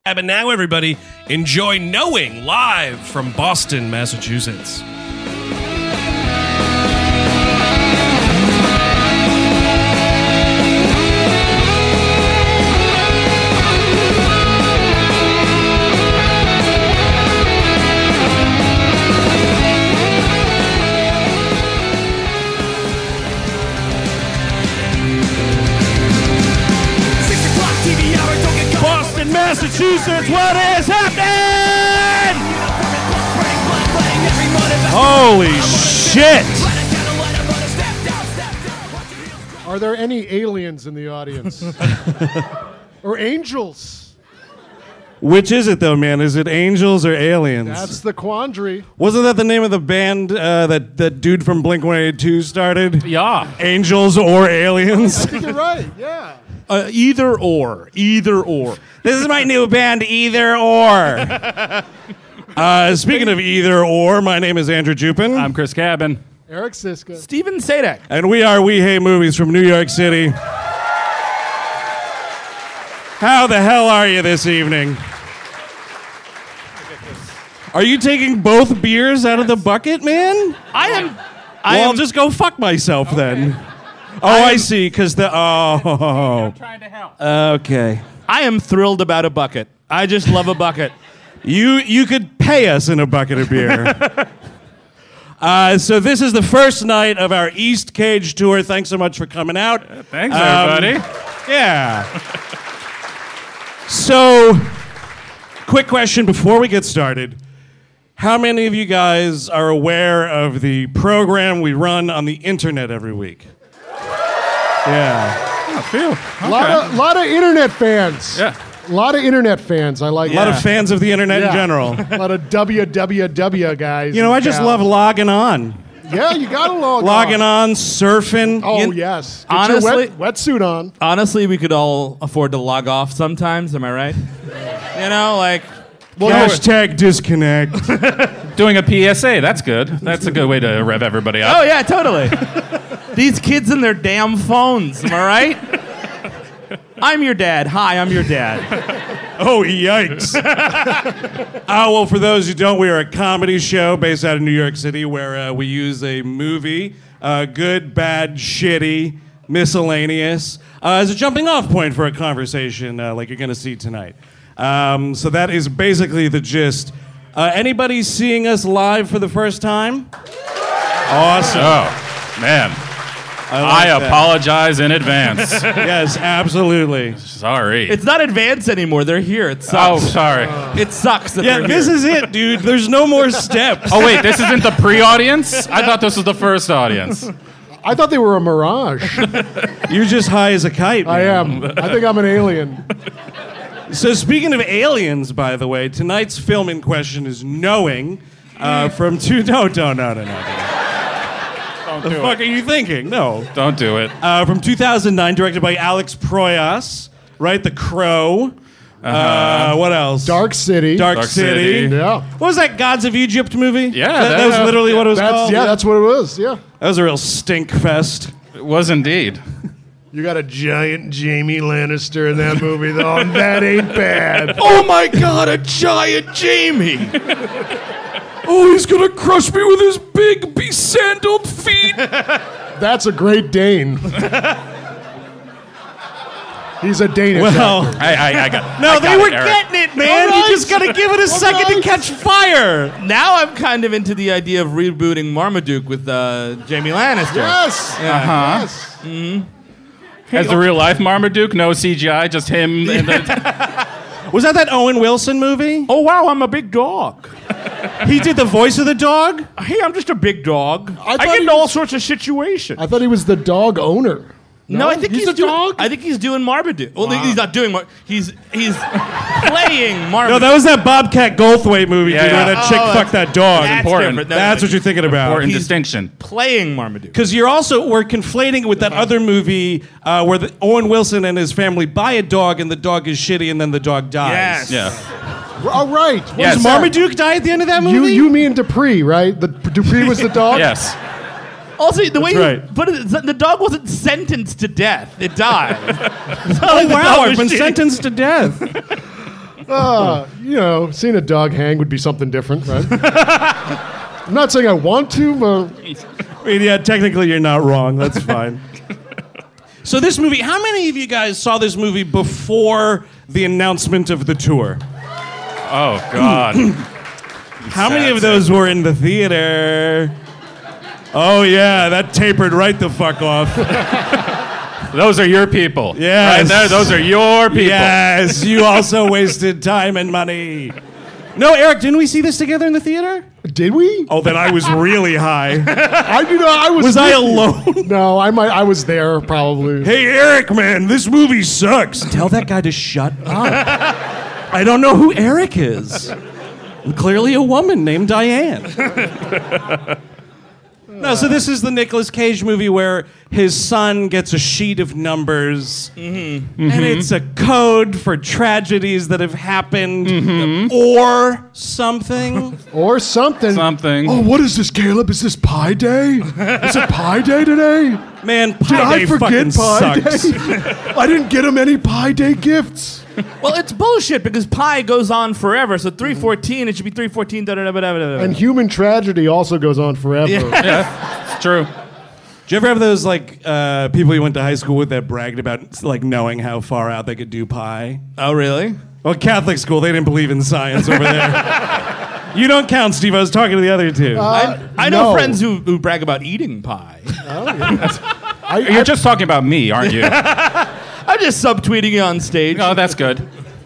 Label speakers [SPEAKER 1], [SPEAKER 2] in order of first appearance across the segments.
[SPEAKER 1] But now, everybody, enjoy Knowing live from Boston, Massachusetts. Massachusetts, what is happening? Holy shit!
[SPEAKER 2] Are there any aliens in the audience? Or angels?
[SPEAKER 3] Which is it, though, man? Is it angels or aliens?
[SPEAKER 2] That's the quandary.
[SPEAKER 3] Wasn't that the name of the band that dude from Blink-182 started?
[SPEAKER 4] Yeah.
[SPEAKER 3] Angels or aliens?
[SPEAKER 2] I think you're right, yeah.
[SPEAKER 4] Either or.
[SPEAKER 3] This is my new band, Either Or. Speaking of Either Or, my name is Andrew Jupin.
[SPEAKER 4] I'm Chris Cabin.
[SPEAKER 2] Eric Siska.
[SPEAKER 5] Steven Sadek.
[SPEAKER 3] And we are We Hate Movies from New York City. How the hell are you this evening? Are you taking both beers out of the bucket, man? I'll just go fuck myself then. Oh, I see, because I'm
[SPEAKER 4] trying to help.
[SPEAKER 3] Okay.
[SPEAKER 5] I am thrilled about a bucket. I just love a bucket.
[SPEAKER 3] You could pay us in a bucket of beer. So this is the first night of our East Cage tour. Thanks so much for coming out.
[SPEAKER 4] Thanks, everybody.
[SPEAKER 3] Yeah. So, quick question before we get started. How many of you guys are aware of the program we run on the internet every week? Yeah.
[SPEAKER 4] Oh, phew.
[SPEAKER 2] A lot of internet fans.
[SPEAKER 4] Yeah.
[SPEAKER 2] A lot of internet fans. I like
[SPEAKER 3] A lot of fans of the internet in general.
[SPEAKER 2] A lot of www guys.
[SPEAKER 3] You know, I just love logging on.
[SPEAKER 2] Yeah, you gotta
[SPEAKER 3] Logging on, surfing.
[SPEAKER 2] Oh, yes. Get
[SPEAKER 5] honestly-
[SPEAKER 2] your wetsuit on.
[SPEAKER 5] Honestly, we could all afford to log off sometimes, am I right? You know, like...
[SPEAKER 3] Hashtag disconnect.
[SPEAKER 4] Doing a PSA, that's good. That's a good way to rev everybody up.
[SPEAKER 5] Oh, yeah, totally. These kids and their damn phones, am I right? I'm your dad. Hi, I'm your dad.
[SPEAKER 3] Oh, yikes. Well, for those who don't, we are a comedy show based out of New York City where we use a movie, good, bad, shitty, miscellaneous, as a jumping off point for a conversation like you're going to see tonight. So that is basically the gist. Anybody seeing us live for the first time? Awesome.
[SPEAKER 4] Oh, man.
[SPEAKER 3] I
[SPEAKER 4] apologize in advance.
[SPEAKER 3] Yes, absolutely.
[SPEAKER 4] Sorry.
[SPEAKER 5] It's not advanced anymore. They're here. It sucks.
[SPEAKER 4] Oh, sorry.
[SPEAKER 5] It sucks that
[SPEAKER 3] Yeah,
[SPEAKER 5] they're
[SPEAKER 3] this
[SPEAKER 5] here.
[SPEAKER 3] is it, dude. There's no more steps.
[SPEAKER 4] Oh, wait, this isn't the pre-audience? I thought this was the first audience.
[SPEAKER 2] I thought they were a mirage.
[SPEAKER 3] You're just high as a kite, man.
[SPEAKER 2] I am. I think I'm an alien.
[SPEAKER 3] So speaking of aliens, by the way, tonight's film in question is Knowing from two... No. The fuck are you thinking? No.
[SPEAKER 4] Don't do it.
[SPEAKER 3] From 2009, directed by Alex Proyas, right? The Crow. What else?
[SPEAKER 2] Dark City.
[SPEAKER 3] Dark City.
[SPEAKER 2] Yeah.
[SPEAKER 3] What was that Gods of Egypt movie?
[SPEAKER 4] Yeah,
[SPEAKER 3] That was literally what it was called?
[SPEAKER 2] That's what it was, yeah.
[SPEAKER 3] That was a real stink fest.
[SPEAKER 4] It was indeed.
[SPEAKER 2] You got a giant Jamie Lannister in that movie, though, and that ain't bad.
[SPEAKER 5] Oh, my God, a giant Jamie.
[SPEAKER 3] Oh, he's gonna crush me with his big, be-sandaled feet.
[SPEAKER 2] That's a Great Dane. He's a Danish
[SPEAKER 3] Well,
[SPEAKER 2] actor.
[SPEAKER 4] I got
[SPEAKER 3] no,
[SPEAKER 4] I
[SPEAKER 3] they
[SPEAKER 4] got
[SPEAKER 3] were
[SPEAKER 4] it, Eric.
[SPEAKER 3] getting it, man.
[SPEAKER 2] All
[SPEAKER 3] You
[SPEAKER 2] right.
[SPEAKER 3] just gotta give it a second to
[SPEAKER 2] right.
[SPEAKER 3] catch fire.
[SPEAKER 5] Now I'm kind of into the idea of rebooting Marmaduke with Jamie Lannister.
[SPEAKER 2] Yes. Yes.
[SPEAKER 4] As the real life Marmaduke, no CGI, just him. And
[SPEAKER 3] Was that Owen Wilson movie?
[SPEAKER 5] Oh, wow, I'm a big dog.
[SPEAKER 3] He did the voice of the dog?
[SPEAKER 5] Hey, I'm just a big dog.
[SPEAKER 2] I
[SPEAKER 5] I
[SPEAKER 2] thought
[SPEAKER 5] get
[SPEAKER 2] he
[SPEAKER 5] into all
[SPEAKER 2] was-
[SPEAKER 5] sorts of situations.
[SPEAKER 2] I thought he was the dog owner.
[SPEAKER 5] No, I think he's
[SPEAKER 2] a
[SPEAKER 5] doing,
[SPEAKER 2] dog.
[SPEAKER 5] I think he's doing Marmaduke. Well, he's not doing he's playing Marmaduke.
[SPEAKER 3] No, that was that Bobcat Goldthwait movie,
[SPEAKER 4] Yeah,
[SPEAKER 3] dude, where
[SPEAKER 4] yeah.
[SPEAKER 3] that chick
[SPEAKER 5] Oh,
[SPEAKER 3] fucked that dog.
[SPEAKER 5] that's
[SPEAKER 4] important.
[SPEAKER 5] different.
[SPEAKER 3] That's what you're thinking about.
[SPEAKER 4] Important
[SPEAKER 5] He's-
[SPEAKER 4] distinction.
[SPEAKER 5] playing Marmaduke.
[SPEAKER 3] Because we're conflating it with that other movie where Owen Wilson and his family buy a dog and the dog is shitty and then the dog dies.
[SPEAKER 5] Yes.
[SPEAKER 4] Yeah.
[SPEAKER 2] Oh, right.
[SPEAKER 4] Yes.
[SPEAKER 3] Does Marmaduke die at the end of that movie?
[SPEAKER 2] You mean Dupree, right? Dupree was the dog?
[SPEAKER 4] Yes.
[SPEAKER 5] Also, the way
[SPEAKER 3] right.
[SPEAKER 5] you put it, the dog wasn't sentenced to death. It died.
[SPEAKER 3] Oh, wow, I've been sentenced to death.
[SPEAKER 2] Seeing a dog hang would be something different, right? I'm not saying I want to, but
[SPEAKER 3] I mean, yeah, technically you're not wrong. That's fine. So this movie, how many of you guys saw this movie before the announcement of the tour?
[SPEAKER 4] Oh, God.
[SPEAKER 3] How many of those were in the theater? Oh, yeah, that tapered right the fuck off.
[SPEAKER 4] Those are your people.
[SPEAKER 3] Yes.
[SPEAKER 4] Right there, those are your people.
[SPEAKER 3] Yes, you also wasted time and money. No, Eric, didn't we see this together in the theater?
[SPEAKER 2] did we?
[SPEAKER 3] Oh, then I was really high.
[SPEAKER 2] I was.
[SPEAKER 3] Was I
[SPEAKER 2] with you.
[SPEAKER 3] alone?
[SPEAKER 2] No, I was there probably.
[SPEAKER 3] Hey, Eric, man, this movie sucks. Tell that guy to shut up. I don't know who Eric is. Clearly a woman named Diane. No, so this is the Nicolas Cage movie where his son gets a sheet of numbers, and it's a code for tragedies that have happened, or something.
[SPEAKER 2] Or something.
[SPEAKER 4] Something.
[SPEAKER 2] Oh, what is this, Caleb? Is this Pi Day? Is it Pi Day today?
[SPEAKER 3] Man,
[SPEAKER 2] Did
[SPEAKER 3] Pi Day
[SPEAKER 2] I forget
[SPEAKER 3] fucking
[SPEAKER 2] Pi
[SPEAKER 3] sucks.
[SPEAKER 2] Day? I didn't get him any Pi Day gifts.
[SPEAKER 5] Well, it's bullshit because pi goes on forever. So 314, it should be 314.
[SPEAKER 2] And human tragedy also goes on forever.
[SPEAKER 4] Yeah, it's true.
[SPEAKER 3] Did you ever have those people you went to high school with that bragged about knowing how far out they could do pi?
[SPEAKER 5] Oh, really?
[SPEAKER 3] Well, Catholic school, they didn't believe in science over there. You don't count, Steve. I was talking to the other two.
[SPEAKER 5] I know friends who brag about eating pie.
[SPEAKER 4] You're just talking about me, aren't you?
[SPEAKER 5] I'm just subtweeting you on stage.
[SPEAKER 4] Oh, that's good.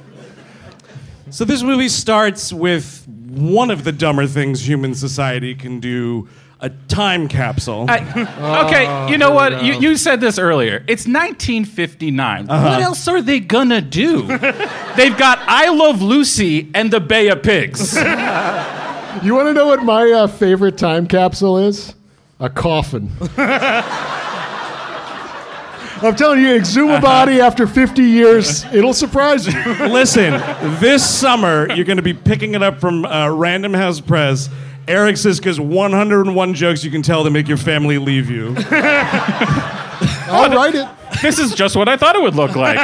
[SPEAKER 3] So this movie starts with one of the dumber things human society can do, a time capsule.
[SPEAKER 4] Okay, you know what? You said this earlier. It's 1959. What else are they gonna do? They've got I Love Lucy and the Bay of Pigs.
[SPEAKER 2] You want to know what my favorite time capsule is? A coffin. I'm telling you, exhume a body after 50 years, it'll surprise you.
[SPEAKER 3] Listen, this summer, you're going to be picking it up from Random House Press. Eric Siska's 101 jokes you can tell to make your family leave you.
[SPEAKER 2] I'll write it.
[SPEAKER 4] This is just what I thought it would look like.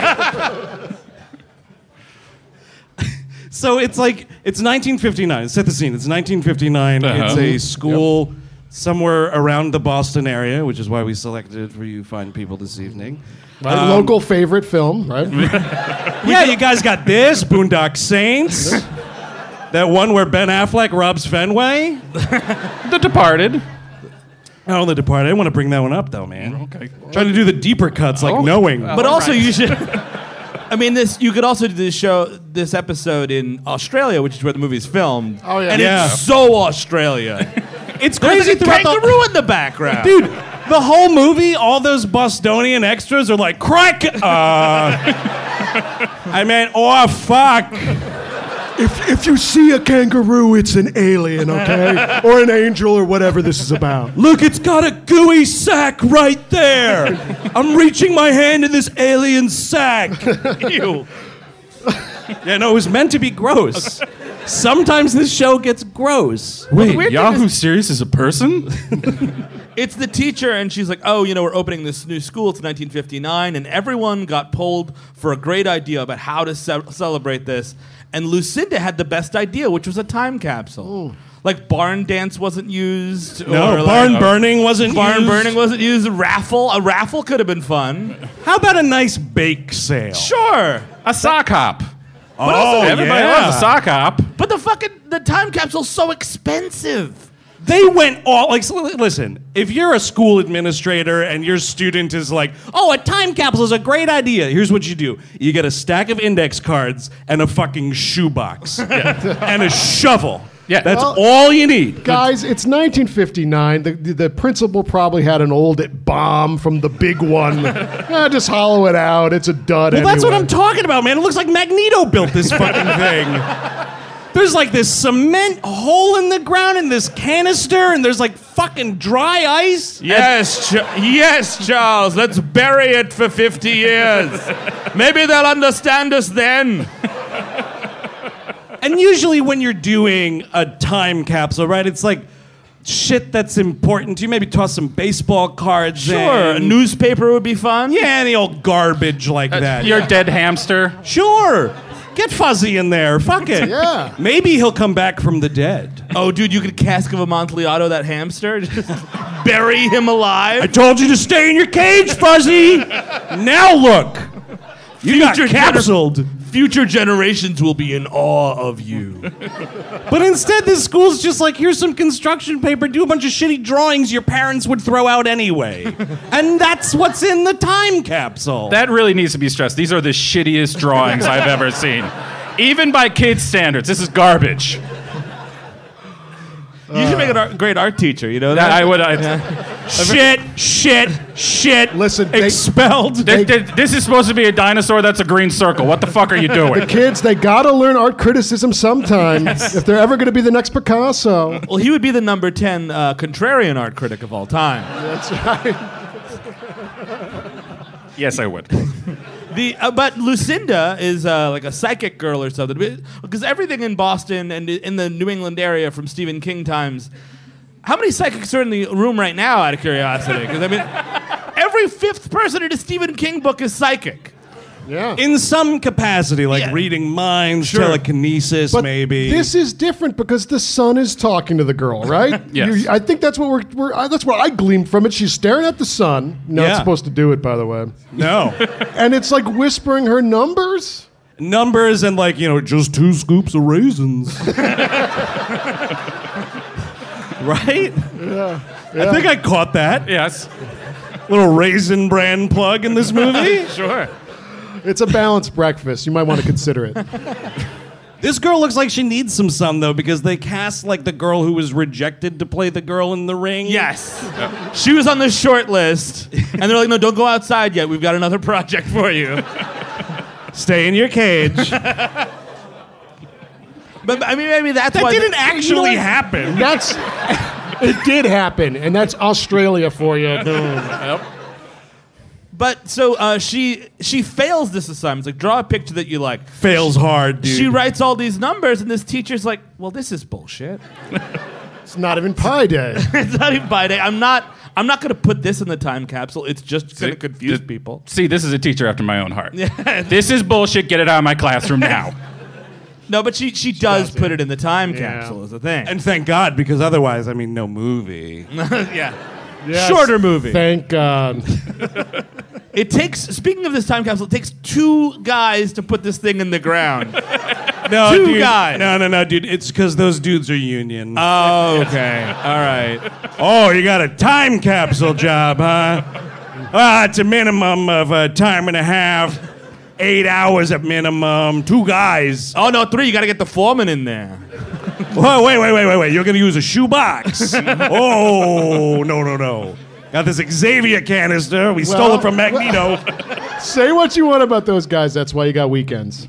[SPEAKER 3] So it's 1959. Set the scene. It's 1959. It's a school somewhere around the Boston area, which is why we selected it for you fine people this evening.
[SPEAKER 2] Right, local favorite film, right?
[SPEAKER 3] Yeah, you guys got this, Boondock Saints. That one where Ben Affleck robs Fenway.
[SPEAKER 4] The Departed.
[SPEAKER 3] Oh, The Departed. I didn't want to bring that one up, though, man.
[SPEAKER 4] Okay.
[SPEAKER 3] Trying to do the deeper cuts, like Knowing.
[SPEAKER 5] But also, you should. I mean, you could also do this episode in Australia, which is where the movie is filmed.
[SPEAKER 2] Oh, yeah.
[SPEAKER 5] And it's so Australia.
[SPEAKER 3] It's
[SPEAKER 5] There's
[SPEAKER 3] crazy
[SPEAKER 5] a
[SPEAKER 3] throughout
[SPEAKER 5] kangaroo in the background.
[SPEAKER 3] Dude, the whole movie, all those Bostonian extras are like, crack! I meant, oh, fuck.
[SPEAKER 2] If you see a kangaroo, it's an alien, okay? Or an angel or whatever this is about.
[SPEAKER 3] Look, it's got a gooey sack right there. I'm reaching my hand in this alien sack.
[SPEAKER 5] Ew.
[SPEAKER 3] Yeah, no, it was meant to be gross. Sometimes this show gets gross.
[SPEAKER 4] Wait,
[SPEAKER 5] weird thing
[SPEAKER 4] Yahoo
[SPEAKER 5] is-
[SPEAKER 4] Serious is a person?
[SPEAKER 5] It's the teacher, and she's like, oh, we're opening this new school. It's 1959, and everyone got polled for a great idea about how to celebrate this. And Lucinda had the best idea, which was a time capsule. Like barn dance wasn't used.
[SPEAKER 3] No,
[SPEAKER 5] or
[SPEAKER 3] barn burning wasn't
[SPEAKER 5] Barn
[SPEAKER 3] used.
[SPEAKER 5] burning wasn't used. A raffle could have been fun.
[SPEAKER 3] How about a nice bake sale?
[SPEAKER 5] Sure.
[SPEAKER 4] A sock hop.
[SPEAKER 3] Oh,
[SPEAKER 4] Everybody
[SPEAKER 3] yeah.
[SPEAKER 4] loves a sock hop.
[SPEAKER 5] But the time capsule's so expensive.
[SPEAKER 3] They went all listen, if you're a school administrator and your student is like, oh, a time capsule is a great idea, here's what you do. You get a stack of index cards and a fucking shoebox. And a shovel.
[SPEAKER 4] Yeah.
[SPEAKER 3] That's
[SPEAKER 2] Well,
[SPEAKER 3] all you need.
[SPEAKER 2] Guys, it's 1959. The principal probably had an old bomb from the big one. Just hollow it out. It's a dud
[SPEAKER 3] Well, that's what
[SPEAKER 2] anyway.
[SPEAKER 3] I'm talking about, man. It looks like Magneto built this fucking thing. There's like this cement hole in the ground in this canister, and there's like fucking dry ice.
[SPEAKER 5] Yes, yes, Charles. Let's bury it for 50 years. Maybe they'll understand us then.
[SPEAKER 3] And usually when you're doing a time capsule, right, it's like shit that's important to you. Maybe toss some baseball cards
[SPEAKER 5] Sure, a
[SPEAKER 3] in.
[SPEAKER 5] newspaper would be fun.
[SPEAKER 3] Yeah, any old garbage like that.
[SPEAKER 4] Your dead hamster.
[SPEAKER 3] Sure. Get Fuzzy in there. Fuck it.
[SPEAKER 2] Yeah.
[SPEAKER 3] Maybe he'll come back from the dead.
[SPEAKER 5] Oh, dude, you could Cask of Amontillado that hamster. Just bury him alive.
[SPEAKER 3] I told you to stay in your cage, Fuzzy. Now look. You got capsuled.
[SPEAKER 5] Future generations will be in awe of you.
[SPEAKER 3] But instead, this school's just like, here's some construction paper, do a bunch of shitty drawings your parents would throw out anyway. And that's what's in the time capsule.
[SPEAKER 4] That really needs to be stressed. These are the shittiest drawings I've ever seen. Even by kids' standards, this is garbage.
[SPEAKER 5] You should make a great art teacher, you know that?
[SPEAKER 4] I would.
[SPEAKER 3] Shit.
[SPEAKER 2] Listen,
[SPEAKER 3] expelled.
[SPEAKER 4] This is supposed to be a dinosaur. That's a green circle. What the fuck are you doing?
[SPEAKER 2] kids, they gotta learn art criticism sometime if they're ever gonna be the next Picasso.
[SPEAKER 5] Well, he would be the number 10 contrarian art critic of all time.
[SPEAKER 2] That's right.
[SPEAKER 4] Yes, I would.
[SPEAKER 5] But Lucinda is like a psychic girl or something. Because everything in Boston and in the New England area from Stephen King times, how many psychics are in the room right now, out of curiosity? Because, I mean, every fifth person in a Stephen King book is psychic.
[SPEAKER 2] Yeah.
[SPEAKER 3] In some capacity, like
[SPEAKER 5] Yeah.
[SPEAKER 3] reading minds,
[SPEAKER 5] Sure.
[SPEAKER 3] telekinesis,
[SPEAKER 2] But
[SPEAKER 3] maybe.
[SPEAKER 2] this is different because the son is talking to the girl, right?
[SPEAKER 4] Yes.
[SPEAKER 2] I think that's what that's what I gleaned from it. She's staring at the sun. Not
[SPEAKER 3] Yeah.
[SPEAKER 2] supposed to do it, by the way.
[SPEAKER 3] No.
[SPEAKER 2] And it's like whispering her numbers.
[SPEAKER 3] Numbers and like, just 2 scoops of raisins. Right?
[SPEAKER 2] Yeah.
[SPEAKER 3] I think I caught that.
[SPEAKER 4] Yes.
[SPEAKER 3] Little Raisin Bran plug in this movie.
[SPEAKER 4] Sure.
[SPEAKER 2] It's a balanced breakfast. You might want to consider it.
[SPEAKER 3] This girl looks like she needs some sun, though, because they cast like the girl who was rejected to play the girl in The Ring.
[SPEAKER 5] Yes. She was on the short list. And they're like, no, don't go outside yet. We've got another project for you.
[SPEAKER 3] Stay in your cage.
[SPEAKER 5] But I mean, maybe that's
[SPEAKER 3] That
[SPEAKER 5] why
[SPEAKER 3] didn't actually happen.
[SPEAKER 2] That's it did happen, and that's Australia for you.
[SPEAKER 4] Yep.
[SPEAKER 5] But so she fails this assignment. It's like, draw a picture that you like.
[SPEAKER 3] Fails hard, dude.
[SPEAKER 5] She writes all these numbers, and this teacher's like, well, this is bullshit.
[SPEAKER 2] It's not even Pi Day.
[SPEAKER 5] It's not even by day. I'm not going to put this in the time capsule. It's just going to confuse people.
[SPEAKER 4] See, this is a teacher after my own heart. This is bullshit. Get it out of my classroom now.
[SPEAKER 5] No, but she does put it in the time capsule as a thing.
[SPEAKER 3] And thank God, because otherwise, no movie.
[SPEAKER 5] yeah.
[SPEAKER 2] Yes,
[SPEAKER 5] Shorter movie.
[SPEAKER 2] Thank God.
[SPEAKER 5] It takes, speaking of this time capsule, it takes 2 guys to put this thing in the ground.
[SPEAKER 3] No,
[SPEAKER 5] 2
[SPEAKER 3] dude.
[SPEAKER 5] guys.
[SPEAKER 3] No, dude. It's because those dudes are union.
[SPEAKER 5] Oh, okay. All right.
[SPEAKER 3] Oh, you got a time capsule job, huh? It's a minimum of a time and a half. 8 hours at minimum. 2 guys.
[SPEAKER 5] Oh, no, 3. You got to get the foreman in there.
[SPEAKER 3] Whoa, wait. You're going to use a shoebox. Oh, no. Got this Xavier canister. We stole it from Magneto.
[SPEAKER 2] Say what you want about those guys. That's why you got weekends.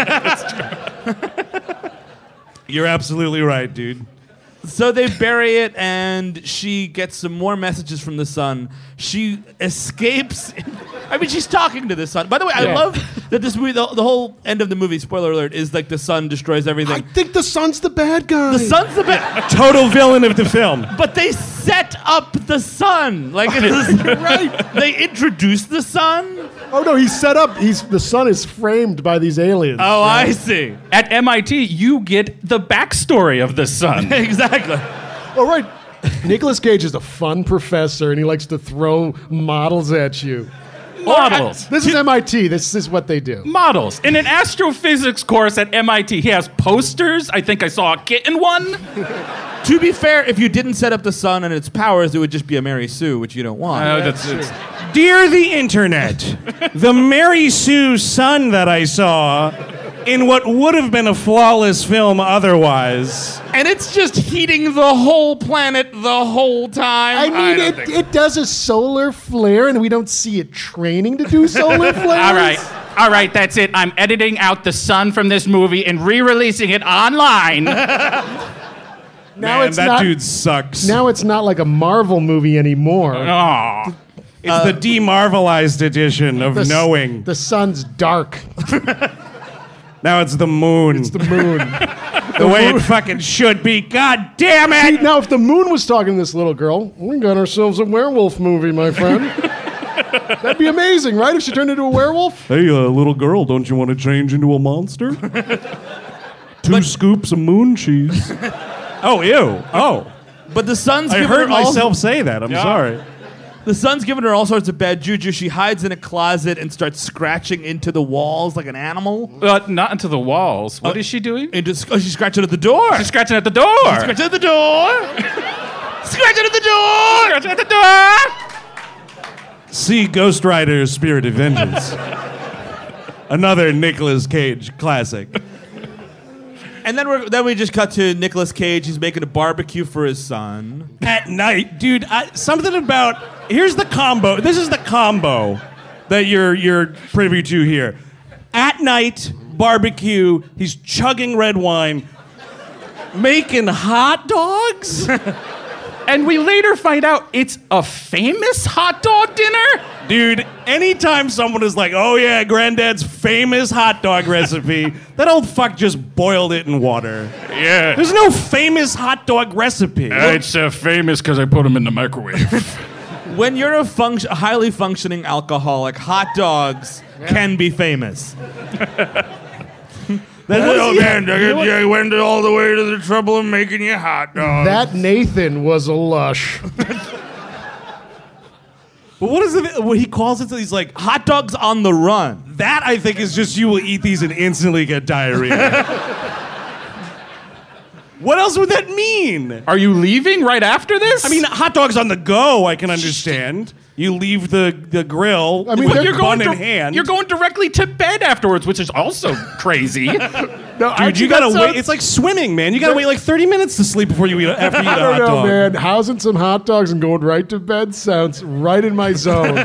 [SPEAKER 3] You're absolutely right, dude.
[SPEAKER 5] So they bury it, and she gets some more messages from the sun. She escapes. I mean, she's talking to the sun. By the way, I love that this movie, the whole end of the movie, spoiler alert, is like the sun destroys everything.
[SPEAKER 2] I think the son's the bad guy.
[SPEAKER 5] The sun's the best.
[SPEAKER 3] Total villain of the film.
[SPEAKER 5] But they set up the sun. Like, it is, right. They introduced the sun.
[SPEAKER 2] Oh no, he's set up. The son is framed by these aliens.
[SPEAKER 5] Oh, I see.
[SPEAKER 4] At MIT, you get the backstory of the sun.
[SPEAKER 5] Exactly.
[SPEAKER 2] All right. Nicolas Cage is a fun professor, and he likes to throw models at you.
[SPEAKER 4] Models.
[SPEAKER 2] This is MIT. This is what they do.
[SPEAKER 4] Models. In an astrophysics course at MIT, he has posters. I think I saw a kitten one.
[SPEAKER 5] To be fair, if you didn't set up the sun and its powers, it would just be a Mary Sue, which you don't want.
[SPEAKER 3] Dear the internet, the Mary Sue sun that I saw in what would have been a flawless film otherwise.
[SPEAKER 5] And it's just heating the whole planet the whole time.
[SPEAKER 2] I mean, it does a solar flare, and we don't see it training to do solar flares.
[SPEAKER 4] All right, that's it. I'm editing out the sun from this movie and re-releasing it online.
[SPEAKER 2] Now
[SPEAKER 3] Man, that dude sucks.
[SPEAKER 2] Now it's not like a Marvel movie anymore.
[SPEAKER 4] Aw.
[SPEAKER 3] It's the de-Marvelized edition of knowing.
[SPEAKER 2] The sun's dark.
[SPEAKER 3] Now it's the moon.
[SPEAKER 2] It's the moon.
[SPEAKER 3] The way it fucking should be. God damn it!
[SPEAKER 2] See, now, if the moon was talking to this little girl, we got ourselves a werewolf movie, my friend. That'd be amazing, right? If she turned into a werewolf.
[SPEAKER 3] Hey, little girl, don't you want to change into a monster? 2 scoops of moon cheese. Oh, ew. Oh.
[SPEAKER 5] But the son's
[SPEAKER 3] I
[SPEAKER 5] giving
[SPEAKER 3] heard
[SPEAKER 5] her all-
[SPEAKER 3] myself say that. I'm sorry.
[SPEAKER 5] The son's giving her all sorts of bad juju. She hides in a closet and starts scratching into the walls like an animal.
[SPEAKER 4] Not into the walls. What is she doing?
[SPEAKER 5] She's scratching at the door.
[SPEAKER 4] She's scratching at the door.
[SPEAKER 5] Scratching at the door. Scratching at the door.
[SPEAKER 4] Scratching at the door.
[SPEAKER 3] See Ghost Rider Spirit of Vengeance. Another Nicolas Cage classic.
[SPEAKER 5] And then we just cut to Nicolas Cage. He's making a barbecue for his son.
[SPEAKER 3] At night, dude, something about... Here's the combo. This is the combo that you're privy to here. At night, barbecue, he's chugging red wine, making hot dogs?
[SPEAKER 4] And we later find out it's a famous hot dog dinner?
[SPEAKER 3] Dude, anytime someone is like, oh yeah, Granddad's famous hot dog recipe, that old fuck just boiled it in water.
[SPEAKER 4] Yeah.
[SPEAKER 3] There's no famous hot dog recipe.
[SPEAKER 4] It's famous because I put them in the microwave.
[SPEAKER 5] When you're a highly functioning alcoholic, hot dogs can be famous.
[SPEAKER 3] I went all the way to the trouble of making you hot dogs.
[SPEAKER 2] That Nathan was a lush.
[SPEAKER 3] But what is it? What he calls it? He's like,
[SPEAKER 5] Hot dogs on the run.
[SPEAKER 3] that I think is just you will eat these and instantly get diarrhea. What else would that mean?
[SPEAKER 4] Are you leaving right after this?
[SPEAKER 3] I mean, hot dogs on the go, I can understand. You leave the grill.
[SPEAKER 2] I mean,
[SPEAKER 3] with
[SPEAKER 2] you're
[SPEAKER 3] your bun in hand.
[SPEAKER 4] You're going directly to bed afterwards, which is also crazy.
[SPEAKER 2] No,
[SPEAKER 3] Dude, you gotta wait. It's like swimming, man. You gotta wait like 30 minutes to sleep before you eat after you eat a
[SPEAKER 2] I don't
[SPEAKER 3] hot
[SPEAKER 2] know,
[SPEAKER 3] dog.
[SPEAKER 2] man. Housing some hot dogs and going right to bed sounds right in my zone.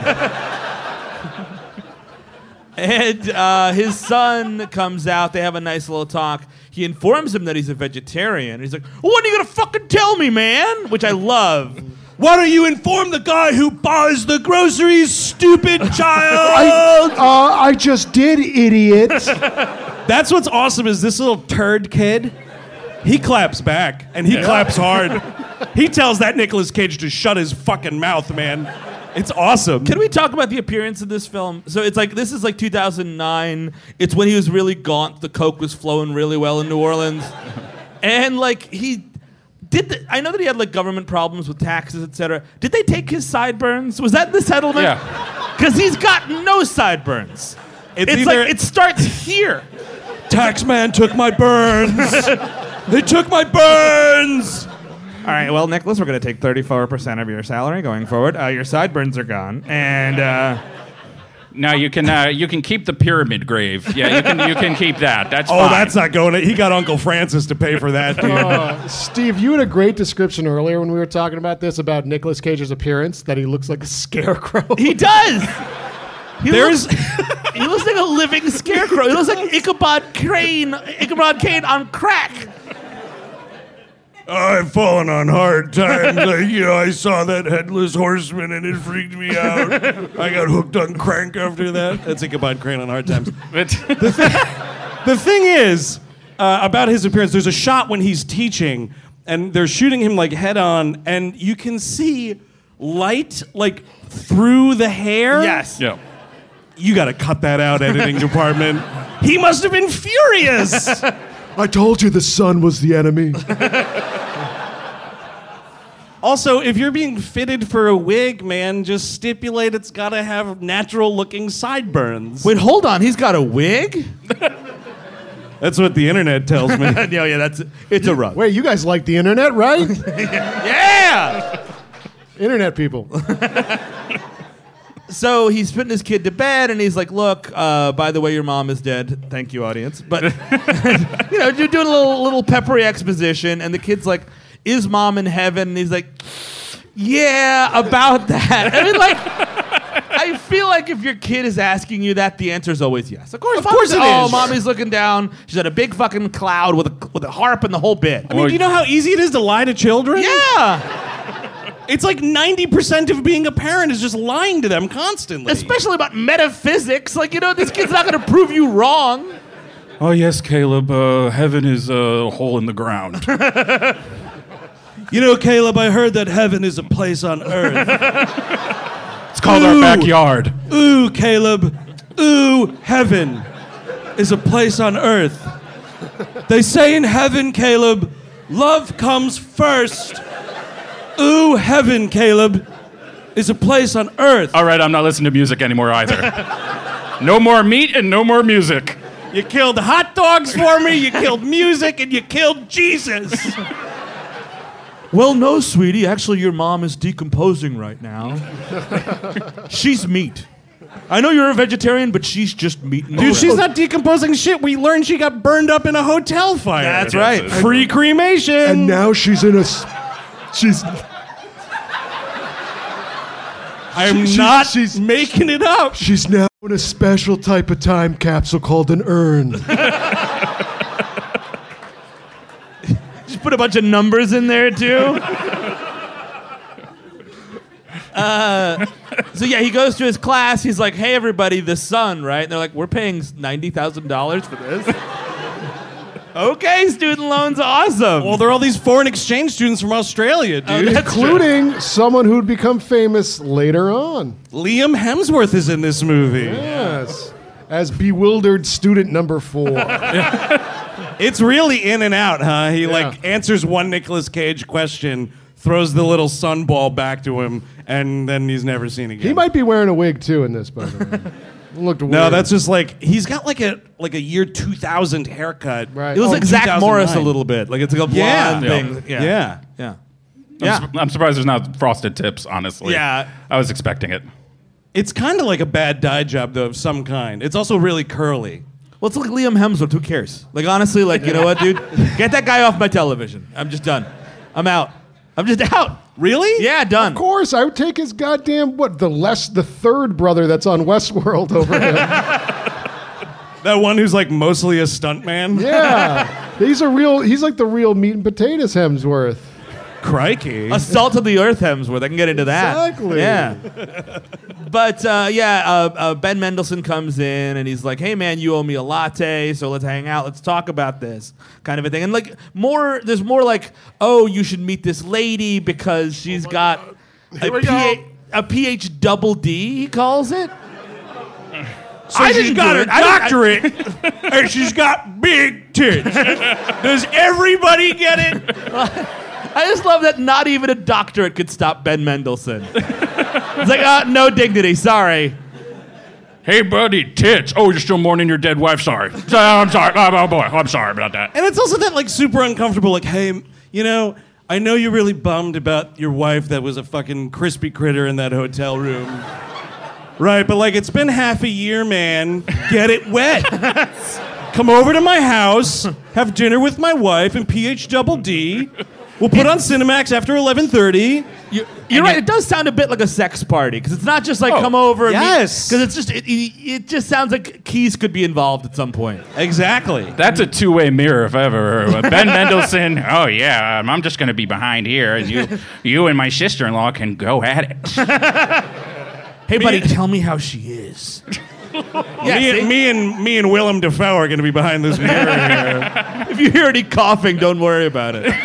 [SPEAKER 5] And his son comes out. They have a nice little talk. He informs him that he's a vegetarian. He's like, well, when are you going to fucking tell me, man? Which I love.
[SPEAKER 3] Why don't you inform the guy who buys the groceries, stupid child?
[SPEAKER 2] I just did, idiot.
[SPEAKER 3] That's what's awesome is this little turd kid, he claps back, and he claps hard. He tells that Nicolas Cage to shut his fucking mouth, man. It's awesome.
[SPEAKER 5] Can we talk about the appearance of this film? So it's like, this is like 2009. It's when he was really gaunt. The coke was flowing really well in New Orleans. And like he did, I know that he had like government problems with taxes, etc. Did they take his sideburns? Was that the settlement?
[SPEAKER 4] Yeah.
[SPEAKER 5] Because he's got no sideburns. It's
[SPEAKER 3] either-
[SPEAKER 5] like, it starts here.
[SPEAKER 3] Taxman took my burns. They took my burns.
[SPEAKER 5] All right, well, Nicholas, we're going to take 34% of your salary going forward. Your sideburns are gone. And
[SPEAKER 4] Now you can keep the pyramid grave. Yeah, you can keep that. That's
[SPEAKER 3] Oh,
[SPEAKER 4] fine.
[SPEAKER 3] that's not going. He got Uncle Francis to pay for that, dude.
[SPEAKER 2] Steve, you had a great description earlier when we were talking about this, about Nicolas Cage's appearance, that he looks like a scarecrow.
[SPEAKER 5] he does. He
[SPEAKER 3] There's
[SPEAKER 5] looks like a living scarecrow. He looks like Ichabod Crane on crack.
[SPEAKER 3] I've fallen on hard times. I saw that headless horseman and it freaked me out. I got hooked on crank after that. That's Ichabod Crane on hard times. The thing is, about his appearance, there's a shot when he's teaching and they're shooting him like head on and you can see light like through the hair.
[SPEAKER 5] Yes.
[SPEAKER 4] Yeah.
[SPEAKER 3] You got to cut that out, editing department. He must have been furious.
[SPEAKER 2] I told you the sun was the enemy.
[SPEAKER 3] Also, if you're being fitted for a wig, man, just stipulate it's got to have natural-looking sideburns.
[SPEAKER 5] Wait, hold on. He's got a wig?
[SPEAKER 3] That's what the internet tells me.
[SPEAKER 5] It's a rug.
[SPEAKER 2] Wait, you guys like the internet, right?
[SPEAKER 5] Yeah!
[SPEAKER 2] Internet people.
[SPEAKER 5] So he's putting his kid to bed, and he's like, look, by the way, your mom is dead. Thank you, audience. But, you're doing a little peppery exposition, and the kid's like, is mom in heaven? And he's like, yeah, about that. I mean, like, I feel like if your kid is asking you that, the answer is always yes. Of course it is. Oh, mommy's looking down. She's at a big fucking cloud with a harp and the whole bit.
[SPEAKER 3] I mean, do you know how easy it is to lie to children?
[SPEAKER 5] Yeah.
[SPEAKER 3] It's like 90% of being a parent is just lying to them constantly.
[SPEAKER 5] Especially about metaphysics. Like, this kid's not going to prove you wrong.
[SPEAKER 4] Oh yes, Caleb. Heaven is a hole in the ground.
[SPEAKER 3] You know, Caleb, I heard that heaven is a place on earth.
[SPEAKER 4] It's called our backyard.
[SPEAKER 3] Ooh, Caleb. Ooh, heaven is a place on earth. They say in heaven, Caleb, love comes first. Ooh, heaven, Caleb, is a place on earth.
[SPEAKER 4] All right, I'm not listening to music anymore either. No more meat and no more music.
[SPEAKER 3] You killed hot dogs for me, you killed music, and you killed Jesus.
[SPEAKER 5] Well, no, sweetie. Actually, your mom is decomposing right now. She's meat. I know you're a vegetarian, but she's just meat.
[SPEAKER 3] Dude, she's not decomposing shit. We learned she got burned up in a hotel fire.
[SPEAKER 5] That's right.
[SPEAKER 3] Free cremation.
[SPEAKER 2] And now she's in a. She's.
[SPEAKER 3] I'm not making it up.
[SPEAKER 2] She's now in a special type of time capsule called an urn.
[SPEAKER 5] Just put a bunch of numbers in there, too. So, yeah, he goes to his class. He's like, hey, everybody, the sun, right? And they're like, we're paying $90,000 for this. Okay, student loans, awesome.
[SPEAKER 3] Well, there are all these foreign exchange students from Australia, dude.
[SPEAKER 2] Including someone who'd become famous later on.
[SPEAKER 3] Liam Hemsworth is in this movie.
[SPEAKER 2] Yes. As bewildered student number 4.
[SPEAKER 3] It's really in and out, huh? He answers one Nicolas Cage question, throws the little sun ball back to him, and then he's never seen again.
[SPEAKER 2] He might be wearing a wig too in this, by the way. Looked weird.
[SPEAKER 3] No, that's just like he's got like a year 2000 haircut.
[SPEAKER 2] Right.
[SPEAKER 5] It was like Zach
[SPEAKER 3] 2009.
[SPEAKER 5] Morris a little bit. Like it's like a blonde thing.
[SPEAKER 3] Yeah.
[SPEAKER 4] I'm surprised there's not frosted tips, honestly.
[SPEAKER 5] Yeah.
[SPEAKER 4] I was expecting it.
[SPEAKER 3] It's kind of like a bad dye job though of some kind. It's also really curly.
[SPEAKER 5] Well, it's like Liam Hemsworth. Who cares? Like, honestly, like, you know what, dude? Get that guy off my television. I'm just done. I'm out. I'm just out.
[SPEAKER 3] Really?
[SPEAKER 5] Yeah, done.
[SPEAKER 2] Of course, I would take his goddamn the third brother that's on Westworld over him.
[SPEAKER 3] That one who's like mostly a stuntman?
[SPEAKER 2] Yeah. He's like the real meat and potatoes Hemsworth.
[SPEAKER 3] Crikey.
[SPEAKER 5] A salt of the earth Hemsworth. I can get into that.
[SPEAKER 2] Exactly.
[SPEAKER 5] Yeah. But, Ben Mendelsohn comes in and he's like, hey, man, you owe me a latte, so let's hang out. Let's talk about this kind of a thing. And, like, there's more like, oh, you should meet this lady because she's got a PH double D, he calls it.
[SPEAKER 3] So she's got her doctorate, and she's got big tits. Does everybody get it?
[SPEAKER 5] I just love that not even a doctorate could stop Ben Mendelsohn. It's like, no dignity, sorry.
[SPEAKER 4] Hey, buddy, tits. Oh, you're still mourning your dead wife. Sorry. I'm sorry. Oh, boy. I'm sorry about that.
[SPEAKER 3] And it's also that like super uncomfortable, like, hey, you know, I know you're really bummed about your wife that was a fucking crispy critter in that hotel room. Right, but like it's been half a year, man. Get it wet. Come over to my house, have dinner with my wife and PH double D. We'll put on Cinemax after 11:30.
[SPEAKER 5] You're right. It does sound a bit like a sex party because it's not just like come over.
[SPEAKER 3] Yes.
[SPEAKER 5] Because it's just it just sounds like keys could be involved at some point.
[SPEAKER 3] Exactly.
[SPEAKER 4] That's a two-way mirror if I ever heard one. Ben Mendelsohn, oh yeah, I'm just going to be behind here, and you and my sister-in-law can go at it.
[SPEAKER 5] Hey, buddy, tell me how she is.
[SPEAKER 3] Me and Willem Dafoe are going to be behind this mirror here.
[SPEAKER 5] If you hear any coughing, don't worry about it.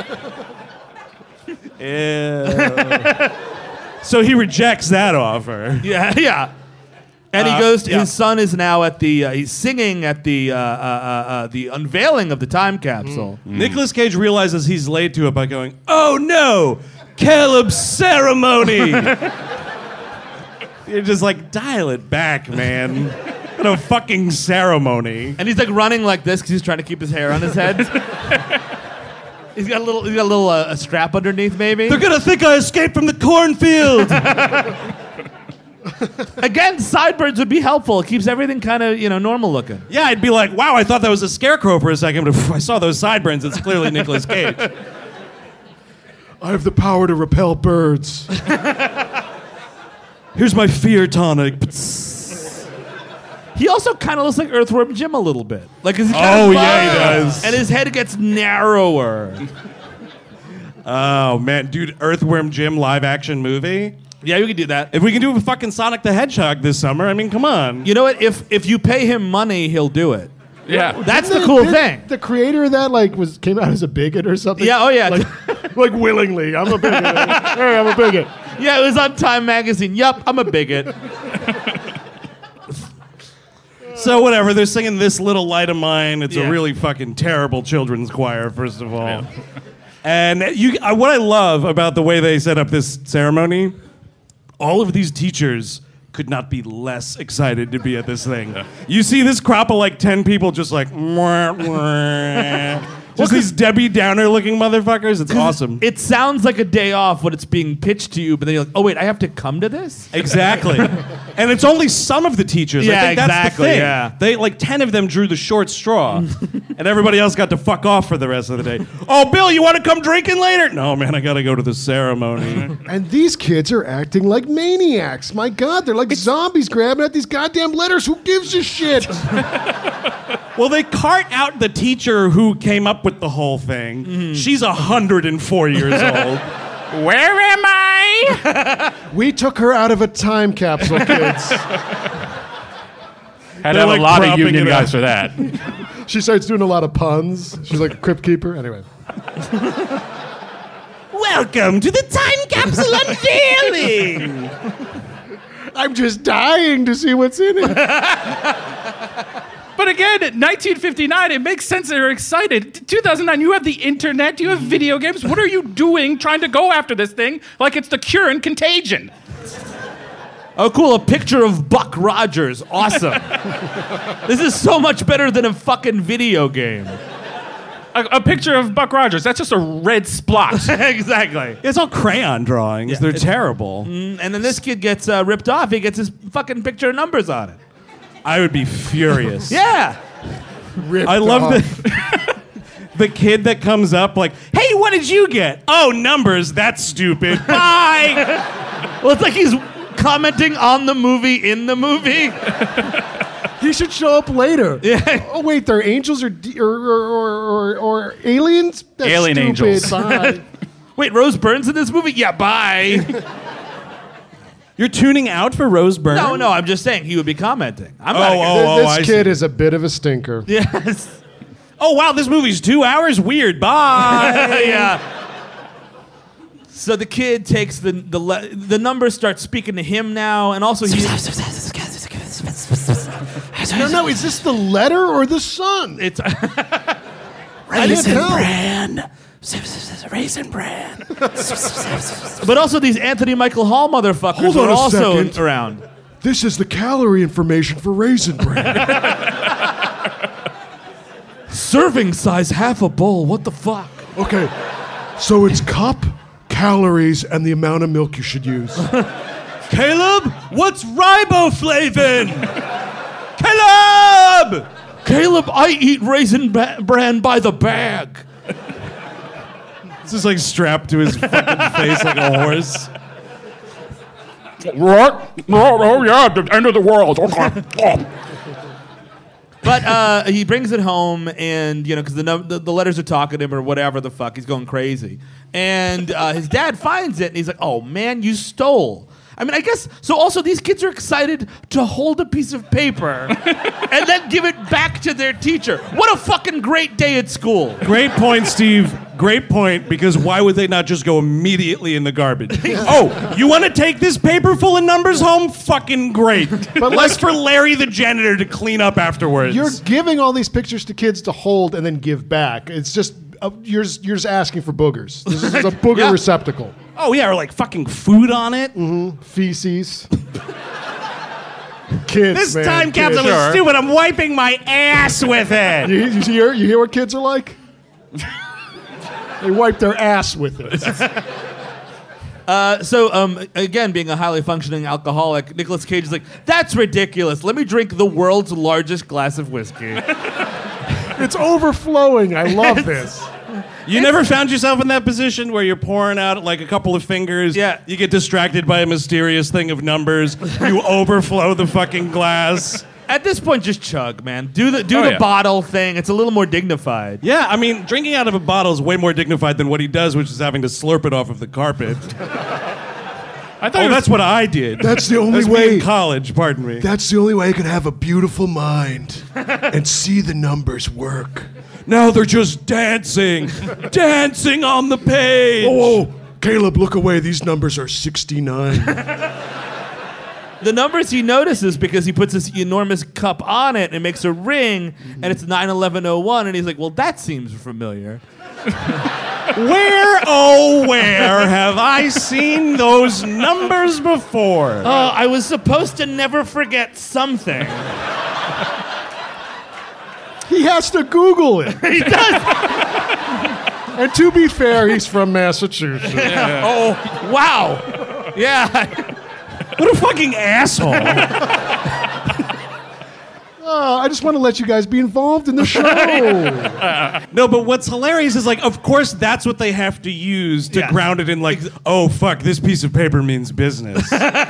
[SPEAKER 3] So he rejects that offer.
[SPEAKER 5] Yeah. And he goes. His son is now at the. He's singing at the unveiling of the time capsule.
[SPEAKER 3] Nicolas Cage realizes he's late to it by going, "Oh no, Caleb's ceremony." You're just like, dial it back, man. What a fucking ceremony.
[SPEAKER 5] And he's like running like this because he's trying to keep his hair on his head. He's got a little strap underneath, maybe.
[SPEAKER 3] They're gonna think I escaped from the cornfield.
[SPEAKER 5] Again, sideburns would be helpful. It keeps everything kind of normal looking.
[SPEAKER 3] Yeah, I'd be like, wow, I thought that was a scarecrow for a second, but I saw those sideburns. It's clearly Nicolas Cage.
[SPEAKER 2] I have the power to repel birds.
[SPEAKER 3] Here's my fear tonic.
[SPEAKER 5] He also kind of looks like Earthworm Jim a little bit. Like, he
[SPEAKER 3] does.
[SPEAKER 5] And his head gets narrower.
[SPEAKER 3] Oh man, dude, Earthworm Jim live action movie.
[SPEAKER 5] Yeah, we could do that.
[SPEAKER 3] If we can do a fucking Sonic the Hedgehog this summer, I mean, come on.
[SPEAKER 5] You know what? If you pay him money, he'll do it.
[SPEAKER 4] Yeah.
[SPEAKER 5] That's the cool thing.
[SPEAKER 2] The creator of that came out as a bigot or something.
[SPEAKER 5] Yeah. Oh yeah.
[SPEAKER 2] Like willingly, I'm a bigot. Hey, I'm a bigot.
[SPEAKER 5] Yeah, it was on Time Magazine. Yup, I'm a bigot.
[SPEAKER 3] So whatever, they're singing This Little Light of Mine. It's
[SPEAKER 5] Yeah.
[SPEAKER 3] a really fucking terrible children's choir, first of all. And what I love about the way they set up this ceremony, all of these teachers could not be less excited to be at this thing. You see this crop of like 10 people just like, mwah, mwah. Just these Debbie Downer looking motherfuckers. It's awesome.
[SPEAKER 5] It sounds like a day off when it's being pitched to you, but then you're like, oh wait, I have to come to this?
[SPEAKER 3] Exactly. And it's only some of the teachers.
[SPEAKER 5] Yeah,
[SPEAKER 3] I think that's
[SPEAKER 5] exactly,
[SPEAKER 3] the thing.
[SPEAKER 5] yeah.
[SPEAKER 3] They like 10 of them drew the short straw, and everybody else got to fuck off for the rest of the day. Oh, Bill, you want to come drinking later? No, man, I got to go to the ceremony.
[SPEAKER 2] And these kids are acting like maniacs. My God, they're like zombies grabbing at these goddamn letters. Who gives a shit?
[SPEAKER 3] Well, they cart out the teacher who came up with the whole thing.
[SPEAKER 5] Mm-hmm.
[SPEAKER 3] She's 104 years old.
[SPEAKER 4] Where am I?
[SPEAKER 2] We took her out of a time capsule, kids.
[SPEAKER 4] Had to have
[SPEAKER 3] like
[SPEAKER 4] a lot of
[SPEAKER 3] propping
[SPEAKER 4] union
[SPEAKER 3] it
[SPEAKER 4] guys
[SPEAKER 3] up.
[SPEAKER 4] for that.
[SPEAKER 2] She starts doing a lot of puns. She's like a crypt keeper. Anyway.
[SPEAKER 3] Welcome to the time capsule unveiling.
[SPEAKER 2] I'm just dying to see what's in it.
[SPEAKER 4] But again, 1959, it makes sense they're excited. 2009, you have the internet, you have video games. What are you doing trying to go after this thing like it's the cure and contagion?
[SPEAKER 5] Oh, cool, a picture of Buck Rogers. Awesome. This is so much better than a fucking video game.
[SPEAKER 4] A picture of Buck Rogers, that's just a red splotch.
[SPEAKER 5] Exactly.
[SPEAKER 3] It's all crayon drawings.
[SPEAKER 5] Yeah,
[SPEAKER 3] They're terrible.
[SPEAKER 5] And then this kid gets ripped off. He gets his fucking picture of numbers on it.
[SPEAKER 3] I would be furious.
[SPEAKER 5] Yeah.
[SPEAKER 2] Ripped
[SPEAKER 3] I love
[SPEAKER 2] off.
[SPEAKER 3] the kid that comes up like, hey, what did you get? Oh, numbers. That's stupid. Bye.
[SPEAKER 5] Well, it's like he's commenting on the movie in the movie.
[SPEAKER 2] He should show up later.
[SPEAKER 5] Yeah.
[SPEAKER 2] Oh wait, they're angels or aliens? That's
[SPEAKER 4] Alien
[SPEAKER 2] stupid.
[SPEAKER 4] angels.
[SPEAKER 2] Bye.
[SPEAKER 5] Wait, Rose Byrne's in this movie? Yeah, bye.
[SPEAKER 3] You're tuning out for Rose Byrne?
[SPEAKER 5] No, I'm just saying he would be commenting. I'm
[SPEAKER 2] This
[SPEAKER 3] I
[SPEAKER 2] kid
[SPEAKER 3] see.
[SPEAKER 2] is a bit of a stinker.
[SPEAKER 5] Yes.
[SPEAKER 3] Oh, wow, this movie's 2 hours? Weird. Bye.
[SPEAKER 5] Yeah. So the kid takes the numbers, start speaking to him now, and also he.
[SPEAKER 2] No, is this the letter or the sun?
[SPEAKER 5] It's
[SPEAKER 2] I didn't tell.
[SPEAKER 6] Raisin bran.
[SPEAKER 5] but also these Anthony Michael Hall motherfuckers
[SPEAKER 2] Hold on
[SPEAKER 5] are
[SPEAKER 2] a
[SPEAKER 5] also
[SPEAKER 2] second.
[SPEAKER 5] around.
[SPEAKER 2] This is the calorie information for Raisin Bran.
[SPEAKER 5] Serving size half a bowl. What the fuck?
[SPEAKER 2] Okay, so it's cup, calories, and the amount of milk you should use.
[SPEAKER 3] Caleb, what's riboflavin? Caleb!
[SPEAKER 5] Caleb, I eat Raisin Bran by the bag.
[SPEAKER 3] This is like strapped to his fucking face like a horse.
[SPEAKER 4] What? Oh, yeah, the end of the world. Okay.
[SPEAKER 5] But he brings it home, and because the letters are talking to him or whatever the fuck, he's going crazy. And his dad finds it, and he's like, "Oh man, you stole." I mean, I guess so. Also, these kids are excited to hold a piece of paper and then give it back to their teacher. What a fucking great day at school!
[SPEAKER 3] Great point, Steve. Great point, because why would they not just go immediately in the garbage? Oh, you want to take this paper full of numbers home? Fucking great. But less for Larry the janitor to clean up afterwards.
[SPEAKER 2] You're giving all these pictures to kids to hold and then give back. It's just you're just asking for boogers. This is a booger
[SPEAKER 5] Yeah.
[SPEAKER 2] receptacle.
[SPEAKER 3] Oh, yeah, or like fucking food on it.
[SPEAKER 2] Feces. Kids,
[SPEAKER 3] This
[SPEAKER 2] man,
[SPEAKER 3] time
[SPEAKER 2] kids.
[SPEAKER 3] capsule is stupid. I'm wiping my ass with it.
[SPEAKER 2] You hear what kids are like? They wipe their ass with it.
[SPEAKER 5] So again, being a highly functioning alcoholic, Nicolas Cage is like, "That's ridiculous. Let me drink the world's largest glass of whiskey."
[SPEAKER 2] It's overflowing. I love this.
[SPEAKER 3] You never found yourself in that position where you're pouring out like a couple of fingers.
[SPEAKER 5] Yeah.
[SPEAKER 3] You get distracted by a mysterious thing of numbers. You overflow the fucking glass.
[SPEAKER 5] At this point, just chug, man. Do the
[SPEAKER 4] yeah.
[SPEAKER 5] bottle thing. It's a little more dignified.
[SPEAKER 3] Yeah, I mean, drinking out of a bottle is way more dignified than what he does, which is having to slurp it off of the carpet.
[SPEAKER 4] I thought
[SPEAKER 3] Oh, that's what I did.
[SPEAKER 2] That's the only
[SPEAKER 3] That's me
[SPEAKER 2] way.
[SPEAKER 3] in college, pardon me.
[SPEAKER 2] That's the only way I can have a beautiful mind and see the numbers work.
[SPEAKER 3] Now they're just dancing. Dancing on the page.
[SPEAKER 2] Whoa, Caleb, look away. These numbers are 69.
[SPEAKER 5] The numbers he notices because he puts this enormous cup on it and makes a ring, and it's 9/11/01, and he's like, well, that seems familiar.
[SPEAKER 3] Where, oh, where have I seen those numbers before?
[SPEAKER 5] I was supposed to never forget something.
[SPEAKER 2] He has to Google it. He does. And to be fair, he's from Massachusetts.
[SPEAKER 5] Oh, wow. Yeah.
[SPEAKER 3] What a fucking asshole.
[SPEAKER 2] I just want to let you guys be involved in the show.
[SPEAKER 3] No, but what's hilarious is, like, of course, that's what they have to use to ground it in, like, oh, fuck, this piece of paper means business.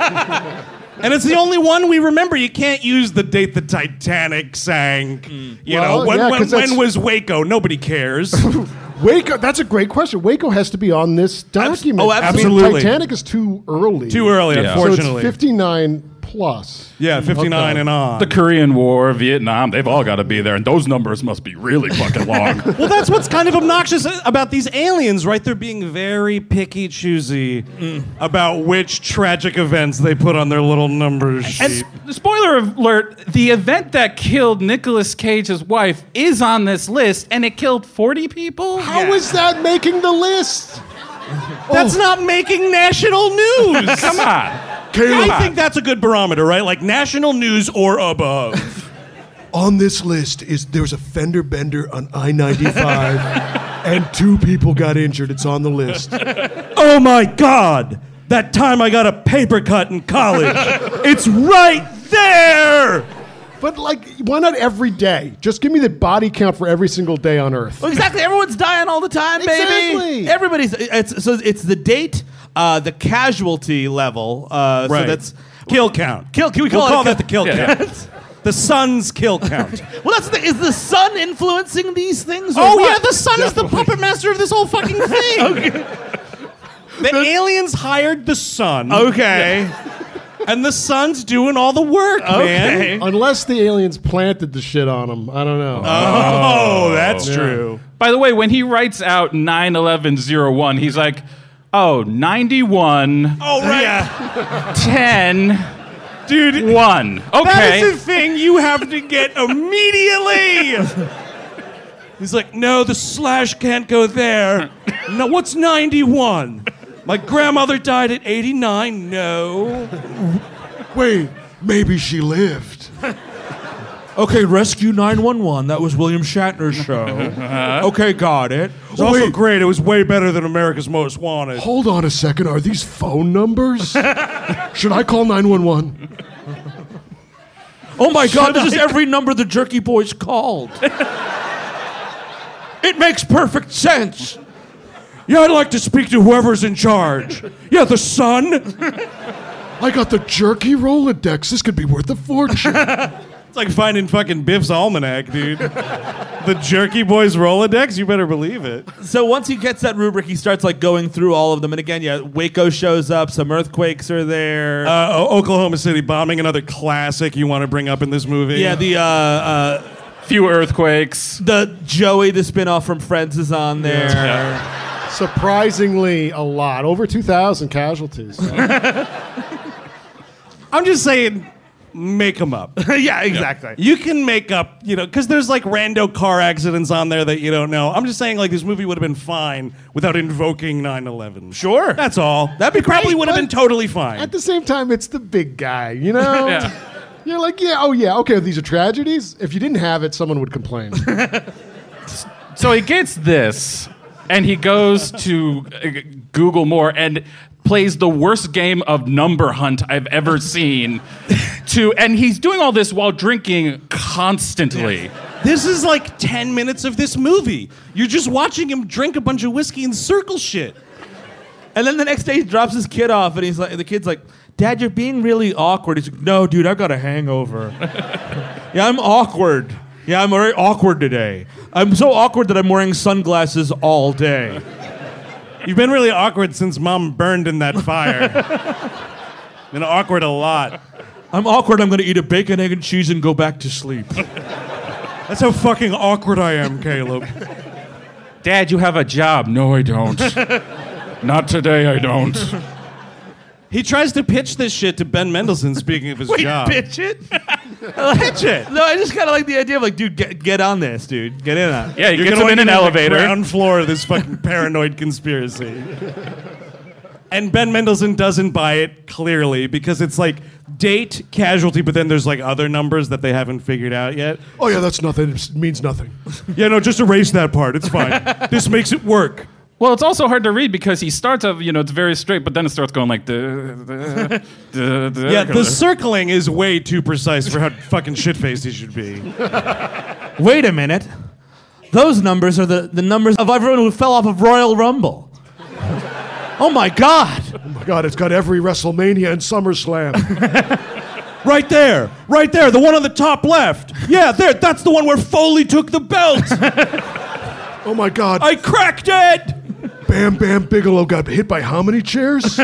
[SPEAKER 3] And it's the only one we remember. You can't use the date the Titanic sank. You know, when was Waco? Nobody cares.
[SPEAKER 2] Waco, that's a great question. Waco has to be on this document.
[SPEAKER 3] Absolutely.
[SPEAKER 2] I mean, Titanic is too early.
[SPEAKER 3] Too early, unfortunately.
[SPEAKER 2] So it's 59 plus.
[SPEAKER 3] Yeah, 59 and on.
[SPEAKER 4] The Korean War, Vietnam, they've all got to be there, and those numbers must be really fucking long.
[SPEAKER 3] Well, that's what's kind of obnoxious about these aliens, right? They're being very picky, choosy about which tragic events they put on their little number sheet.
[SPEAKER 4] And spoiler alert, the event that killed Nicolas Cage's wife is on this list, and it killed 40 people?
[SPEAKER 2] How is that making the list?
[SPEAKER 3] That's not making national news.
[SPEAKER 4] Come on.
[SPEAKER 3] I think that's a good barometer, right? Like national news or above.
[SPEAKER 2] On this list there's a fender bender on I-95 and 2 people got injured. It's on the list.
[SPEAKER 3] Oh my God! That time I got a paper cut in college. It's right there!
[SPEAKER 2] But, like, why not every day? Just give me the body count for every single day on Earth.
[SPEAKER 5] Well, exactly. Everyone's dying all the time, baby.
[SPEAKER 2] Exactly.
[SPEAKER 5] Everybody's. It's the date, the casualty level.
[SPEAKER 3] Right.
[SPEAKER 5] So that's
[SPEAKER 3] kill count.
[SPEAKER 5] Can we
[SPEAKER 3] We'll call that the kill count. The sun's kill count.
[SPEAKER 5] Well, that's the thing. Is the sun influencing these things?
[SPEAKER 3] Oh,
[SPEAKER 5] what?
[SPEAKER 3] yeah, the sun is the puppet master of this whole fucking thing.
[SPEAKER 5] Okay.
[SPEAKER 3] The aliens hired the sun.
[SPEAKER 5] Okay.
[SPEAKER 3] And the sun's doing all the work, man.
[SPEAKER 2] Unless the aliens planted the shit on them. I don't know.
[SPEAKER 3] Oh, that's true.
[SPEAKER 4] By the way, when he writes out 9/11/01, he's like, oh, 91,
[SPEAKER 3] Oh, right.
[SPEAKER 4] 10,
[SPEAKER 3] Dude,
[SPEAKER 4] 1.
[SPEAKER 3] that
[SPEAKER 4] Okay.
[SPEAKER 3] is the thing you have to get immediately. He's like, no, the slash can't go there. No, what's 91? My grandmother died at 89. No.
[SPEAKER 2] Wait, maybe she lived.
[SPEAKER 5] Okay, Rescue 911. That was William Shatner's show. Okay, got it.
[SPEAKER 3] It's also great. It was way better than America's Most Wanted.
[SPEAKER 2] Hold on a second. Are these phone numbers? Should I call 911?
[SPEAKER 5] Oh my God, this is every number the Jerky Boys called. It makes perfect sense.
[SPEAKER 3] Yeah, I'd like to speak to whoever's in charge. Yeah, the sun.
[SPEAKER 2] I got the jerky Rolodex. This could be worth a fortune.
[SPEAKER 3] It's like finding fucking Biff's almanac, dude. The Jerky Boys Rolodex, you better believe it.
[SPEAKER 5] So once he gets that rubric, he starts like going through all of them. And again, yeah, Waco shows up. Some earthquakes are there.
[SPEAKER 3] Oklahoma City bombing, another classic you want to bring up in this movie.
[SPEAKER 5] Yeah, the
[SPEAKER 4] Few earthquakes.
[SPEAKER 5] Joey, the spinoff from Friends, is on there.
[SPEAKER 4] Yeah.
[SPEAKER 2] Surprisingly, a lot. Over 2,000 casualties.
[SPEAKER 3] I'm just saying, make them up.
[SPEAKER 5] Yeah, exactly.
[SPEAKER 3] You can make up, because there's like rando car accidents on there that you don't know. I'm just saying, like, this movie would have been fine without invoking 9/11.
[SPEAKER 5] Sure.
[SPEAKER 3] That's all.
[SPEAKER 5] That'd be
[SPEAKER 3] Probably
[SPEAKER 5] great,
[SPEAKER 3] would have been totally fine.
[SPEAKER 2] At the same time, it's the big guy, you know?
[SPEAKER 4] Yeah.
[SPEAKER 2] You're like, okay, these are tragedies. If you didn't have it, someone would complain.
[SPEAKER 4] So he gets this, and he goes to Google more and plays the worst game of number hunt I've ever seen. And he's doing all this while drinking constantly.
[SPEAKER 3] This is like 10 minutes of this movie. You're just watching him drink a bunch of whiskey and circle shit.
[SPEAKER 5] And then the next day he drops his kid off, and he's like, the kid's like, Dad, you're being really awkward. He's like, no, dude, I got a hangover. Yeah, I'm awkward. Yeah, I'm very awkward today. I'm so awkward that I'm wearing sunglasses all day.
[SPEAKER 3] You've been really awkward since Mom burned in that fire. Been awkward a lot.
[SPEAKER 5] I'm awkward. I'm going to eat a bacon, egg, and cheese and go back to sleep.
[SPEAKER 3] That's how fucking awkward I am, Caleb.
[SPEAKER 4] Dad, you have a job. No, I don't. Not today, I don't.
[SPEAKER 3] He tries to pitch this shit to Ben Mendelsohn, speaking of his
[SPEAKER 5] Wait,
[SPEAKER 3] job.
[SPEAKER 5] pitch it? Pitch it. No, I just kind of like the idea of like, dude, get on this, dude. Get in on it.
[SPEAKER 4] Yeah, he
[SPEAKER 3] You're
[SPEAKER 4] gets
[SPEAKER 3] gonna
[SPEAKER 4] him in an
[SPEAKER 3] wake up
[SPEAKER 4] elevator.
[SPEAKER 3] the ground floor of this fucking paranoid conspiracy. And Ben Mendelsohn doesn't buy it, clearly, because it's like date, casualty, but then there's like other numbers that they haven't figured out yet.
[SPEAKER 2] Oh yeah, that's nothing. It means nothing.
[SPEAKER 3] Yeah, no, just erase that part. It's fine. This makes it work.
[SPEAKER 4] Well, it's also hard to read because he starts off, it's very straight, but then it starts going like the.
[SPEAKER 3] Yeah, the circling is way too precise for how fucking shit-faced he should be.
[SPEAKER 5] Wait a minute. Those numbers are the numbers of everyone who fell off of Royal Rumble. Oh my God.
[SPEAKER 2] Oh my God, it's got every WrestleMania and SummerSlam.
[SPEAKER 3] Right there, the one on the top left. Yeah, there, that's the one where Foley took the belt.
[SPEAKER 2] Oh my God.
[SPEAKER 3] I cracked it.
[SPEAKER 2] Bam Bam Bigelow got hit by how many chairs?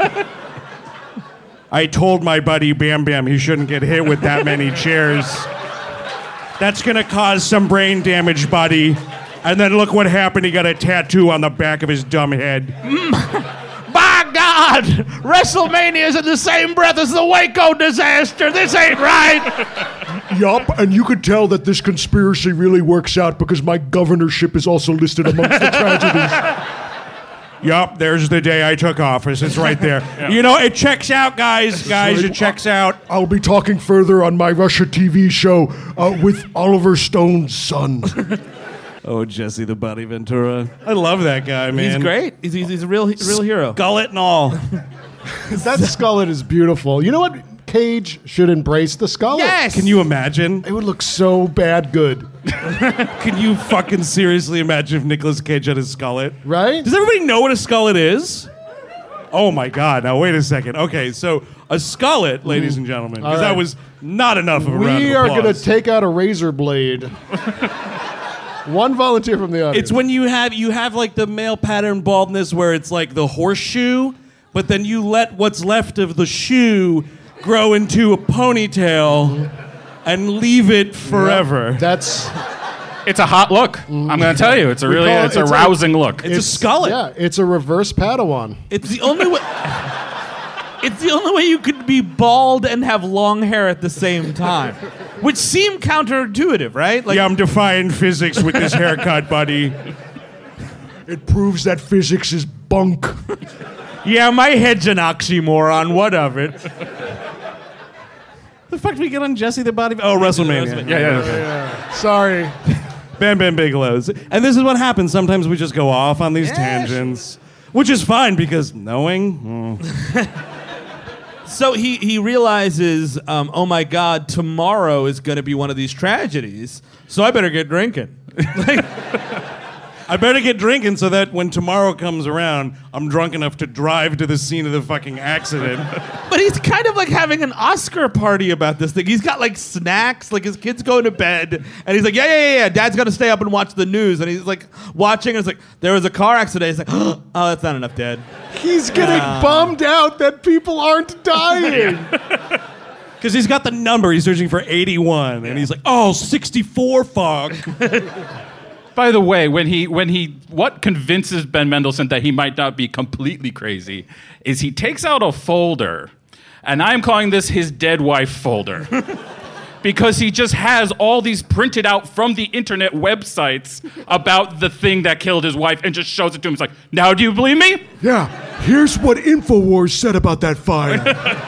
[SPEAKER 3] I told my buddy Bam Bam he shouldn't get hit with that many chairs. That's gonna cause some brain damage, buddy. And then look what happened. He got a tattoo on the back of his dumb head.
[SPEAKER 5] By God! WrestleMania is in the same breath as the Waco disaster. This ain't right.
[SPEAKER 2] Yup, and you could tell that this conspiracy really works out because my governorship is also listed amongst the tragedies.
[SPEAKER 3] Yup, there's the day I took office. It's right there. You know, it checks out, guys. It checks out.
[SPEAKER 2] I'll be talking further on my Russia TV show with Oliver Stone's son.
[SPEAKER 3] Oh, Jesse the Body Ventura. I love that guy, man.
[SPEAKER 5] He's great. He's a real hero.
[SPEAKER 3] Gullet and all.
[SPEAKER 2] That skullet is beautiful. You know what? Cage should embrace the skullet.
[SPEAKER 5] Yes.
[SPEAKER 3] Can you imagine?
[SPEAKER 2] It would look so bad good.
[SPEAKER 3] Can you fucking seriously imagine if Nicolas Cage had a skullet?
[SPEAKER 2] Right?
[SPEAKER 3] Does everybody know what a skullet is? Oh my God. Now, wait a second. Okay, so a skullet, ladies and gentlemen, because
[SPEAKER 2] right.
[SPEAKER 3] that was not enough of a round
[SPEAKER 2] We
[SPEAKER 3] of
[SPEAKER 2] are
[SPEAKER 3] applause.
[SPEAKER 2] going to take out a razor blade. One volunteer from the audience.
[SPEAKER 3] It's when you have like the male pattern baldness where it's like the horseshoe, but then you let what's left of the shoe grow into a ponytail and leave it forever.
[SPEAKER 2] That's...
[SPEAKER 4] It's a hot look. I'm going to tell you, it's a really,
[SPEAKER 2] call it-
[SPEAKER 4] it's a
[SPEAKER 2] it's a-
[SPEAKER 4] rousing look.
[SPEAKER 3] It's a skullet.
[SPEAKER 2] Yeah, it's a reverse Padawan.
[SPEAKER 5] It's the only way. It's the only way you could be bald and have long hair at the same time, which seem counterintuitive, right? Like,
[SPEAKER 3] Yeah, I'm defying physics with this haircut, buddy.
[SPEAKER 2] It proves that physics is bunk.
[SPEAKER 5] yeah, my head's an oxymoron. What of it?
[SPEAKER 3] The fuck did we get on Jesse the Body? Oh, WrestleMania.
[SPEAKER 4] Yeah.
[SPEAKER 2] Sorry.
[SPEAKER 3] Bam Bam Bigelow's. And this is what happens. Sometimes we just go off on these tangents, which is fine because knowing.
[SPEAKER 5] So he realizes, oh my God, tomorrow is going to be one of these tragedies. So I better get drinking.
[SPEAKER 3] I better get drinking so that when tomorrow comes around, I'm drunk enough to drive to the scene of the fucking accident.
[SPEAKER 5] But he's kind of like having an Oscar party about this thing. He's got like snacks, like his kids going to bed, and he's like, yeah. Dad's got to stay up and watch the news, and he's like watching, and it's like there was a car accident. He's like, oh, that's not enough, Dad.
[SPEAKER 2] He's getting bummed out that people aren't dying.
[SPEAKER 3] Because he's got the number. He's searching for 81, and he's like, oh, 64, fuck.
[SPEAKER 4] By the way, what convinces Ben Mendelsohn that he might not be completely crazy is he takes out a folder, and I'm calling this his dead wife folder. Because he just has all these printed out from the internet websites about the thing that killed his wife and just shows it to him. He's like, now do you believe me?
[SPEAKER 2] Yeah, here's what InfoWars said about that fire.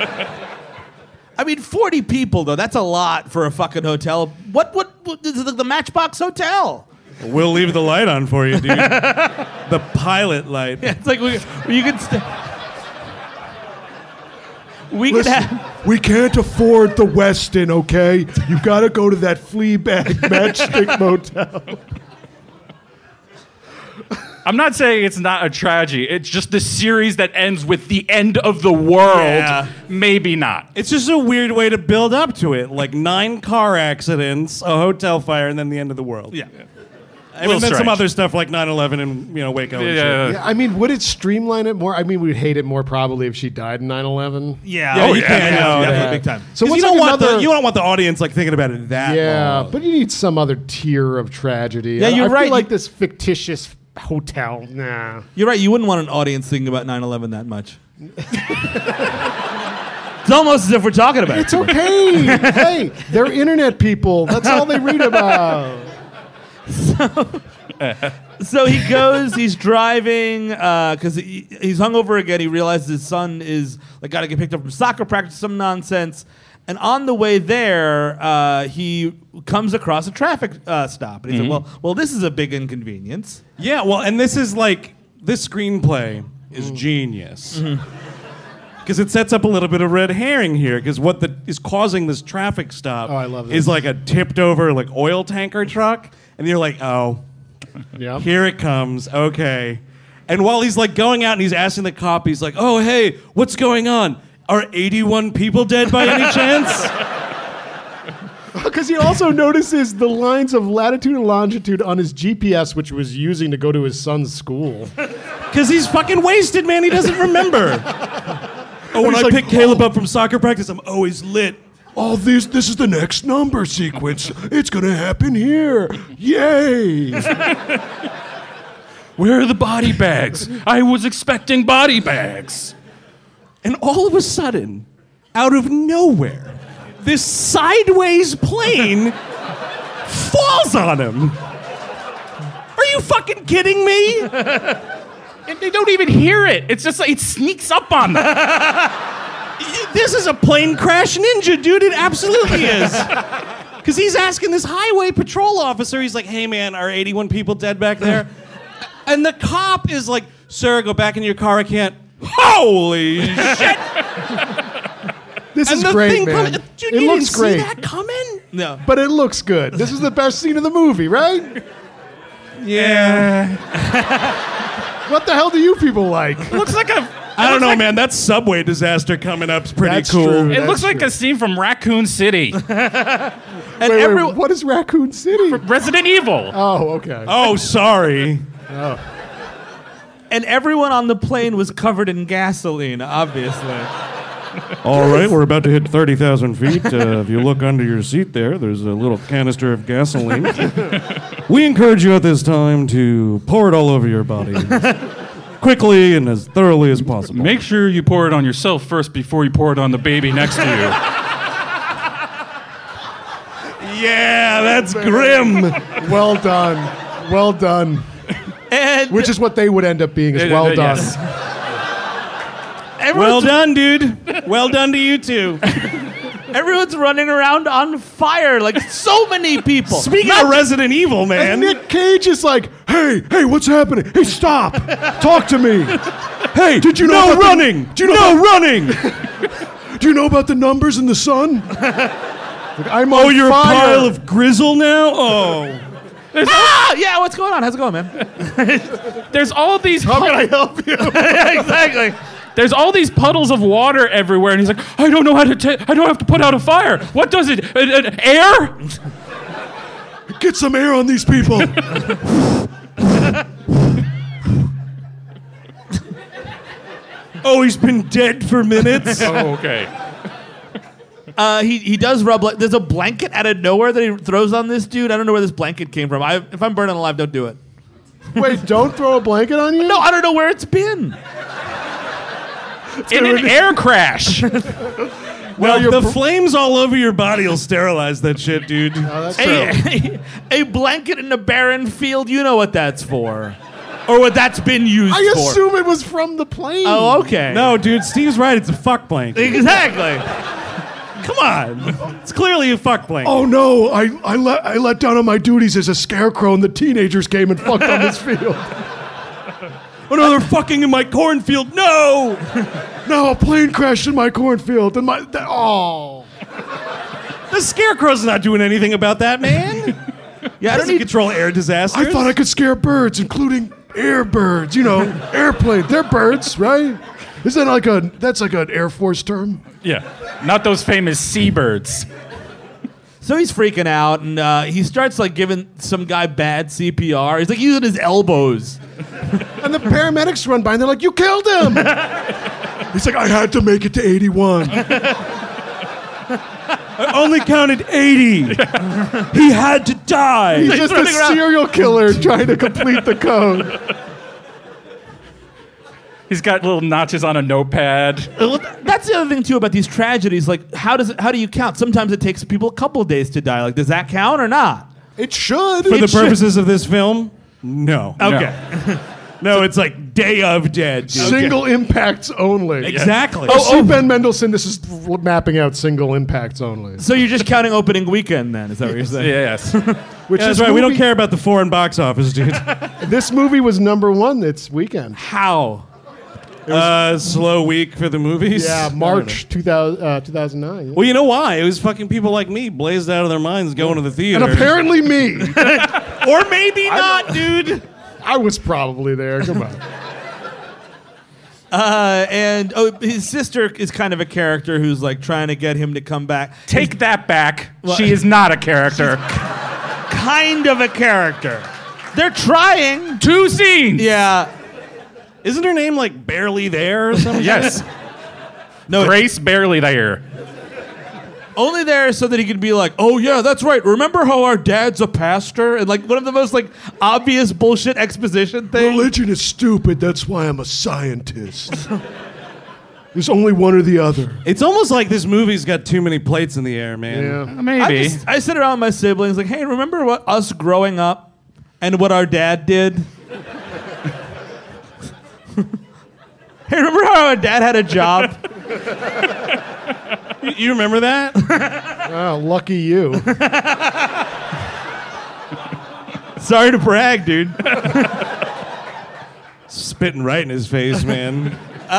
[SPEAKER 5] I mean, 40 people though, that's a lot for a fucking hotel. What is the Matchbox Hotel?
[SPEAKER 3] We'll leave the light on for you, dude. The pilot light.
[SPEAKER 5] Yeah, it's like you could we could
[SPEAKER 2] Listen,
[SPEAKER 5] have
[SPEAKER 2] we can't afford the Westin, okay? You gotta go to that Fleabag Matchstick Motel.
[SPEAKER 4] I'm not saying it's not a tragedy. It's just the series that ends with the end of the world.
[SPEAKER 3] Yeah.
[SPEAKER 4] Maybe not.
[SPEAKER 3] It's just a weird way to build up to it. Like 9 car accidents, a hotel fire, and then the end of the world.
[SPEAKER 5] yeah.
[SPEAKER 3] I mean, then some
[SPEAKER 4] strange.
[SPEAKER 3] other stuff like 9/11 and Waco. And shit.
[SPEAKER 2] Yeah, I mean, would it streamline it more? I mean, we'd hate it more probably if she died in 9/11.
[SPEAKER 5] Yeah.
[SPEAKER 3] Yeah,
[SPEAKER 5] Oh,
[SPEAKER 3] you
[SPEAKER 5] yeah.
[SPEAKER 3] can't know.
[SPEAKER 5] Definitely
[SPEAKER 3] Yeah.
[SPEAKER 5] big time.
[SPEAKER 2] So
[SPEAKER 3] You
[SPEAKER 2] what's
[SPEAKER 3] don't
[SPEAKER 2] like
[SPEAKER 3] want
[SPEAKER 2] another?
[SPEAKER 3] you don't want the audience like thinking about it that
[SPEAKER 2] Yeah,
[SPEAKER 3] long.
[SPEAKER 2] but you need some other tier of tragedy.
[SPEAKER 5] Yeah, you're
[SPEAKER 2] I
[SPEAKER 5] right.
[SPEAKER 2] feel like this fictitious hotel. Nah.
[SPEAKER 5] You're right. You wouldn't want an audience thinking about 9/11 that much. It's almost as if we're talking about
[SPEAKER 2] It's
[SPEAKER 5] it.
[SPEAKER 2] okay. Hey, they're internet people. That's all they read about.
[SPEAKER 5] So he goes, he's driving, because he's hungover again. He realizes his son is got to get picked up from soccer practice, some nonsense. And on the way there, he comes across a traffic stop. And he's like, well, this is a big inconvenience.
[SPEAKER 3] Yeah, well, and this screenplay is genius. Because it sets up a little bit of red herring here. Because what is causing this traffic stop
[SPEAKER 2] I love this.
[SPEAKER 3] is like a tipped over oil tanker truck. And you're like, oh,
[SPEAKER 2] Yep.
[SPEAKER 3] here it comes. Okay. And while he's going out and he's asking the cop, he's like, oh, hey, what's going on? Are 81 people dead by any chance?
[SPEAKER 2] Because he also notices the lines of latitude and longitude on his GPS, which he was using to go to his son's school.
[SPEAKER 3] Because he's fucking wasted, man. He doesn't remember. Oh, when
[SPEAKER 2] He's
[SPEAKER 3] I
[SPEAKER 2] like,
[SPEAKER 3] pick Caleb up from soccer practice, I'm always lit.
[SPEAKER 2] Oh, this is the next number sequence. It's going to happen here. Yay.
[SPEAKER 4] Where are the body bags? I was expecting body bags.
[SPEAKER 3] And all of a sudden, out of nowhere, this sideways plane falls on him. Are you fucking kidding me?
[SPEAKER 4] And they don't even hear it. It's just it sneaks up on them.
[SPEAKER 3] This is a plane crash ninja, dude. It absolutely is. Because he's asking this highway patrol officer, he's like, hey, man, are 81 people dead back there? And the cop is like, sir, go back in your car. I can't. Holy shit.
[SPEAKER 2] This
[SPEAKER 3] And
[SPEAKER 2] is
[SPEAKER 3] the
[SPEAKER 2] great,
[SPEAKER 3] thing
[SPEAKER 2] man.
[SPEAKER 3] dude,
[SPEAKER 2] It
[SPEAKER 3] you
[SPEAKER 2] looks
[SPEAKER 3] didn't
[SPEAKER 2] great.
[SPEAKER 3] see that coming?
[SPEAKER 5] No.
[SPEAKER 2] But it looks good. This is the best scene of the movie, right?
[SPEAKER 3] Yeah.
[SPEAKER 2] What the hell do you people like?
[SPEAKER 4] Looks like a.
[SPEAKER 3] I don't know, man. That subway disaster coming up's pretty
[SPEAKER 2] That's
[SPEAKER 3] cool.
[SPEAKER 2] true.
[SPEAKER 4] It looks
[SPEAKER 2] That's
[SPEAKER 4] like
[SPEAKER 2] true.
[SPEAKER 4] a scene from Raccoon City,
[SPEAKER 5] And
[SPEAKER 2] Wait,
[SPEAKER 5] everyone.
[SPEAKER 2] what is Raccoon City?
[SPEAKER 4] Resident Evil.
[SPEAKER 2] Oh, okay.
[SPEAKER 3] Oh, sorry.
[SPEAKER 5] And everyone on the plane was covered in gasoline, obviously.
[SPEAKER 3] All right, we're about to hit 30,000 feet. If you look under your seat there's a little canister of gasoline. We encourage you at this time to pour it all over your body. Quickly and as thoroughly as possible.
[SPEAKER 4] Make sure you pour it on yourself first before you pour it on the baby next to you.
[SPEAKER 3] Yeah, that's grim.
[SPEAKER 2] Well done. Well done.
[SPEAKER 5] And
[SPEAKER 2] Which is what they would end up being is well done.
[SPEAKER 4] Yes.
[SPEAKER 3] Well done, dude. Well done to you too.
[SPEAKER 5] everyone's running around on fire, like so many people.
[SPEAKER 3] Speaking of Resident Evil,
[SPEAKER 2] And
[SPEAKER 3] man.
[SPEAKER 2] Nick Cage is like, hey, what's happening? Hey, stop. Talk to me. Hey, did you know
[SPEAKER 3] No
[SPEAKER 2] about the-
[SPEAKER 3] running.
[SPEAKER 2] do you know
[SPEAKER 3] No running.
[SPEAKER 2] Do you know about the numbers in the sun? Like, I'm on
[SPEAKER 3] Oh, you're
[SPEAKER 2] fire.
[SPEAKER 3] a pile of grizzle now? Oh.
[SPEAKER 5] Ah, yeah, what's going on? How's it going, man?
[SPEAKER 4] There's all these.
[SPEAKER 2] How can I help you?
[SPEAKER 5] Yeah, exactly.
[SPEAKER 4] There's all these puddles of water everywhere, and he's like, I don't know how to. I don't have to put out a fire. What does it? Air?
[SPEAKER 2] Get some air on these people.
[SPEAKER 3] Oh, he's been dead for minutes.
[SPEAKER 4] Oh, okay.
[SPEAKER 5] He does rub. There's a blanket out of nowhere that he throws on this dude. I don't know where this blanket came from. If I'm burning alive, don't do it.
[SPEAKER 2] Wait, don't throw a blanket on you?
[SPEAKER 5] No, I don't know where it's been.
[SPEAKER 4] In an air crash.
[SPEAKER 3] Well,
[SPEAKER 2] you're
[SPEAKER 3] the
[SPEAKER 2] pr-
[SPEAKER 3] flames all over your body will sterilize that shit, dude.
[SPEAKER 2] Oh, that's true.
[SPEAKER 5] A blanket in a barren field. You know what that's for, or what that's been used
[SPEAKER 2] I
[SPEAKER 5] for.
[SPEAKER 2] assume it was from the plane.
[SPEAKER 5] Oh, okay.
[SPEAKER 3] No, dude, Steve's right. It's a fuck blanket.
[SPEAKER 5] Exactly.
[SPEAKER 3] Come on. It's clearly a fuck blanket.
[SPEAKER 2] Oh no! I let down on my duties as a scarecrow, and the teenagers came and fucked on this field.
[SPEAKER 3] Oh, no, they're fucking in my cornfield. No!
[SPEAKER 2] No, a plane crashed in my cornfield, and oh.
[SPEAKER 3] The scarecrow's not doing anything about that, man.
[SPEAKER 5] Yeah, I don't
[SPEAKER 3] Doesn't
[SPEAKER 5] need.
[SPEAKER 3] control air disasters.
[SPEAKER 2] I thought I could scare birds, including air birds. You know, airplanes. They're birds, right? Isn't that that's like an Air Force term?
[SPEAKER 4] Yeah. Not those famous seabirds.
[SPEAKER 5] So he's freaking out, and he starts like giving some guy bad CPR. He's like using his elbows.
[SPEAKER 2] And the paramedics run by, and they're like, "You killed him!" He's like, "I had to make it to 81."
[SPEAKER 3] I only counted 80. He had to die.
[SPEAKER 2] He's just a serial killer trying to complete the code.
[SPEAKER 4] He's got little notches on a notepad.
[SPEAKER 5] Well, that's the other thing too about these tragedies. Like, how do you count? Sometimes it takes people a couple of days to die. Like, does that count or not?
[SPEAKER 2] It should.
[SPEAKER 3] For the purposes of this film, no.
[SPEAKER 5] Okay.
[SPEAKER 3] No, it's like Day of Dead. Dude.
[SPEAKER 2] Single impacts only.
[SPEAKER 3] Exactly.
[SPEAKER 2] See Ben Mendelsohn, this is mapping out single impacts only.
[SPEAKER 5] So you're just counting opening weekend then? Is that what you're saying?
[SPEAKER 4] Yes.
[SPEAKER 2] Which
[SPEAKER 3] Yeah,
[SPEAKER 2] is
[SPEAKER 3] that's right. We don't care about the foreign box office, dude.
[SPEAKER 2] This movie was #1 this weekend.
[SPEAKER 5] How?
[SPEAKER 3] Slow week for the movies.
[SPEAKER 2] Yeah, March 2009. Yeah.
[SPEAKER 3] Well, you know why? It was fucking people like me blazed out of their minds going to the theater.
[SPEAKER 2] And apparently me.
[SPEAKER 3] or maybe not, dude.
[SPEAKER 2] I was probably there. Come on.
[SPEAKER 5] And his sister is kind of a character who's like trying to get him to come back.
[SPEAKER 4] Take that back. She is not a character.
[SPEAKER 5] Kind of a character. They're trying.
[SPEAKER 4] 2 scenes.
[SPEAKER 5] Yeah.
[SPEAKER 3] Isn't her name like Barely There or something?
[SPEAKER 4] Yes.
[SPEAKER 5] No,
[SPEAKER 4] Grace barely there.
[SPEAKER 5] only there so that he could be like, oh yeah, that's right. Remember how our dad's a pastor? And like one of the most like obvious bullshit exposition things.
[SPEAKER 2] Religion is stupid. That's why I'm a scientist. There's only one or the other.
[SPEAKER 3] It's almost like this movie's got too many plates in the air, man.
[SPEAKER 2] Yeah.
[SPEAKER 4] Maybe.
[SPEAKER 5] I sit around with my siblings like, hey, remember what us growing up and what our dad did? Hey, remember how our dad had a job?
[SPEAKER 3] You remember that?
[SPEAKER 2] Oh, lucky you.
[SPEAKER 5] Sorry to brag, dude.
[SPEAKER 3] Spitting right in his face, man.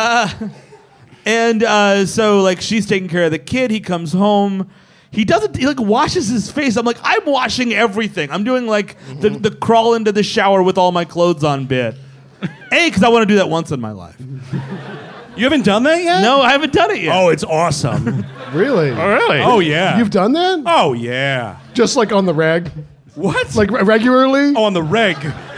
[SPEAKER 5] And so, like, she's taking care of the kid. He comes home. He doesn't, he, like, washes his face. I'm like, I'm washing everything. I'm doing, like, the crawl into the shower with all my clothes on bit. Because I want to do that once in my life.
[SPEAKER 3] You haven't done that yet?
[SPEAKER 5] No, I haven't done it yet.
[SPEAKER 3] Oh, it's awesome.
[SPEAKER 2] Really?
[SPEAKER 4] Oh, really?
[SPEAKER 3] Oh, yeah.
[SPEAKER 2] You've done that?
[SPEAKER 3] Oh, yeah.
[SPEAKER 2] Just like on the reg?
[SPEAKER 3] What?
[SPEAKER 2] Like regularly?
[SPEAKER 3] Oh, on the reg.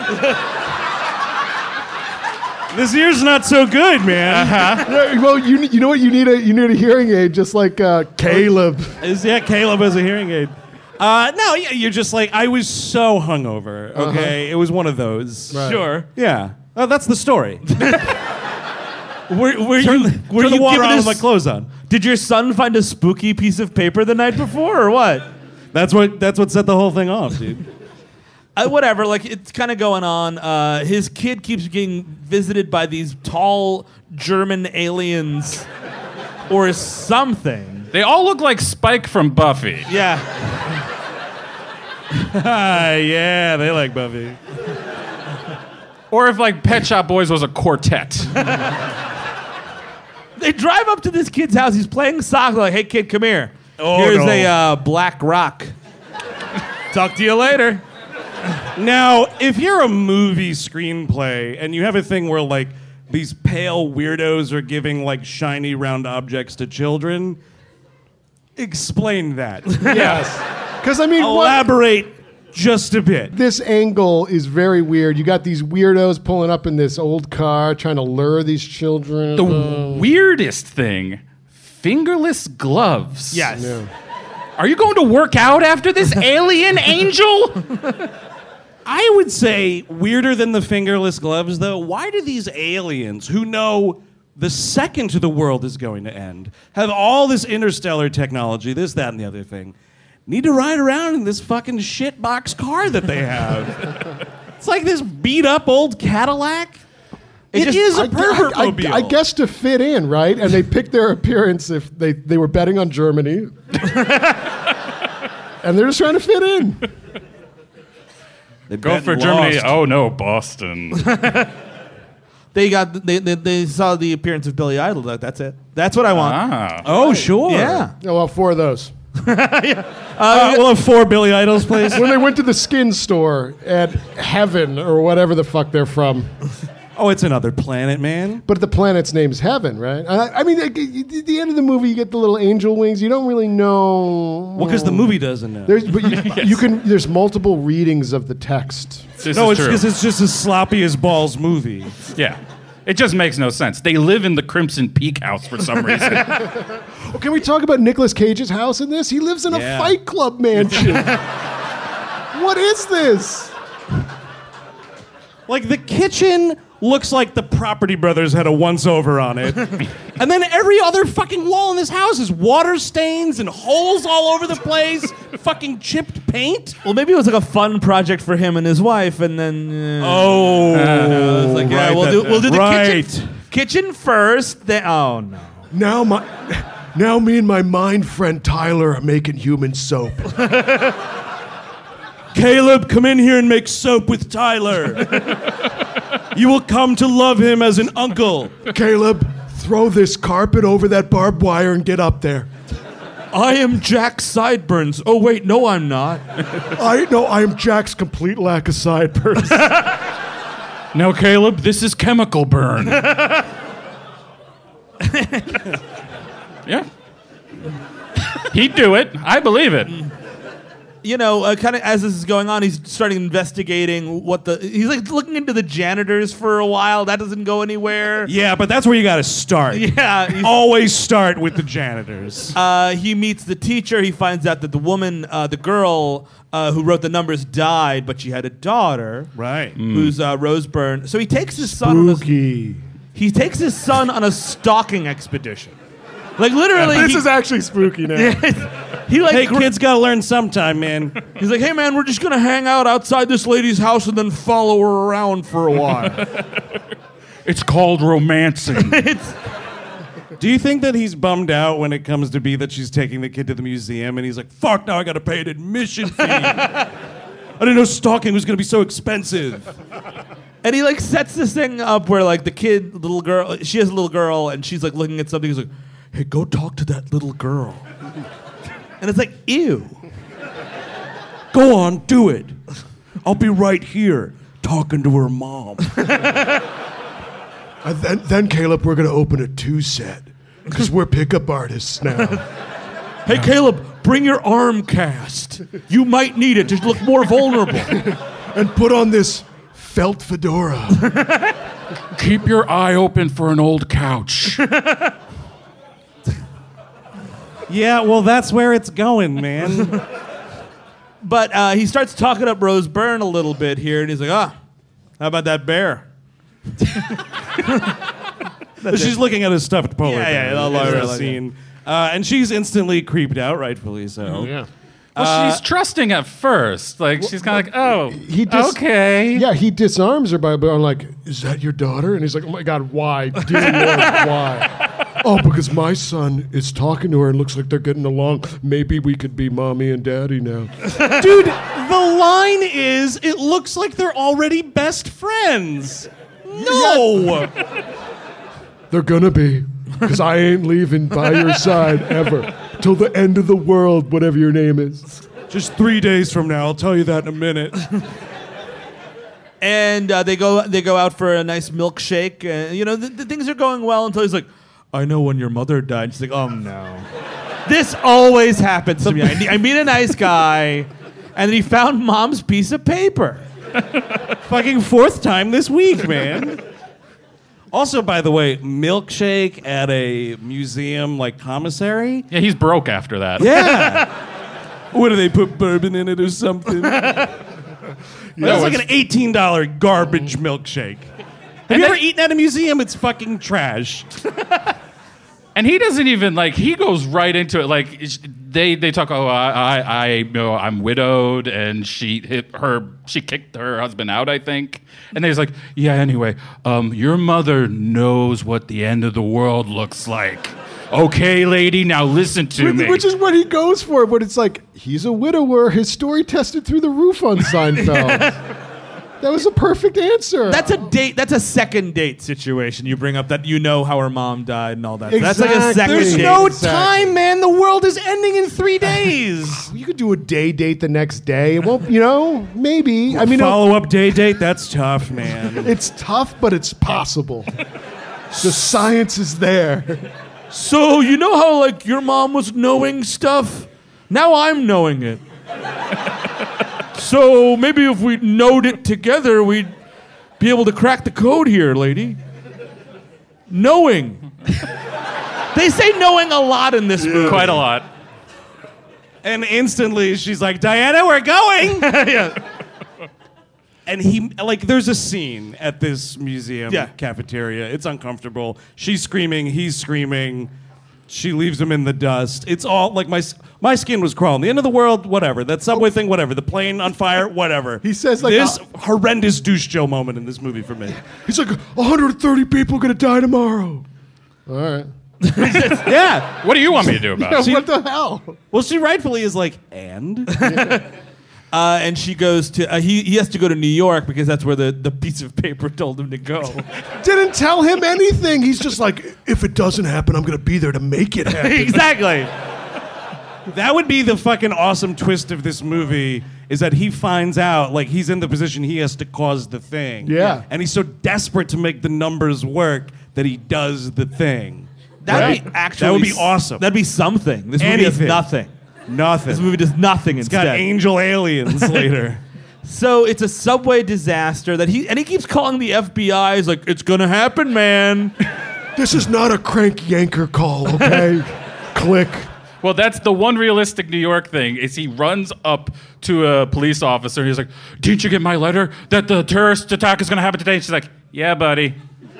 [SPEAKER 3] This ear's not so good, man.
[SPEAKER 2] Yeah, well, you know what? You need a hearing aid, just like Caleb.
[SPEAKER 3] Caleb has a hearing aid. No, yeah, you're just like, I was so hungover, okay? It was one of those.
[SPEAKER 2] Right.
[SPEAKER 5] Sure.
[SPEAKER 3] Yeah. Oh, that's the story.
[SPEAKER 5] Were
[SPEAKER 3] Turn
[SPEAKER 5] you
[SPEAKER 3] the water
[SPEAKER 5] giving
[SPEAKER 3] on
[SPEAKER 5] us-
[SPEAKER 3] with my clothes on.
[SPEAKER 5] Did your son find a spooky piece of paper the night before, or what?
[SPEAKER 3] That's what set the whole thing off, dude.
[SPEAKER 5] Whatever, like, it's kind of going on. His kid keeps getting visited by these tall German aliens or something.
[SPEAKER 4] They all look like Spike from Buffy.
[SPEAKER 5] Yeah.
[SPEAKER 3] Yeah, they like Buffy.
[SPEAKER 4] Or if, like, Pet Shop Boys was a quartet.
[SPEAKER 5] They drive up to this kid's house. He's playing soccer. Like, hey, kid, come here.
[SPEAKER 3] Oh,
[SPEAKER 5] Here's
[SPEAKER 3] no.
[SPEAKER 5] a black rock. Talk to you later.
[SPEAKER 3] Now, if you're a movie screenplay and you have a thing where, like, these pale weirdos are giving, like, shiny round objects to children, explain that.
[SPEAKER 2] Yes. Because, I mean,
[SPEAKER 3] Elaborate just a bit.
[SPEAKER 2] this angle is very weird. You got these weirdos pulling up in this old car trying to lure these children.
[SPEAKER 4] The weirdest thing, fingerless gloves.
[SPEAKER 5] Yes.
[SPEAKER 2] Yeah.
[SPEAKER 4] Are you going to work out after this alien angel?
[SPEAKER 3] I would say weirder than the fingerless gloves, though. Why do these aliens who know the second the world is going to end, have all this interstellar technology, this, that, and the other thing, need to ride around in this fucking shitbox car that they have? It's like this beat up old Cadillac. It is a pervert mobile.
[SPEAKER 2] I guess to fit in, right? And they picked their appearance if they were betting on Germany. And they're just trying to fit in.
[SPEAKER 3] They
[SPEAKER 4] Go
[SPEAKER 3] bet
[SPEAKER 4] for
[SPEAKER 3] and
[SPEAKER 4] Germany.
[SPEAKER 3] lost.
[SPEAKER 4] Oh, no, Boston.
[SPEAKER 5] They saw the appearance of Billy Idol. That's it. That's what I want.
[SPEAKER 4] Ah.
[SPEAKER 3] Oh, sure.
[SPEAKER 5] Yeah.
[SPEAKER 2] Oh, well, 4 of those.
[SPEAKER 3] We'll have 4 Billy Idols, please.
[SPEAKER 2] When they went to the skin store at Heaven or whatever the fuck they're from.
[SPEAKER 3] Oh, it's another planet, man.
[SPEAKER 2] But the planet's name's Heaven, right? I mean, at the end of the movie, you get the little angel wings. You don't really know.
[SPEAKER 3] Well, because the movie doesn't know.
[SPEAKER 2] You can. There's multiple readings of the text.
[SPEAKER 4] This
[SPEAKER 3] No,
[SPEAKER 4] is
[SPEAKER 3] it's
[SPEAKER 4] true.
[SPEAKER 3] because it's just as sloppy as Ball's movie.
[SPEAKER 4] Yeah. It just makes no sense. They live in the Crimson Peak house for some reason.
[SPEAKER 2] Oh, can we talk about Nicolas Cage's house in this? He lives in a Fight Club mansion. What is this?
[SPEAKER 3] Like, the kitchen looks like the Property Brothers had a once-over on it. And then every other fucking wall in this house is water stains and holes all over the place, fucking chipped paint.
[SPEAKER 5] Well, maybe it was like a fun project for him and his wife, and then it's like, yeah,
[SPEAKER 3] right,
[SPEAKER 5] we'll do the
[SPEAKER 3] right.
[SPEAKER 5] kitchen first. Then no.
[SPEAKER 2] Now me and my mind friend Tyler are making human soap.
[SPEAKER 3] Caleb, come in here and make soap with Tyler. You will come to love him as an uncle.
[SPEAKER 2] Caleb, throw this carpet over that barbed wire and get up there.
[SPEAKER 5] I am Jack Sideburns. Oh wait, no, I'm not.
[SPEAKER 2] I am Jack's complete lack of sideburns.
[SPEAKER 4] No, Caleb, this is chemical burn. Yeah. He'd do it. I believe it.
[SPEAKER 5] You know, kind of as this is going on, he's starting investigating he's like looking into the janitors for a while. That doesn't go anywhere.
[SPEAKER 3] Yeah, but that's where you got to start.
[SPEAKER 5] Yeah.
[SPEAKER 3] Always start with the janitors.
[SPEAKER 5] He meets the teacher. He finds out that the woman, the girl who wrote the numbers died, but she had a daughter.
[SPEAKER 3] Right.
[SPEAKER 5] Who's Rose Byrne. So he takes his son he takes his son on a stalking expedition. Like literally,
[SPEAKER 2] this is actually spooky now.
[SPEAKER 3] Hey, kids gotta learn sometime, man.
[SPEAKER 5] He's like, hey man, we're just gonna hang out outside this lady's house and then follow her around for a while.
[SPEAKER 4] It's called romancing.
[SPEAKER 3] Do you think that he's bummed out when it comes to be that she's taking the kid to the museum and he's like, fuck, now I gotta pay an admission fee. I didn't know stalking was gonna be so expensive.
[SPEAKER 5] And he like sets this thing up where like little girl, she has a little girl and she's like looking at something. He's like, hey, go talk to that little girl. And it's like, ew.
[SPEAKER 3] Go on, do it. I'll be right here talking to her mom.
[SPEAKER 2] Then Caleb, we're going to open a 2-set because we're pickup artists now.
[SPEAKER 5] Hey, Caleb, bring your arm cast. You might need it to look more vulnerable.
[SPEAKER 2] And put on this felt fedora.
[SPEAKER 4] Keep your eye open for an old couch.
[SPEAKER 3] Yeah, well, that's where it's going, man.
[SPEAKER 5] But he starts talking up Rose Byrne a little bit here, and he's like, how about that bear?
[SPEAKER 3] She's looking at a stuffed polar bear.
[SPEAKER 5] Yeah,
[SPEAKER 3] scene. And she's instantly creeped out, rightfully so.
[SPEAKER 2] Yeah.
[SPEAKER 4] Well, she's trusting at first. Like, she's kind of like, oh, okay.
[SPEAKER 2] Yeah, he disarms her by being like, is that your daughter? And he's like, oh my God, why? Dear Lord, why? Oh, because my son is talking to her and looks like they're getting along. Maybe we could be mommy and daddy now.
[SPEAKER 3] Dude, the line is, it looks like they're already best friends. No!
[SPEAKER 2] They're gonna be. Because I ain't leaving by your side ever. Till the end of the world, whatever your name is.
[SPEAKER 3] Just 3 days from now, I'll tell you that in a minute.
[SPEAKER 5] And they go out for a nice milkshake. You know, the things are going well until he's like, I know when your mother died. She's like, oh no. This always happens to me. I meet a nice guy, and he found mom's piece of paper.
[SPEAKER 3] Fucking fourth time this week, man. Also, by the way, milkshake at a museum like commissary?
[SPEAKER 4] Yeah, he's broke after that.
[SPEAKER 3] Yeah. What do they put bourbon in it or something? That's like an $18 garbage milkshake. Have you ever eaten at a museum? It's fucking trash.
[SPEAKER 4] And he doesn't even he goes right into it. Like they talk. Oh, I'm widowed, and she kicked her husband out, I think. And he's like, yeah. Anyway, your mother knows what the end of the world looks like. Okay, lady, now listen to me.
[SPEAKER 2] Which is what he goes for. But it's like he's a widower. His story tested through the roof on Seinfeld. That was a perfect answer.
[SPEAKER 5] That's a date. That's a second date situation. You bring up that you know how her mom died and all that.
[SPEAKER 2] Exactly.
[SPEAKER 5] That's like a second
[SPEAKER 3] There's
[SPEAKER 5] date.
[SPEAKER 3] no time, man. The world is ending in 3 days.
[SPEAKER 2] You could do a day date the next day. Well, maybe. I mean,
[SPEAKER 3] follow-up day date, that's tough, man.
[SPEAKER 2] it's tough, but it's possible. The science is there.
[SPEAKER 5] So you know how your mom was knowing stuff? Now I'm knowing it. So maybe if we knowed it together, we'd be able to crack the code here, lady. knowing. They say knowing a lot in this movie.
[SPEAKER 4] Quite a lot.
[SPEAKER 3] And instantly she's like, Diana, we're going.
[SPEAKER 5] Yeah.
[SPEAKER 3] And he, like, there's a scene at this museum
[SPEAKER 5] Yeah.
[SPEAKER 3] cafeteria. It's uncomfortable. She's screaming. He's screaming. She leaves him in the dust. It's all like my skin was crawling. The end of the world, whatever. That subway thing, whatever. The plane on fire, whatever.
[SPEAKER 2] He says, like,
[SPEAKER 3] this horrendous douche Joe moment in this movie for me.
[SPEAKER 2] He's like, 130 people gonna die tomorrow. All right.
[SPEAKER 3] Yeah.
[SPEAKER 4] What do you want me to do about it?
[SPEAKER 2] What the hell?
[SPEAKER 3] Well, she rightfully is like, and
[SPEAKER 5] And she goes to, he has to go to New York because that's where the piece of paper told him to go.
[SPEAKER 2] Didn't tell him anything. He's just like, if it doesn't happen, I'm gonna be there to make it happen.
[SPEAKER 5] Exactly.
[SPEAKER 3] that would be the fucking awesome twist of this movie. Is that he finds out, like, he's in the position he has to cause the thing.
[SPEAKER 2] Yeah.
[SPEAKER 3] And he's so desperate to make the numbers work that he does the thing.
[SPEAKER 5] That'd be actually.
[SPEAKER 3] That would be awesome.
[SPEAKER 5] That'd be something. This movie
[SPEAKER 3] Anything.
[SPEAKER 5] has nothing.
[SPEAKER 3] Nothing.
[SPEAKER 5] This movie does nothing
[SPEAKER 3] It's
[SPEAKER 5] instead.
[SPEAKER 3] got angel aliens later.
[SPEAKER 5] So it's a subway disaster that he keeps calling the FBI. He's like, it's gonna happen, man.
[SPEAKER 2] This is not a crank yanker call, okay? Click.
[SPEAKER 4] Well, that's the one realistic New York thing is he runs up to a police officer and he's like, didn't you get my letter that the terrorist attack is going to happen today? And she's like, yeah, buddy.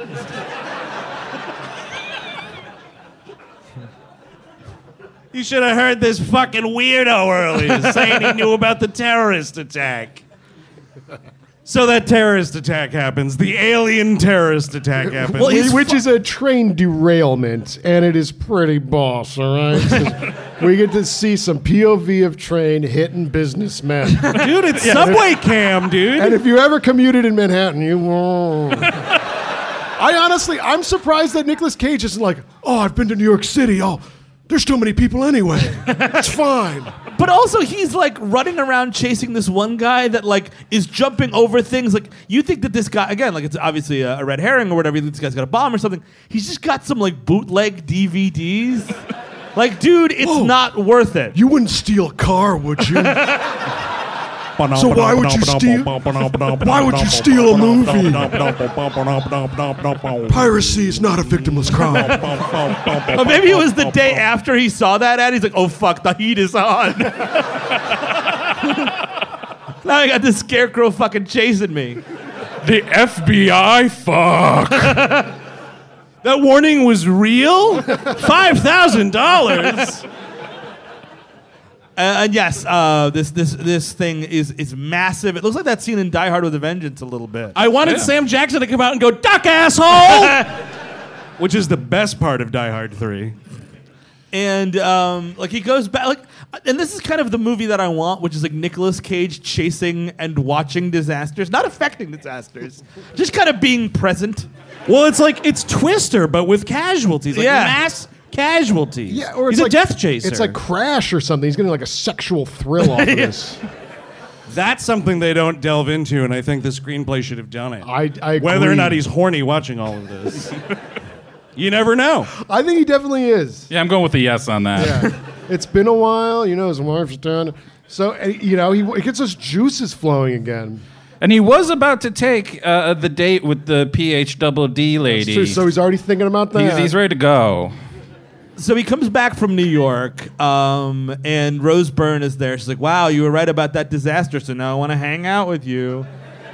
[SPEAKER 3] You should have heard this fucking weirdo earlier saying he knew about the terrorist attack. So that terrorist attack happens. The alien terrorist attack happens.
[SPEAKER 5] Well, he's
[SPEAKER 2] Which is a train derailment, and it is pretty boss, all right? We get to see some POV of train hitting businessmen.
[SPEAKER 3] dude, it's subway cam, dude.
[SPEAKER 2] And if you ever commuted in Manhattan, you won't. I'm surprised that Nicolas Cage isn't like, oh, I've been to New York City. Oh, there's too many people anyway. It's fine.
[SPEAKER 5] But also, he's like running around chasing this one guy that like is jumping over things. Like you think that this guy, again, like it's obviously a red herring or whatever. You think this guy's got a bomb or something. He's just got some like bootleg DVDs. Like, dude, it's
[SPEAKER 2] Whoa.
[SPEAKER 5] not worth it.
[SPEAKER 2] You wouldn't steal a car, would you? So why would you steal? Why would you steal a movie? Piracy is not a victimless crime.
[SPEAKER 5] Or maybe it was the day after he saw that ad. He's like, oh fuck, the heat is on. Now I got this scarecrow fucking chasing me.
[SPEAKER 4] The FBI? Fuck.
[SPEAKER 3] That warning was real? $5,000?
[SPEAKER 5] And yes, this thing is massive. It looks like that scene in Die Hard with a Vengeance a little bit.
[SPEAKER 3] I wanted Sam Jackson to come out and go, duck, asshole! Which is the best part of Die Hard 3.
[SPEAKER 5] And like he goes back, like, and this is kind of the movie that I want, which is like Nicolas Cage chasing and watching disasters, not affecting disasters, just kind of being present.
[SPEAKER 3] Well, it's Twister, but with casualties. Like mass casualties.
[SPEAKER 2] Yeah, or it's
[SPEAKER 3] He's
[SPEAKER 2] like
[SPEAKER 3] a death chaser.
[SPEAKER 2] It's like Crash or something. He's getting like a sexual thrill off of this.
[SPEAKER 3] That's something they don't delve into, and I think the screenplay should have done it.
[SPEAKER 2] I agree.
[SPEAKER 3] Whether or not he's horny watching all of this. You never know.
[SPEAKER 2] I think he definitely is.
[SPEAKER 4] Yeah, I'm going with a yes on that.
[SPEAKER 2] Yeah. It's been a while. You know, his wife's done. So, you know, he gets his juices flowing again.
[SPEAKER 4] And he was about to take the date with the PhD lady.
[SPEAKER 2] True, so he's already thinking about that.
[SPEAKER 4] He's ready to go.
[SPEAKER 5] So he comes back from New York, and Rose Byrne is there. She's like, wow, you were right about that disaster, so now I want to hang out with you.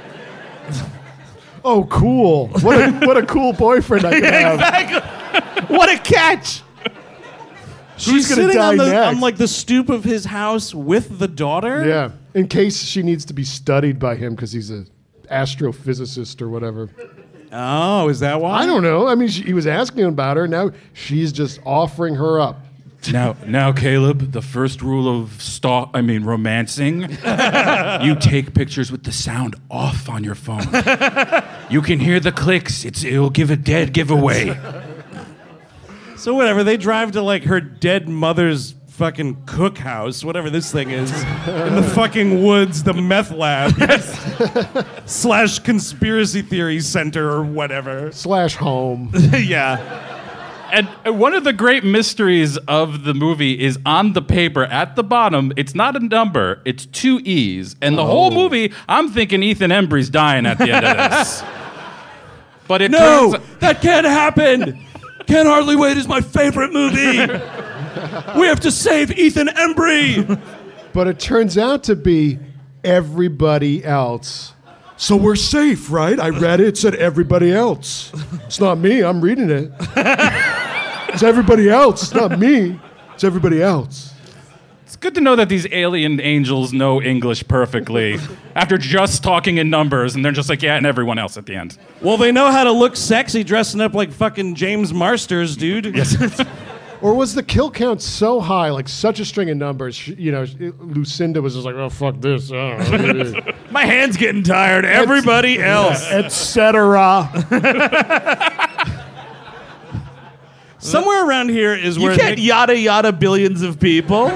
[SPEAKER 2] Oh, cool. What a cool boyfriend I could have.
[SPEAKER 5] Exactly. What a catch.
[SPEAKER 3] She's
[SPEAKER 2] gonna
[SPEAKER 3] sitting
[SPEAKER 2] die
[SPEAKER 3] on
[SPEAKER 2] next?
[SPEAKER 3] like the stoop of his house with the daughter.
[SPEAKER 2] Yeah, in case she needs to be studied by him because he's an astrophysicist or whatever.
[SPEAKER 3] Oh, is that why?
[SPEAKER 2] I don't know. I mean, he was asking about her. Now she's just offering her up.
[SPEAKER 4] Now, Caleb, the first rule of romancing, you take pictures with the sound off on your phone. You can hear the clicks. It'll give a dead giveaway.
[SPEAKER 3] So whatever, they drive to like her dead mother's fucking cookhouse, whatever this thing is, in the fucking woods, the meth lab, / conspiracy theory center or whatever.
[SPEAKER 2] / home.
[SPEAKER 3] Yeah.
[SPEAKER 4] And one of the great mysteries of the movie is on the paper at the bottom, it's not a number, it's 2 E's. And the whole movie, I'm thinking Ethan Embry's dying at the end of this. But it
[SPEAKER 3] No,
[SPEAKER 4] turns
[SPEAKER 3] that can't happen. Can't Hardly Wait is my favorite movie. We have to save Ethan Embry.
[SPEAKER 2] But it turns out to be everybody else. So we're safe, right? I read it said everybody else. It's not me, I'm reading it. It's everybody else, it's not me. It's everybody else.
[SPEAKER 4] It's good to know that these alien angels know English perfectly after just talking in numbers, and they're just like, yeah, and everyone else at the end.
[SPEAKER 3] Well, they know how to look sexy dressing up like fucking James Marsters, dude. Yes.
[SPEAKER 2] Or was the kill count so high, like such a string of numbers, Lucinda was just like, oh, fuck this.
[SPEAKER 5] My hand's getting tired. Everybody else.
[SPEAKER 2] Etc.
[SPEAKER 3] Somewhere around here is where
[SPEAKER 5] You can't yada yada billions of people.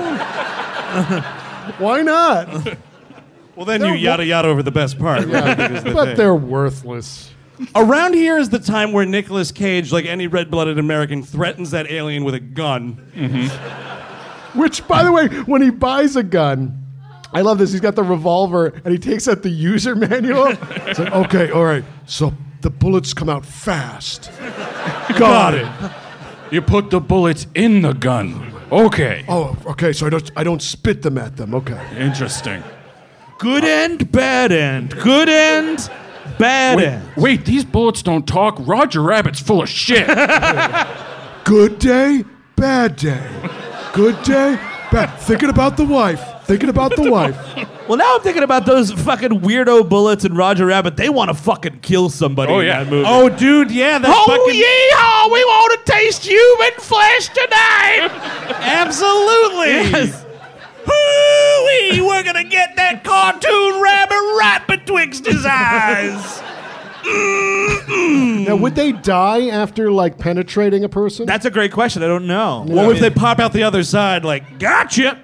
[SPEAKER 2] Why not?
[SPEAKER 3] Well, then you yada yada over the best part.
[SPEAKER 2] But they're worthless.
[SPEAKER 3] Around here is the time where Nicolas Cage, like any red-blooded American, threatens that alien with a gun.
[SPEAKER 2] Which, by the way, when he buys a gun, I love this. He's got the revolver, and he takes out the user manual. It's like, okay, all right, so the bullets come out fast. Got it.
[SPEAKER 4] You put the bullets in the gun. Okay.
[SPEAKER 2] Oh, okay, so I don't spit them at them. Okay.
[SPEAKER 4] Interesting.
[SPEAKER 5] Good end, bad end. Good end, bad end.
[SPEAKER 4] Wait, these bullets don't talk. Roger Rabbit's full of shit.
[SPEAKER 2] Good day, bad day. Good day, bad. Thinking about the wife. Thinking about the wife.
[SPEAKER 5] Well, now I'm thinking about those fucking weirdo bullets in Roger Rabbit. They want to fucking kill somebody in that movie.
[SPEAKER 3] Oh, dude, yeah. That fucking...
[SPEAKER 5] yeehaw! We want to taste human flesh tonight!
[SPEAKER 3] Absolutely.
[SPEAKER 5] Yes.
[SPEAKER 3] Hoo-wee, we're going to get that cartoon rabbit right betwixt his eyes.
[SPEAKER 2] Now, would they die after, like, penetrating a person?
[SPEAKER 5] That's a great question. I don't know.
[SPEAKER 3] What if they pop out the other side like, gotcha?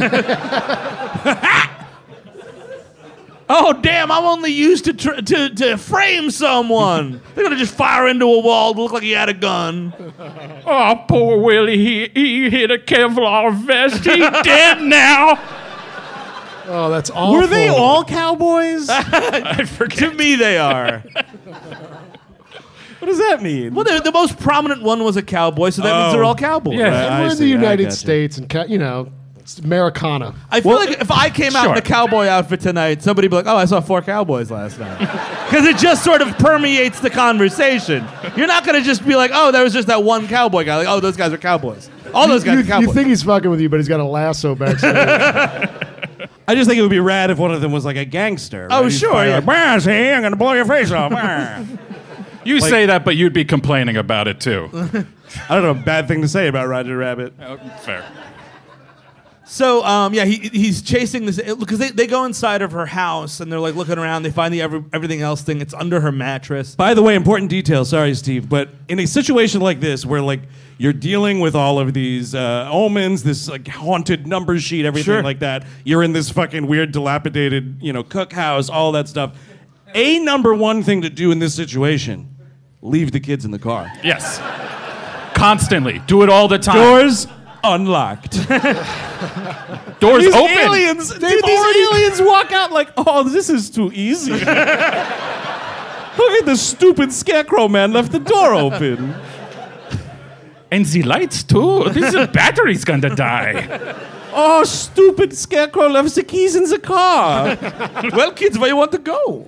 [SPEAKER 5] Oh, damn, I'm only used to frame someone. They're going to just fire into a wall to look like he had a gun.
[SPEAKER 4] Oh, poor Willie. He hit a Kevlar vest. He's dead now.
[SPEAKER 2] Oh, that's awful.
[SPEAKER 3] Were they all cowboys?
[SPEAKER 4] I forget.
[SPEAKER 5] To me, they are.
[SPEAKER 3] What does that mean?
[SPEAKER 5] Well, the most prominent one was a cowboy, so that means they're all cowboys.
[SPEAKER 4] Yeah.
[SPEAKER 2] And we're in the United States, and it's Americana.
[SPEAKER 5] I feel like if I came out in a cowboy outfit tonight, somebody would be like, oh, I saw 4 cowboys last night. Because it just sort of permeates the conversation. You're not going to just be like, oh, there was just that one cowboy guy. Like, oh, those guys are cowboys. All those guys are cowboys.
[SPEAKER 2] You think he's fucking with you, but he's got a lasso backstage.
[SPEAKER 3] I just think it would be rad if one of them was like a gangster.
[SPEAKER 5] Oh,
[SPEAKER 3] right?
[SPEAKER 5] sure. Yeah.
[SPEAKER 3] Like, see, I'm going to blow your face off.
[SPEAKER 4] You say that, but you'd be complaining about it, too.
[SPEAKER 3] I don't know, bad thing to say about Roger Rabbit.
[SPEAKER 4] Fair.
[SPEAKER 5] So, he's chasing this, because they go inside of her house, and they're like looking around, they find the everything else thing, it's under her mattress.
[SPEAKER 3] By the way, important detail, sorry, Steve, but in a situation like this where like you're dealing with all of these omens, this like haunted number sheet, everything like that, you're in this fucking weird dilapidated, cook house, all that stuff. A number one thing to do in this situation, leave the kids in the car.
[SPEAKER 4] Yes. Constantly. Do it all the time.
[SPEAKER 3] Doors unlocked.
[SPEAKER 4] Doors
[SPEAKER 3] These
[SPEAKER 4] open.
[SPEAKER 3] aliens, these aliens walk out like, oh, this is too easy. Look at the stupid scarecrow man left the door open.
[SPEAKER 4] And the lights, too. This battery's gonna die.
[SPEAKER 3] Oh, stupid scarecrow left the keys in the car.
[SPEAKER 5] Well, kids, where you want to go?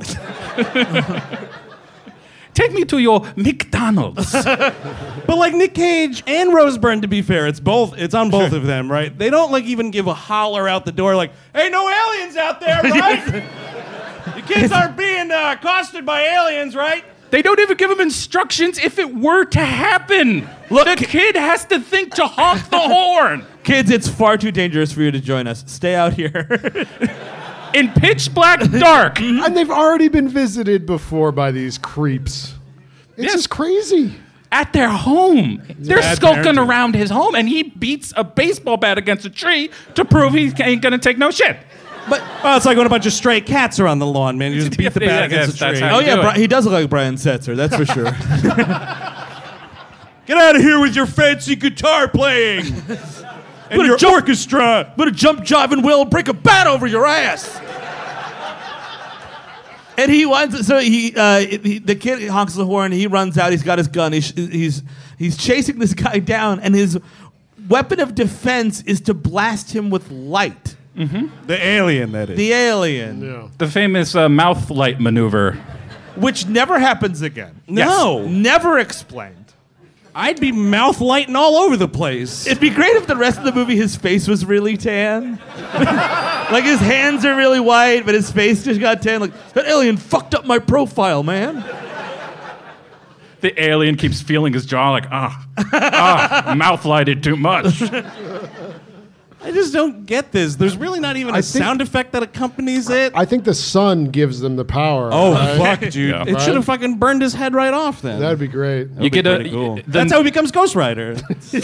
[SPEAKER 4] Take me to your McDonald's.
[SPEAKER 3] But like Nick Cage and Rose Byrne, to be fair, it's on both of them, right? They don't like even give a holler out the door like, hey, no aliens out there, right? The kids aren't being accosted by aliens, right?
[SPEAKER 4] They don't even give him instructions if it were to happen. Look, the kid has to think to honk the horn.
[SPEAKER 5] Kids, it's far too dangerous for you to join us. Stay out here.
[SPEAKER 4] In pitch black dark.
[SPEAKER 2] And they've already been visited before by these creeps. It's just crazy.
[SPEAKER 4] At their home. They're
[SPEAKER 3] bad
[SPEAKER 4] skulking
[SPEAKER 3] parenting.
[SPEAKER 4] around his home, and he beats a baseball bat against a tree to prove he ain't gonna take no shit.
[SPEAKER 5] But
[SPEAKER 3] it's like when a bunch of stray cats are on the lawn, man. You just beat the bat
[SPEAKER 4] Yeah,
[SPEAKER 3] against a
[SPEAKER 4] that's
[SPEAKER 3] tree.
[SPEAKER 4] how
[SPEAKER 5] oh
[SPEAKER 4] you
[SPEAKER 5] yeah,
[SPEAKER 4] do it.
[SPEAKER 5] he does look like Brian Setzer, that's for sure.
[SPEAKER 3] Get out of here with your fancy guitar playing and your orchestra.
[SPEAKER 5] But a jump, jive, and will break a bat over your ass. And he wants, so the kid honks the horn. He runs out. He's got his gun. He's chasing this guy down, and his weapon of defense is to blast him with light.
[SPEAKER 3] Mm-hmm. The alien, that is.
[SPEAKER 5] The alien.
[SPEAKER 2] Yeah.
[SPEAKER 4] The famous mouth light maneuver.
[SPEAKER 5] Which never happens again.
[SPEAKER 3] No.
[SPEAKER 5] Yes. Never explained.
[SPEAKER 3] I'd be mouth lighting all over the place.
[SPEAKER 5] It'd be great if the rest of the movie his face was really tan. Like his hands are really white, but his face just got tan. Like, that alien fucked up my profile, man.
[SPEAKER 4] The alien keeps feeling his jaw like, mouth lighted too much.
[SPEAKER 3] I just don't get this. There's really not even a sound effect that accompanies it.
[SPEAKER 2] I think the sun gives them the power.
[SPEAKER 3] Oh,
[SPEAKER 2] right?
[SPEAKER 3] fuck, dude.
[SPEAKER 4] Yeah.
[SPEAKER 3] It should have fucking burned his head right off then.
[SPEAKER 2] That'd be great.
[SPEAKER 4] You get
[SPEAKER 3] Pretty cool.
[SPEAKER 4] then-
[SPEAKER 3] That's how he becomes Ghost Rider.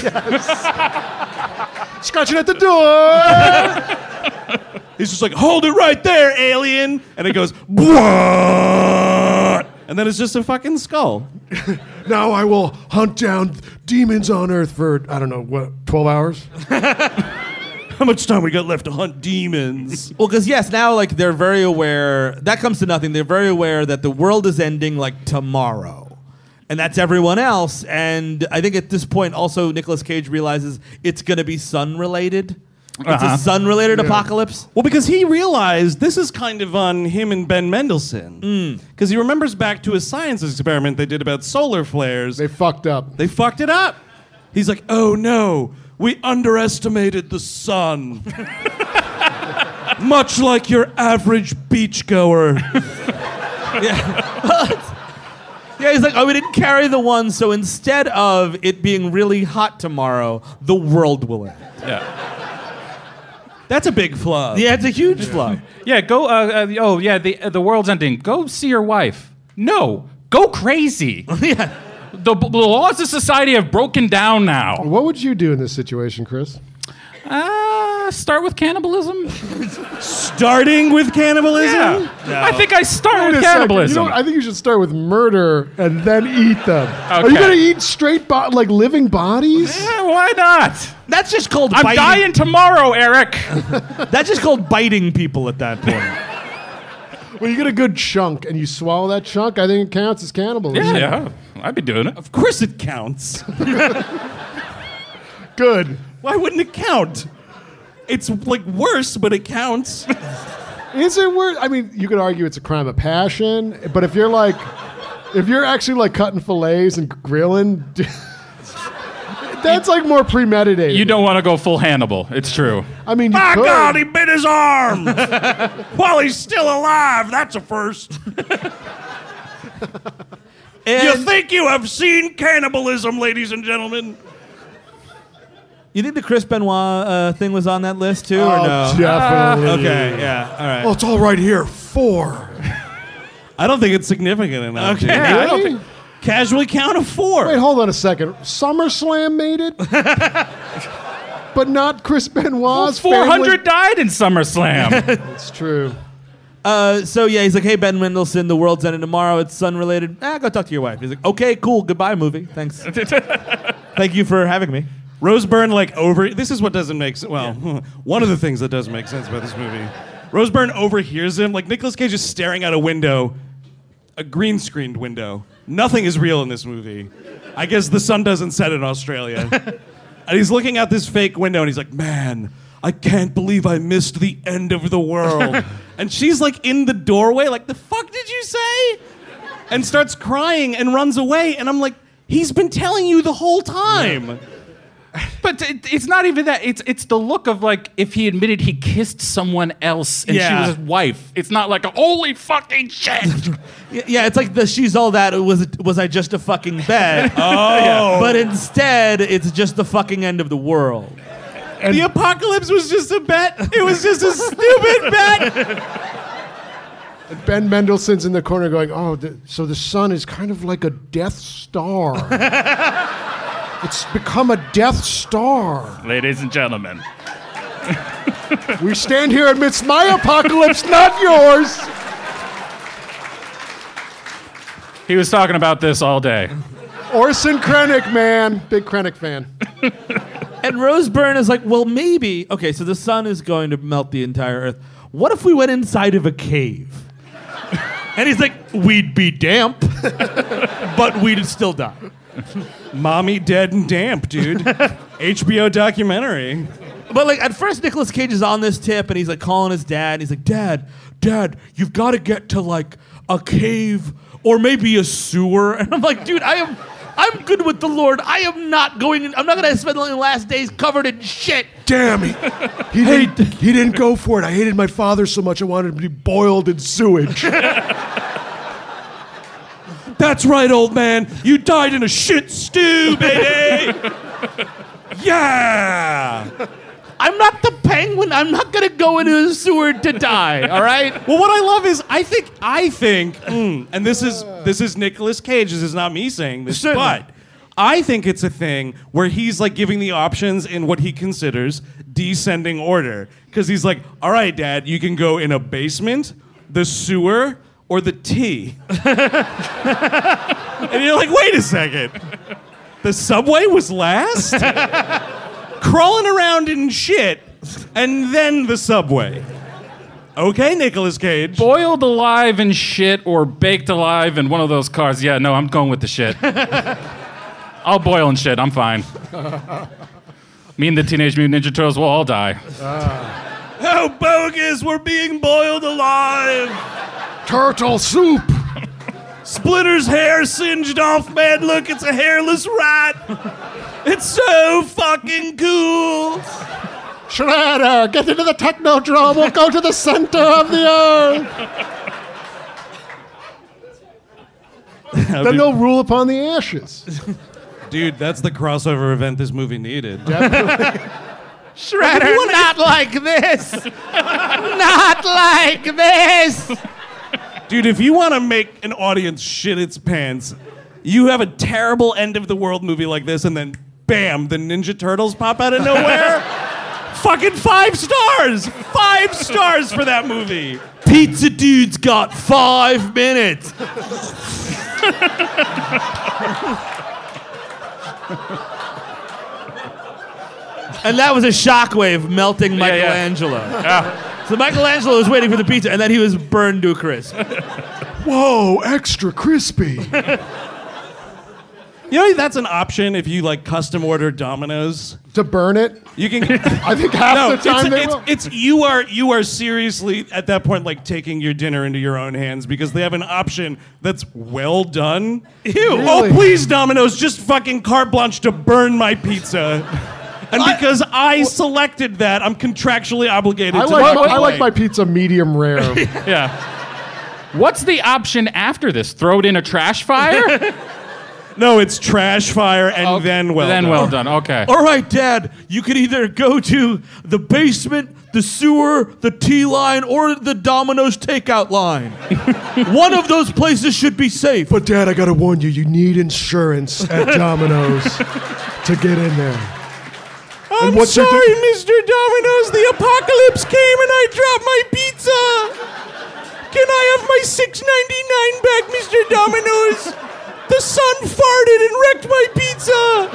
[SPEAKER 2] Scratching at the door.
[SPEAKER 3] He's just like, hold it right there, alien. And it goes, what? And then it's just a fucking skull.
[SPEAKER 2] Now I will hunt down demons on Earth for, I don't know, what, 12 hours?
[SPEAKER 3] How much time we got left to hunt demons?
[SPEAKER 5] Well, because yes, now like they're very aware. That comes to nothing. They're very aware that the world is ending like tomorrow, and that's everyone else. And I think at this point, also Nicolas Cage realizes it's going to be sun-related. It's a sun-related apocalypse.
[SPEAKER 3] Well, because he realized this is kind of on him and Ben Mendelsohn. Because he remembers back to a science experiment they did about solar flares.
[SPEAKER 2] They fucked up.
[SPEAKER 3] They fucked it up. He's like, oh no, we underestimated the sun. Much like your average beachgoer.
[SPEAKER 5] Yeah, he's like, oh, we didn't carry the one, so instead of it being really hot tomorrow, the world will end.
[SPEAKER 4] Yeah.
[SPEAKER 3] That's a big flub.
[SPEAKER 5] Yeah, it's a huge flaw.
[SPEAKER 4] Yeah, go. The world's ending. Go see your wife. No, go crazy.
[SPEAKER 5] Yeah.
[SPEAKER 4] The laws of society have broken down now.
[SPEAKER 2] What would you do in this situation, Chris?
[SPEAKER 4] Start with cannibalism.
[SPEAKER 3] Starting with cannibalism?
[SPEAKER 4] Yeah. I think I start
[SPEAKER 2] Wait
[SPEAKER 4] with
[SPEAKER 2] a second.
[SPEAKER 4] cannibalism.
[SPEAKER 2] You know, I think you should start with murder and then eat them. Are you
[SPEAKER 4] Okay.
[SPEAKER 2] going to eat straight, like living bodies?
[SPEAKER 4] Yeah, why not?
[SPEAKER 5] That's just called
[SPEAKER 4] I'm
[SPEAKER 5] biting.
[SPEAKER 4] dying tomorrow, Eric.
[SPEAKER 5] That's just called biting people at that point.
[SPEAKER 2] Well, you get a good chunk and you swallow that chunk, I think it counts as cannibalism.
[SPEAKER 4] Yeah, I'd be doing it.
[SPEAKER 3] Of course it counts.
[SPEAKER 2] Good.
[SPEAKER 3] Why wouldn't it count? It's like worse, but it counts.
[SPEAKER 2] Is it worth? I mean, you could argue it's a crime of passion, but if you're actually like cutting fillets and grilling, that's like more premeditated.
[SPEAKER 4] You don't want to go full Hannibal. It's true.
[SPEAKER 2] I mean, you
[SPEAKER 3] My
[SPEAKER 2] could.
[SPEAKER 3] God, he bit his arm while he's still alive. That's a first. You
[SPEAKER 5] And
[SPEAKER 3] think you have seen cannibalism, ladies and gentlemen?
[SPEAKER 5] you think the Chris Benoit thing was on that list too, or
[SPEAKER 2] Oh,
[SPEAKER 5] no?
[SPEAKER 2] definitely.
[SPEAKER 5] Okay, yeah, all right.
[SPEAKER 2] Oh, it's all right here. 4.
[SPEAKER 3] I don't think it's significant enough.
[SPEAKER 5] Okay.
[SPEAKER 3] dude.
[SPEAKER 4] Yeah, I don't think.
[SPEAKER 3] Casually count a 4.
[SPEAKER 2] Wait, hold on a second. SummerSlam made it, but not Chris Benoit's
[SPEAKER 4] 400 died in SummerSlam.
[SPEAKER 2] It's true.
[SPEAKER 5] So yeah, he's like, hey, Ben Mendelsohn, the world's ending tomorrow. It's sun-related. Go talk to your wife. He's like, okay, cool, goodbye, movie. Thanks. Thank you for having me.
[SPEAKER 3] Rose Byrne, this is what doesn't make sense. Well, one of the things that doesn't make sense about this movie. Rose Byrne overhears him. Like, Nicolas Cage is staring out a window, a green screened window. Nothing is real in this movie. I guess the sun doesn't set in Australia. And he's looking out this fake window and he's like, man, I can't believe I missed the end of the world. And she's like in the doorway, like, the fuck did you say? And starts crying and runs away. And I'm like, he's been telling you the whole time.
[SPEAKER 4] But it's not even that. It's the look of like if he admitted he kissed someone else and she
[SPEAKER 5] Yeah.
[SPEAKER 4] was his wife. It's not like a holy fucking shit.
[SPEAKER 5] Yeah, it's like the she's all that. Was I just a fucking bet?
[SPEAKER 3] Oh.
[SPEAKER 5] But instead, it's just the fucking end of the world.
[SPEAKER 3] The apocalypse was just a bet. It was just a stupid bet.
[SPEAKER 2] Ben Mendelsohn's in the corner going, oh, so the sun is kind of like a Death Star. It's become a Death Star.
[SPEAKER 4] Ladies and gentlemen.
[SPEAKER 2] We stand here amidst my apocalypse, not yours.
[SPEAKER 4] He was talking about this all day.
[SPEAKER 2] Orson Krennic, man. Big Krennic fan.
[SPEAKER 5] And Rose Byrne is like, well, maybe. Okay, so the sun is going to melt the entire Earth. What if we went inside of a cave? And he's like, we'd be damp, but we'd still die.
[SPEAKER 3] Mommy dead and damp, dude. HBO documentary.
[SPEAKER 5] But like at first, Nicolas Cage is on this tip, and he's like calling his dad. And he's like, Dad, you've got to get to like a cave or maybe a sewer. And I'm like, dude, I'm good with the Lord. I'm not going to spend the last days covered in shit.
[SPEAKER 2] Damn, he didn't go for it. I hated my father so much I wanted him to be boiled in sewage.
[SPEAKER 3] That's right, old man. You died in a shit stew, baby. Yeah.
[SPEAKER 5] I'm not the Penguin. I'm not going to go into the sewer to die, all right?
[SPEAKER 3] Well, what I love is I think, and this is Nicolas Cage. This is not me saying this,
[SPEAKER 5] Certainly.
[SPEAKER 3] but I think it's a thing where he's like giving the options in what he considers descending order. Because he's like, all right, Dad, you can go in a basement, the sewer, or the T. And you're like, wait a second. The subway was last? Crawling around in shit, and then the subway. Okay, Nicolas Cage.
[SPEAKER 4] Boiled alive in shit or baked alive in one of those cars. Yeah, no, I'm going with the shit. I'll boil in shit. I'm fine. Me and the Teenage Mutant Ninja Turtles will all die.
[SPEAKER 3] How bogus! We're being boiled alive!
[SPEAKER 2] Turtle soup.
[SPEAKER 3] Splinter's hair singed off, man. Look, it's a hairless rat. It's so fucking cool.
[SPEAKER 2] Shredder, get into the Technodrome. We'll go to the center of the earth. Then they'll rule upon the ashes.
[SPEAKER 3] Dude, that's the crossover event this movie needed.
[SPEAKER 5] Shredder, not like this. Not like this.
[SPEAKER 3] Dude, if you want to make an audience shit its pants, you have a terrible end of the world movie like this, and then bam, the Ninja Turtles pop out of nowhere. Fucking 5 stars! 5 stars for that movie.
[SPEAKER 5] Pizza Dude's got 5 minutes. And that was a shockwave melting Michelangelo.
[SPEAKER 4] Yeah.
[SPEAKER 5] So Michelangelo was waiting for the pizza, and then he was burned to a crisp.
[SPEAKER 2] Whoa, extra crispy.
[SPEAKER 3] You know that's an option if you like custom order Domino's.
[SPEAKER 2] To burn it?
[SPEAKER 3] You can.
[SPEAKER 2] I think half the time they will.
[SPEAKER 3] It's you are seriously at that point like taking your dinner into your own hands because they have an option that's well done.
[SPEAKER 5] Ew.
[SPEAKER 2] Really?
[SPEAKER 3] Oh please, Domino's, just fucking carte blanche to burn my pizza. And because I selected that, I'm contractually obligated
[SPEAKER 2] I
[SPEAKER 3] to
[SPEAKER 2] like my pizza medium rare.
[SPEAKER 4] Yeah. What's the option after this? Throw it in a trash fire?
[SPEAKER 3] No, it's trash fire and then well done.
[SPEAKER 4] Then well done. Okay.
[SPEAKER 5] All right, Dad, you could either go to the basement, the sewer, the T-line, or the Domino's takeout line. One of those places should be safe.
[SPEAKER 2] But Dad, I gotta warn you, you need insurance at Domino's to get in there.
[SPEAKER 3] I'm
[SPEAKER 2] what's your
[SPEAKER 3] sorry, Mr. Domino's. The apocalypse came and I dropped my pizza. Can I have my $6.99 back, Mr. Domino's? The sun farted and wrecked my pizza.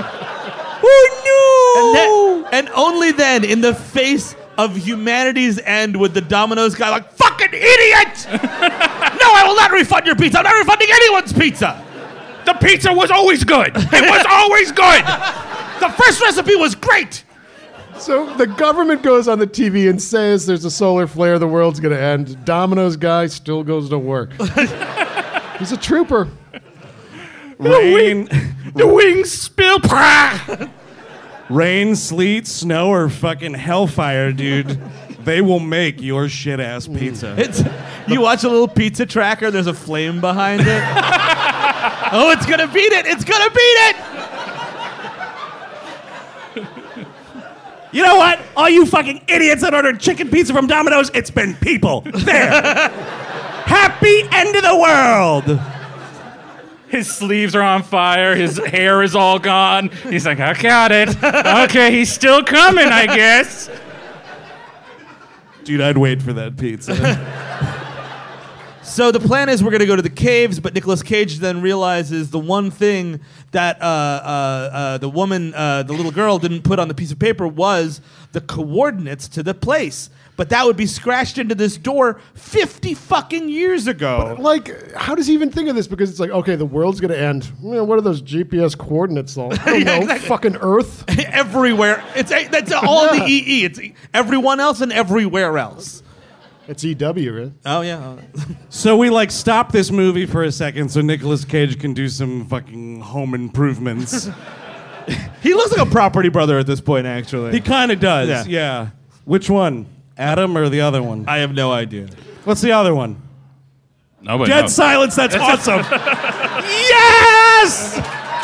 [SPEAKER 3] Oh no!
[SPEAKER 5] And only then, in the face of humanity's end, would the Domino's guy like, fucking idiot! No, I will not refund your pizza. I'm not refunding anyone's pizza.
[SPEAKER 4] The pizza was always good. It was always good.
[SPEAKER 5] The first recipe was great.
[SPEAKER 2] So the government goes on the TV and says there's a solar flare, the world's gonna end. Domino's guy still goes to work. He's a trooper.
[SPEAKER 3] Rain,
[SPEAKER 4] The wings spill.
[SPEAKER 3] rain, sleet, snow, or fucking hellfire, dude. They will make your shit ass pizza.
[SPEAKER 5] You watch a little pizza tracker, there's a flame behind it. Oh, it's gonna beat it! It's gonna beat it!
[SPEAKER 3] You know what? All you fucking idiots that ordered chicken pizza from Domino's, it's been people. There. Happy end of the world.
[SPEAKER 4] His sleeves are on fire. His hair is all gone. He's like, I got it. Okay, he's still coming, I guess.
[SPEAKER 3] Dude, I'd wait for that pizza.
[SPEAKER 5] So the plan is we're going to go to the caves, but Nicolas Cage then realizes the one thing that the woman, the little girl, didn't put on the piece of paper was the coordinates to the place. But that would be scratched into this door 50 fucking years ago.
[SPEAKER 2] Like, how does he even think of this? Because it's like, okay, the world's gonna end. What are those GPS coordinates? Though? I don't know.
[SPEAKER 5] Exactly.
[SPEAKER 2] Fucking Earth.
[SPEAKER 5] Everywhere. That's all the EE. It's everyone else and everywhere else.
[SPEAKER 2] It's EW, right?
[SPEAKER 5] Oh, yeah.
[SPEAKER 3] So we like stop this movie for a second so Nicolas Cage can do some fucking home improvements.
[SPEAKER 5] He looks like a property brother at this point, actually.
[SPEAKER 3] He kind of does,
[SPEAKER 5] Yeah.
[SPEAKER 3] yeah. Which one? Adam or the other one?
[SPEAKER 5] I have no idea.
[SPEAKER 3] What's the other one?
[SPEAKER 4] Nobody
[SPEAKER 3] Dead
[SPEAKER 4] knows.
[SPEAKER 3] silence, that's awesome. Yes!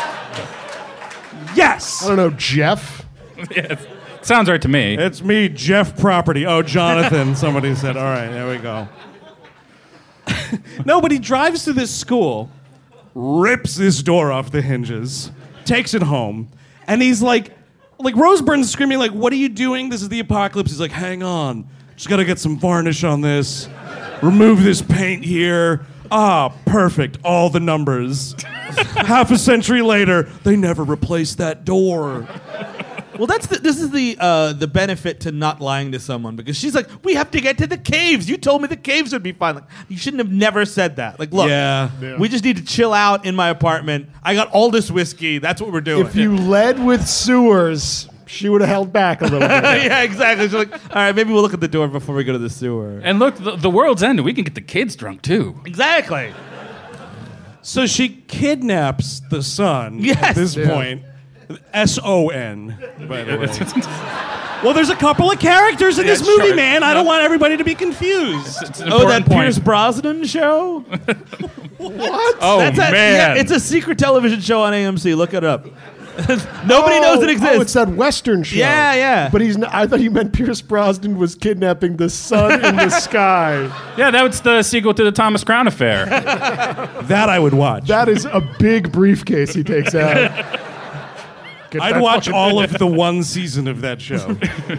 [SPEAKER 3] Yes!
[SPEAKER 2] I don't know, Jeff.
[SPEAKER 4] Yeah, sounds right to me.
[SPEAKER 3] It's me, Jeff Property. Oh, Jonathan, somebody said. All right, there we go. No, but he drives to this school, rips this door off the hinges, takes it home, and he's like Roseburn's screaming like, "What are you doing? This is the apocalypse." He's like, "Hang on, just gotta get some varnish on this, remove this paint here. Ah, perfect, all the numbers." Half a century later, they never replaced that door.
[SPEAKER 5] Well, this is the benefit to not lying to someone, because she's like, we have to get to the caves. You told me the caves would be fine. Like, you shouldn't have never said that. Like, look,
[SPEAKER 3] Yeah.
[SPEAKER 5] we just need to chill out in my apartment. I got all this whiskey. That's what we're doing.
[SPEAKER 2] If you led with sewers, she would have held back a little bit.
[SPEAKER 5] Yeah, exactly. She's like, all right, maybe we'll look at the door before we go to the sewer.
[SPEAKER 4] And look, the world's ended. We can get the kids drunk too.
[SPEAKER 5] Exactly.
[SPEAKER 3] So she kidnaps the son
[SPEAKER 5] Yes.
[SPEAKER 3] at this
[SPEAKER 2] Yeah.
[SPEAKER 3] point. S-O-N, by the way. Well, there's a couple of characters in this movie,
[SPEAKER 4] sure.
[SPEAKER 3] man. I don't want everybody to be confused.
[SPEAKER 4] It's an
[SPEAKER 5] Oh, that
[SPEAKER 4] important point.
[SPEAKER 5] Pierce Brosnan show?
[SPEAKER 2] What?
[SPEAKER 4] Oh,
[SPEAKER 5] That's
[SPEAKER 4] man.
[SPEAKER 5] yeah, it's a secret television show on AMC. Look it up. Nobody knows it exists.
[SPEAKER 2] Oh, it's that Western show.
[SPEAKER 5] Yeah, yeah.
[SPEAKER 2] But I thought you meant Pierce Brosnan was kidnapping the sun in the sky.
[SPEAKER 4] Yeah, that was the sequel to the Thomas Crown Affair.
[SPEAKER 3] That I would watch.
[SPEAKER 2] That is a big briefcase he takes out. Get
[SPEAKER 3] I'd
[SPEAKER 2] that
[SPEAKER 3] watch
[SPEAKER 2] fucking-
[SPEAKER 3] all of the one season of that show.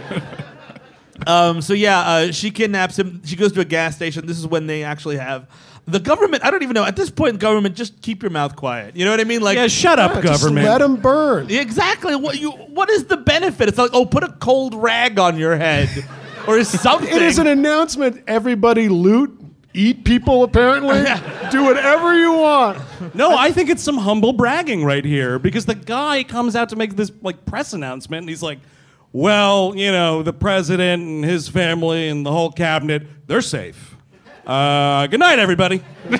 [SPEAKER 5] She kidnaps him. She goes to a gas station. This is when they actually have the government. I don't even know. At this point, government, just keep your mouth quiet. You know what I mean? Like,
[SPEAKER 3] Yeah, shut up,
[SPEAKER 2] Just
[SPEAKER 3] government.
[SPEAKER 2] let him burn.
[SPEAKER 5] exactly. What is the benefit? It's like, oh, put a cold rag on your head or something.
[SPEAKER 2] It is an announcement. Everybody loot, eat people, apparently. Do whatever you want.
[SPEAKER 3] No, I think it's some humble bragging right here because the guy comes out to make this like press announcement and he's like, well, you know, the president and his family and the whole cabinet, they're safe. Good night, everybody.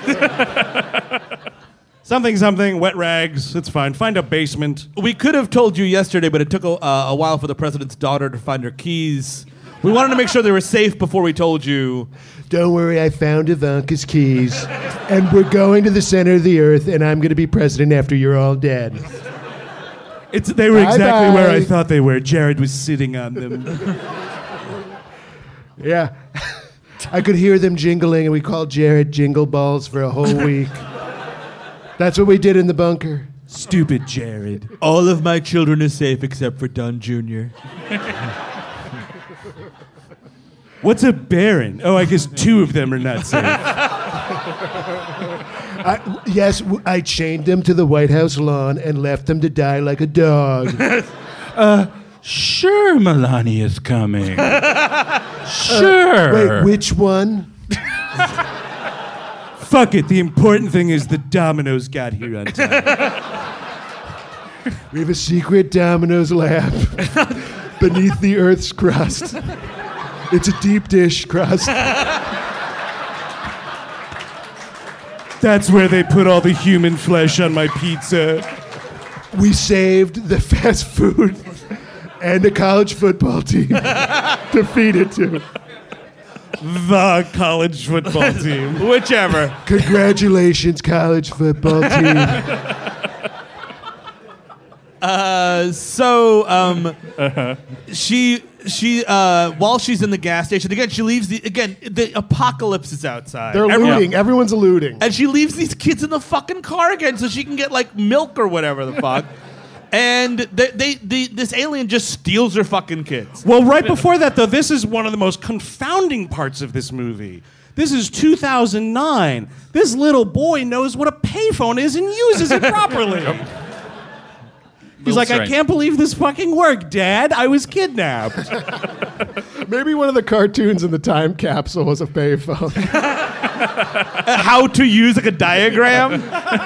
[SPEAKER 3] Something, wet rags, it's fine. Find a basement.
[SPEAKER 5] We could have told you yesterday, but it took a while for the president's daughter to find her keys. We wanted to make sure they were safe before we told you.
[SPEAKER 2] Don't worry, I found Ivanka's keys. And we're going to the center of the earth, and I'm going to be president after you're all dead.
[SPEAKER 3] They were exactly
[SPEAKER 2] Bye-bye.
[SPEAKER 3] where I thought they were. Jared was sitting on them.
[SPEAKER 2] Yeah. I could hear them jingling, and we called Jared Jingle Balls for a whole week. That's what we did in the bunker.
[SPEAKER 3] Stupid Jared.
[SPEAKER 5] All of my children are safe except for Don Jr.
[SPEAKER 3] What's a baron? Oh, I guess two of them are not safe.
[SPEAKER 2] Yes, I chained them to the White House lawn and left them to die like a dog.
[SPEAKER 4] Sure, Melania's coming. Sure.
[SPEAKER 2] Wait, which one?
[SPEAKER 3] Fuck it. The important thing is the Domino's got here on time.
[SPEAKER 2] We have a secret Domino's lab beneath the Earth's crust. It's a deep dish crust.
[SPEAKER 3] That's where they put all the human flesh on my pizza.
[SPEAKER 2] We saved the fast food and the college football team to feed it to.
[SPEAKER 3] The college football team.
[SPEAKER 5] Whichever.
[SPEAKER 2] Congratulations, college football team.
[SPEAKER 5] She while she's in the gas station again, she leaves the apocalypse is outside.
[SPEAKER 2] They're looting. Everyone's looting.
[SPEAKER 5] And she leaves these kids in the fucking car again so she can get like milk or whatever the fuck. And this alien just steals her fucking kids.
[SPEAKER 3] Well, right before that, though, this is one of the most confounding parts of this movie. This is 2009. This little boy knows what a payphone is and uses it properly. He's like, I can't believe this fucking worked, Dad. I was kidnapped.
[SPEAKER 2] Maybe one of the cartoons in the time capsule was a payphone.
[SPEAKER 5] How to use like a diagram.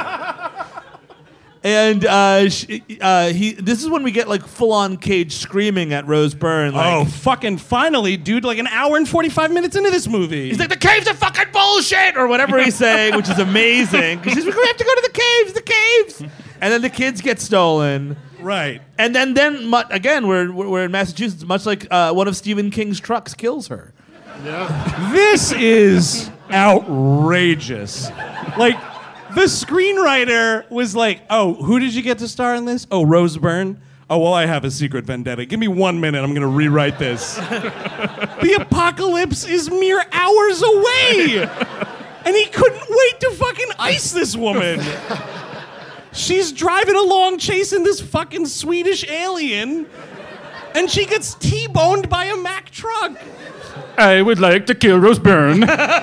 [SPEAKER 5] And this is when we get like full-on Cage screaming at Rose Byrne. Like,
[SPEAKER 3] Oh, fucking finally, dude, like an hour and 45 minutes into this movie.
[SPEAKER 5] he's like, the caves are fucking bullshit, or whatever he's saying, which is amazing. Because he's like, we have to go to the caves. And then the kids get stolen.
[SPEAKER 3] Right.
[SPEAKER 5] And then again, we're in Massachusetts, much like one of Stephen King's trucks kills her.
[SPEAKER 3] This is outrageous. Like, the screenwriter was like, oh, who did you get to star in this? Oh, Rose Byrne? Oh, well, I have a secret vendetta. Give me 1 minute. I'm going to rewrite this. The apocalypse is mere hours away. And he couldn't wait to fucking ice this woman. She's driving along chasing this fucking Swedish alien, and she gets T-boned by a Mack truck.
[SPEAKER 4] I would like to kill Rose Byrne.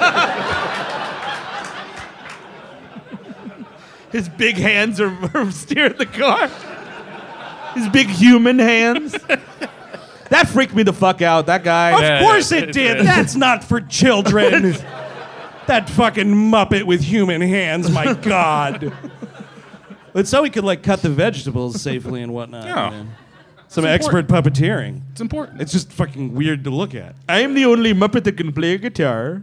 [SPEAKER 5] His big hands are steering the car. His big human hands. That freaked me the fuck out, that guy.
[SPEAKER 3] Of course it did. That's not for children. That fucking Muppet with human hands, my God. But so he could like cut the vegetables safely and whatnot.
[SPEAKER 4] Yeah.
[SPEAKER 3] You know? Some expert puppeteering.
[SPEAKER 4] It's important.
[SPEAKER 3] It's just fucking weird to look at.
[SPEAKER 5] I am the only Muppet that can play a guitar.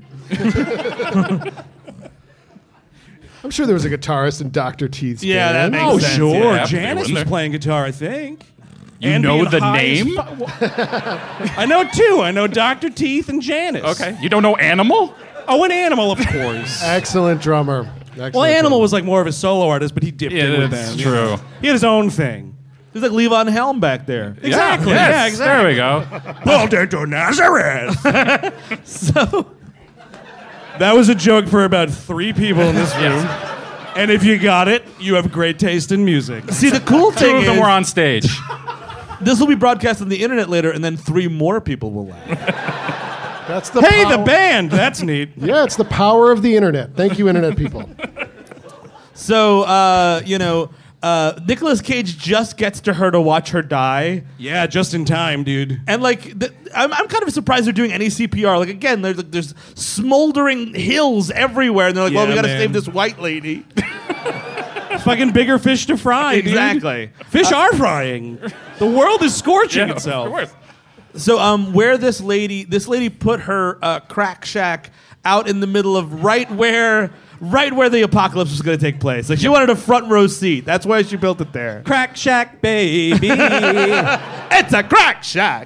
[SPEAKER 2] I'm sure there was a guitarist in Dr. Teeth's
[SPEAKER 5] Yeah, that
[SPEAKER 2] band.
[SPEAKER 5] makes
[SPEAKER 3] Oh,
[SPEAKER 5] sense.
[SPEAKER 3] sure.
[SPEAKER 4] Yeah,
[SPEAKER 3] Janice
[SPEAKER 4] wasn't
[SPEAKER 3] was
[SPEAKER 4] there?
[SPEAKER 3] playing guitar, I think.
[SPEAKER 4] You
[SPEAKER 3] And
[SPEAKER 4] know
[SPEAKER 3] being
[SPEAKER 4] the
[SPEAKER 3] high as
[SPEAKER 4] name?
[SPEAKER 3] I know two. I know Dr. Teeth and Janice.
[SPEAKER 4] Okay. You don't know Animal?
[SPEAKER 3] Oh, an Animal, of course.
[SPEAKER 2] Excellent drummer. Excellent
[SPEAKER 3] Well, Animal
[SPEAKER 2] drummer.
[SPEAKER 3] was like more of a solo artist, but he dipped in with
[SPEAKER 4] that's
[SPEAKER 3] them.
[SPEAKER 4] true.
[SPEAKER 3] You know? He had his own thing.
[SPEAKER 5] He's like Levon Helm back there.
[SPEAKER 3] Exactly.
[SPEAKER 4] Yes,
[SPEAKER 3] Yeah, exactly.
[SPEAKER 4] There we go.
[SPEAKER 3] Pulled into Nazareth.
[SPEAKER 5] So
[SPEAKER 3] That was a joke for about 3 people in this room. And if you got it, you have great taste in music.
[SPEAKER 5] see, the cool
[SPEAKER 4] Two
[SPEAKER 5] thing
[SPEAKER 4] of them
[SPEAKER 5] is
[SPEAKER 4] were on stage.
[SPEAKER 5] this will be broadcast on the internet later, and then 3 more people will laugh.
[SPEAKER 2] That's the
[SPEAKER 3] Hey,
[SPEAKER 2] power.
[SPEAKER 3] the band. That's neat.
[SPEAKER 2] Yeah, it's the power of the internet. Thank you, internet people.
[SPEAKER 5] So Nicolas Cage just gets to her to watch her die.
[SPEAKER 3] Yeah, just in time, dude.
[SPEAKER 5] And like, I'm kind of surprised they're doing any CPR. Like again, there's smoldering hills everywhere, and they're like, well, we
[SPEAKER 3] Yeah,
[SPEAKER 5] got to
[SPEAKER 3] man.
[SPEAKER 5] save this white lady.
[SPEAKER 3] Fucking bigger fish to fry, dude.
[SPEAKER 5] Exactly.
[SPEAKER 3] Fish are frying. The world is scorching itself.
[SPEAKER 4] Of course.
[SPEAKER 5] So where this lady put her crack shack out in the middle of right where the apocalypse was going to take place. Like she wanted a front row seat. That's why she built it there.
[SPEAKER 3] Crack Shack, baby.
[SPEAKER 5] It's a crack shack.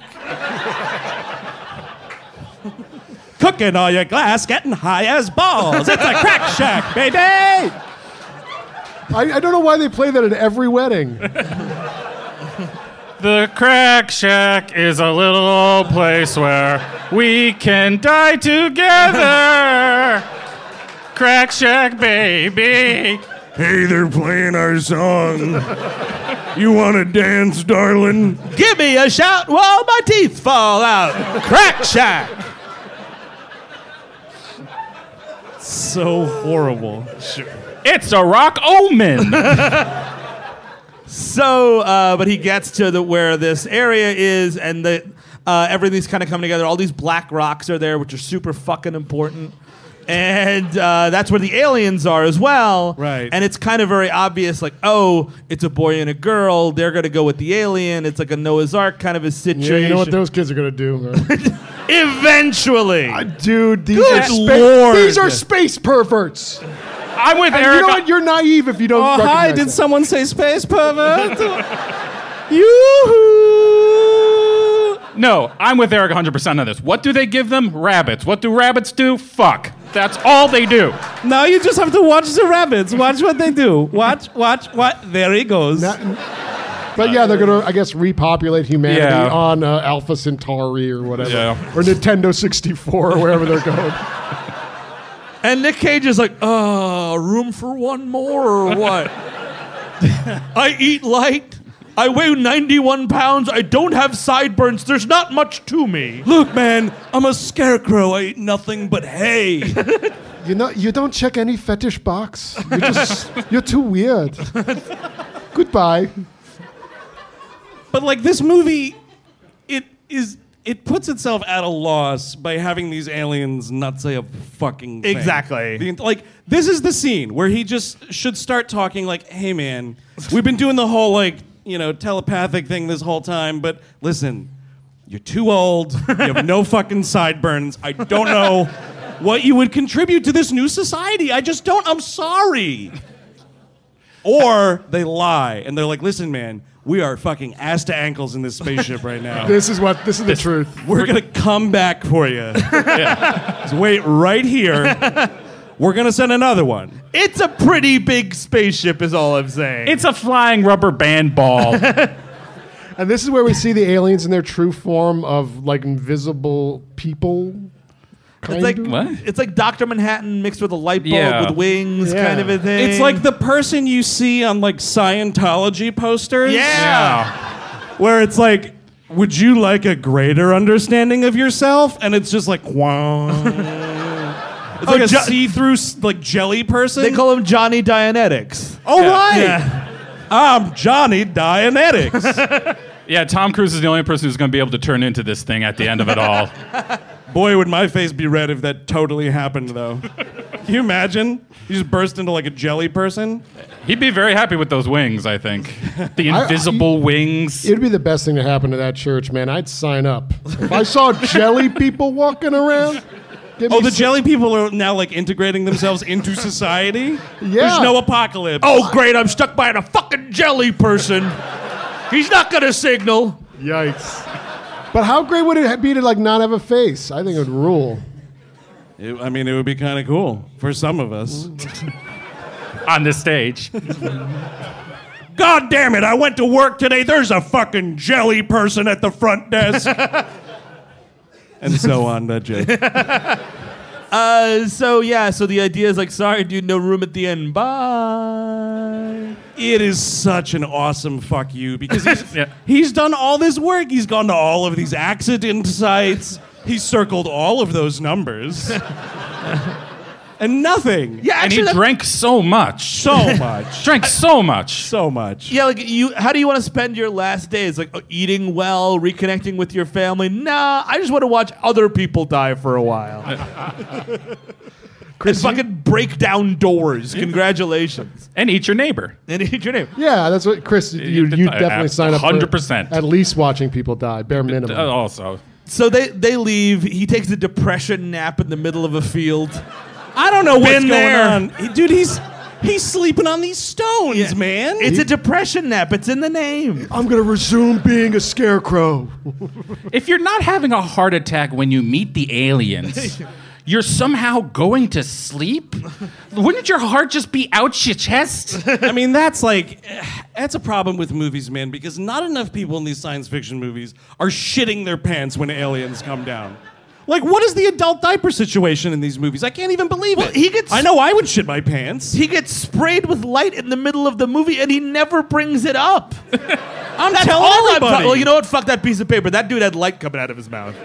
[SPEAKER 3] Cooking all your glass, getting high as balls. It's a Crack Shack, baby.
[SPEAKER 2] I don't know why they play that at every wedding.
[SPEAKER 4] The Crack Shack is a little place where we can die together. Crack Shack, baby.
[SPEAKER 3] Hey, they're playing our song. You want to dance, darling?
[SPEAKER 5] Give me a shout while my teeth fall out. Crack shack.
[SPEAKER 3] So horrible.
[SPEAKER 4] It's a rock omen.
[SPEAKER 5] So, but he gets to where this area is, and everything's kind of coming together. All these black rocks are there, which are super fucking important. And that's where the aliens are as well.
[SPEAKER 3] Right.
[SPEAKER 5] And it's kind of very obvious, like, oh, it's a boy and a girl. They're going to go with the alien. It's like a Noah's Ark kind of a situation.
[SPEAKER 2] Yeah, you know what those kids are gonna do, right?
[SPEAKER 5] Eventually.
[SPEAKER 2] Dude, these
[SPEAKER 5] Good
[SPEAKER 2] are
[SPEAKER 5] Lord.
[SPEAKER 2] these are space perverts.
[SPEAKER 4] I'm with
[SPEAKER 2] And
[SPEAKER 4] Eric.
[SPEAKER 2] you know what? You're naive if you don't.
[SPEAKER 3] Oh, hi,
[SPEAKER 2] recognize
[SPEAKER 3] did
[SPEAKER 2] that.
[SPEAKER 3] someone say space pervert? Yoo-hoo!
[SPEAKER 4] No, I'm with Eric 100% on this. What do they give them? Rabbits. What do rabbits do? Fuck. That's all they do.
[SPEAKER 3] Now you just have to watch the rabbits. Watch what they do. Watch. There he goes.
[SPEAKER 2] But yeah, they're gonna, I guess, repopulate humanity
[SPEAKER 4] Yeah.
[SPEAKER 2] on Alpha Centauri or whatever,
[SPEAKER 4] Yeah.
[SPEAKER 2] or Nintendo 64 or wherever they're going.
[SPEAKER 5] And Nick Cage is like, room for one more or what? I eat light. I weigh 91 pounds. I don't have sideburns. There's not much to me.
[SPEAKER 3] Look, man, I'm a scarecrow. I eat nothing but hay.
[SPEAKER 2] You don't check any fetish box. You're too weird. Goodbye.
[SPEAKER 3] But like this movie, it puts itself at a loss by having these aliens not say a fucking thing.
[SPEAKER 5] Exactly.
[SPEAKER 3] Like this is the scene where he just should start talking like, "Hey man, we've been doing the whole like, telepathic thing this whole time, but listen, you're too old. You have no fucking sideburns. I don't know what you would contribute to this new society. I just don't. I'm sorry." Or they lie and they're like, "Listen, man, we are fucking ass to ankles in this spaceship right now.
[SPEAKER 2] This is the truth.
[SPEAKER 3] We're gonna come back for you. Just wait right here. We're gonna send another one."
[SPEAKER 5] It's a pretty big spaceship, is all I'm saying.
[SPEAKER 4] It's a flying rubber band ball.
[SPEAKER 2] And this is where we see the aliens in their true form of like invisible people.
[SPEAKER 5] It's like Dr. Manhattan mixed with a light bulb with wings, kind of a thing.
[SPEAKER 3] It's like the person you see on like Scientology posters.
[SPEAKER 5] Yeah.
[SPEAKER 3] Where it's like, "Would you like a greater understanding of yourself?" And it's just like, wow. It's like a see-through like jelly person.
[SPEAKER 5] They call him Johnny Dianetics.
[SPEAKER 3] Oh, right.
[SPEAKER 5] Yeah.
[SPEAKER 3] I'm Johnny Dianetics.
[SPEAKER 4] Yeah, Tom Cruise is the only person who's going to be able to turn into this thing at the end of it all.
[SPEAKER 3] Boy, would my face be red if that totally happened, though. Can you imagine? You just burst into like a jelly person?
[SPEAKER 4] He'd be very happy with those wings, I think. The invisible wings.
[SPEAKER 2] It'd be the best thing to happen to that church, man. I'd sign up. If I saw jelly people walking around.
[SPEAKER 3] The jelly people are now like integrating themselves into society?
[SPEAKER 2] Yeah.
[SPEAKER 3] There's no apocalypse.
[SPEAKER 5] Oh, great, I'm stuck by a fucking jelly person. He's not gonna signal.
[SPEAKER 2] Yikes. But how great would it be to like not have a face? I think it would rule.
[SPEAKER 3] It would be kind of cool for some of us.
[SPEAKER 4] On the stage.
[SPEAKER 3] God damn it, I went to work today. There's a fucking jelly person at the front desk. And so on, that joke.
[SPEAKER 5] So the idea is like, "Sorry, dude, no room at the end. Bye."
[SPEAKER 3] It is such an awesome fuck you because he's done all this work. He's gone to all of these accident sites. He's circled all of those numbers. And nothing.
[SPEAKER 5] Yeah,
[SPEAKER 4] And
[SPEAKER 5] actually,
[SPEAKER 4] he drank so much.
[SPEAKER 3] So much.
[SPEAKER 4] Drank so much.
[SPEAKER 3] So much.
[SPEAKER 5] Yeah, like how do you want to spend your last days? Like eating well, reconnecting with your family? Nah, I just want to watch other people die for a while. Chris, fucking break down doors. Congratulations.
[SPEAKER 4] And eat your neighbor.
[SPEAKER 5] And eat your name.
[SPEAKER 2] Yeah, that's what Chris. You definitely sign up.
[SPEAKER 4] 100%.
[SPEAKER 2] At least watching people die, bare minimum.
[SPEAKER 4] Also.
[SPEAKER 5] So they leave. He takes a depression nap in the middle of a field.
[SPEAKER 3] I don't know what's
[SPEAKER 5] Been
[SPEAKER 3] going
[SPEAKER 5] there.
[SPEAKER 3] on. Dude, he's sleeping on these stones, man.
[SPEAKER 5] It's a depression nap. It's in the name.
[SPEAKER 2] I'm gonna resume being a scarecrow.
[SPEAKER 4] If you're not having a heart attack when you meet the aliens, you're somehow going to sleep? Wouldn't your heart just be out your chest?
[SPEAKER 3] I mean, that's a problem with movies, man, because not enough people in these science fiction movies are shitting their pants when aliens come down. Like, what is the adult diaper situation in these movies? I can't even believe it. I know I would shit my pants.
[SPEAKER 5] He gets sprayed with light in the middle of the movie, and he never brings it up.
[SPEAKER 3] That's telling
[SPEAKER 5] all
[SPEAKER 3] everybody.
[SPEAKER 5] Well, you know what? Fuck that piece of paper. That dude had light coming out of his mouth.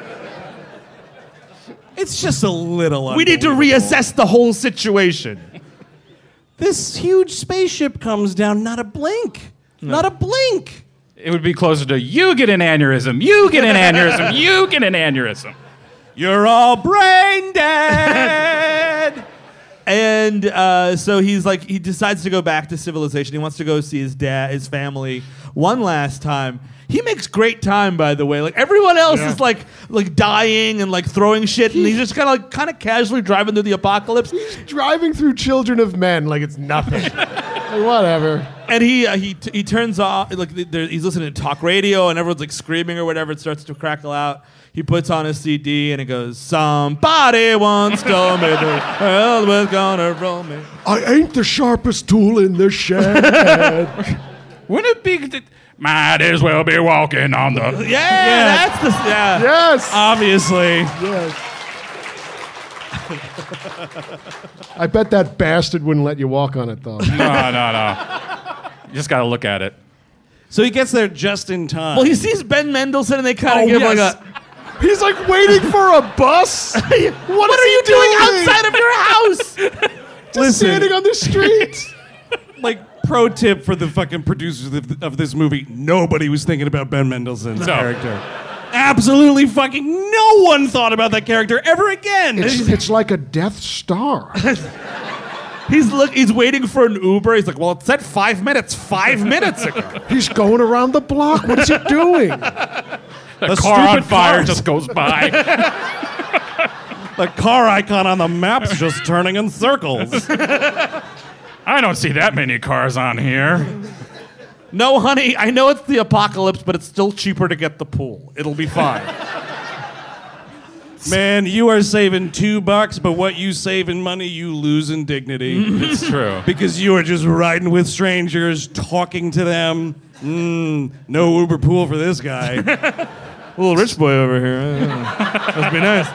[SPEAKER 3] It's just a little
[SPEAKER 5] We need to reassess the whole situation.
[SPEAKER 3] This huge spaceship comes down, not a blink. No. Not a blink.
[SPEAKER 4] It would be closer to, you get an aneurysm, you get an aneurysm, you get an aneurysm.
[SPEAKER 3] You're all brain dead.
[SPEAKER 5] And so he decides to go back to civilization. He wants to go see his family one last time. He makes great time, by the way. Like everyone else is like dying and like throwing shit, and he's just kind of casually driving through the apocalypse.
[SPEAKER 2] He's driving through Children of Men like it's nothing. Like, whatever.
[SPEAKER 5] And he turns off. Like he's listening to talk radio, and everyone's like screaming or whatever. It starts to crackle out. He puts on a CD and it goes, "Somebody once told me the hell was gonna roll me."
[SPEAKER 2] I ain't the sharpest tool in the shed.
[SPEAKER 4] Wouldn't it be... Might as well be walking on the...
[SPEAKER 5] That's the... Yeah.
[SPEAKER 2] Yes.
[SPEAKER 3] Obviously.
[SPEAKER 2] Yes. I bet that bastard wouldn't let you walk on it, though.
[SPEAKER 4] No. You just got to look at it.
[SPEAKER 3] So he gets there just in time.
[SPEAKER 5] Well, he sees Ben Mendelsohn and they kind of
[SPEAKER 3] Oh,
[SPEAKER 5] give
[SPEAKER 3] yes.
[SPEAKER 5] like a.
[SPEAKER 2] He's like waiting for a bus. What
[SPEAKER 5] What are you doing outside of your house?
[SPEAKER 3] Listen,
[SPEAKER 2] Standing on the street.
[SPEAKER 3] like pro tip for the fucking producers of this movie: nobody was thinking about Ben Mendelsohn's character. Absolutely fucking no one thought about that character ever again.
[SPEAKER 2] It's like a Death Star.
[SPEAKER 5] He's waiting for an Uber. He's like, well, it said 5 minutes 5 minutes ago.
[SPEAKER 2] He's going around the block. What is he doing?
[SPEAKER 4] A car on
[SPEAKER 3] stupid
[SPEAKER 4] fire
[SPEAKER 3] cars.
[SPEAKER 4] just goes by.
[SPEAKER 3] The car icon on the map's just turning in circles.
[SPEAKER 4] I don't see that many cars on here.
[SPEAKER 5] No, honey, I know it's the apocalypse, but it's still cheaper to get the pool. It'll be fine.
[SPEAKER 3] Man, you are saving $2, but what you save in money, you lose in dignity.
[SPEAKER 4] It's true.
[SPEAKER 3] Because you are just riding with strangers, talking to them. No Uber pool for this guy.
[SPEAKER 5] Little rich boy over here. Must be nice.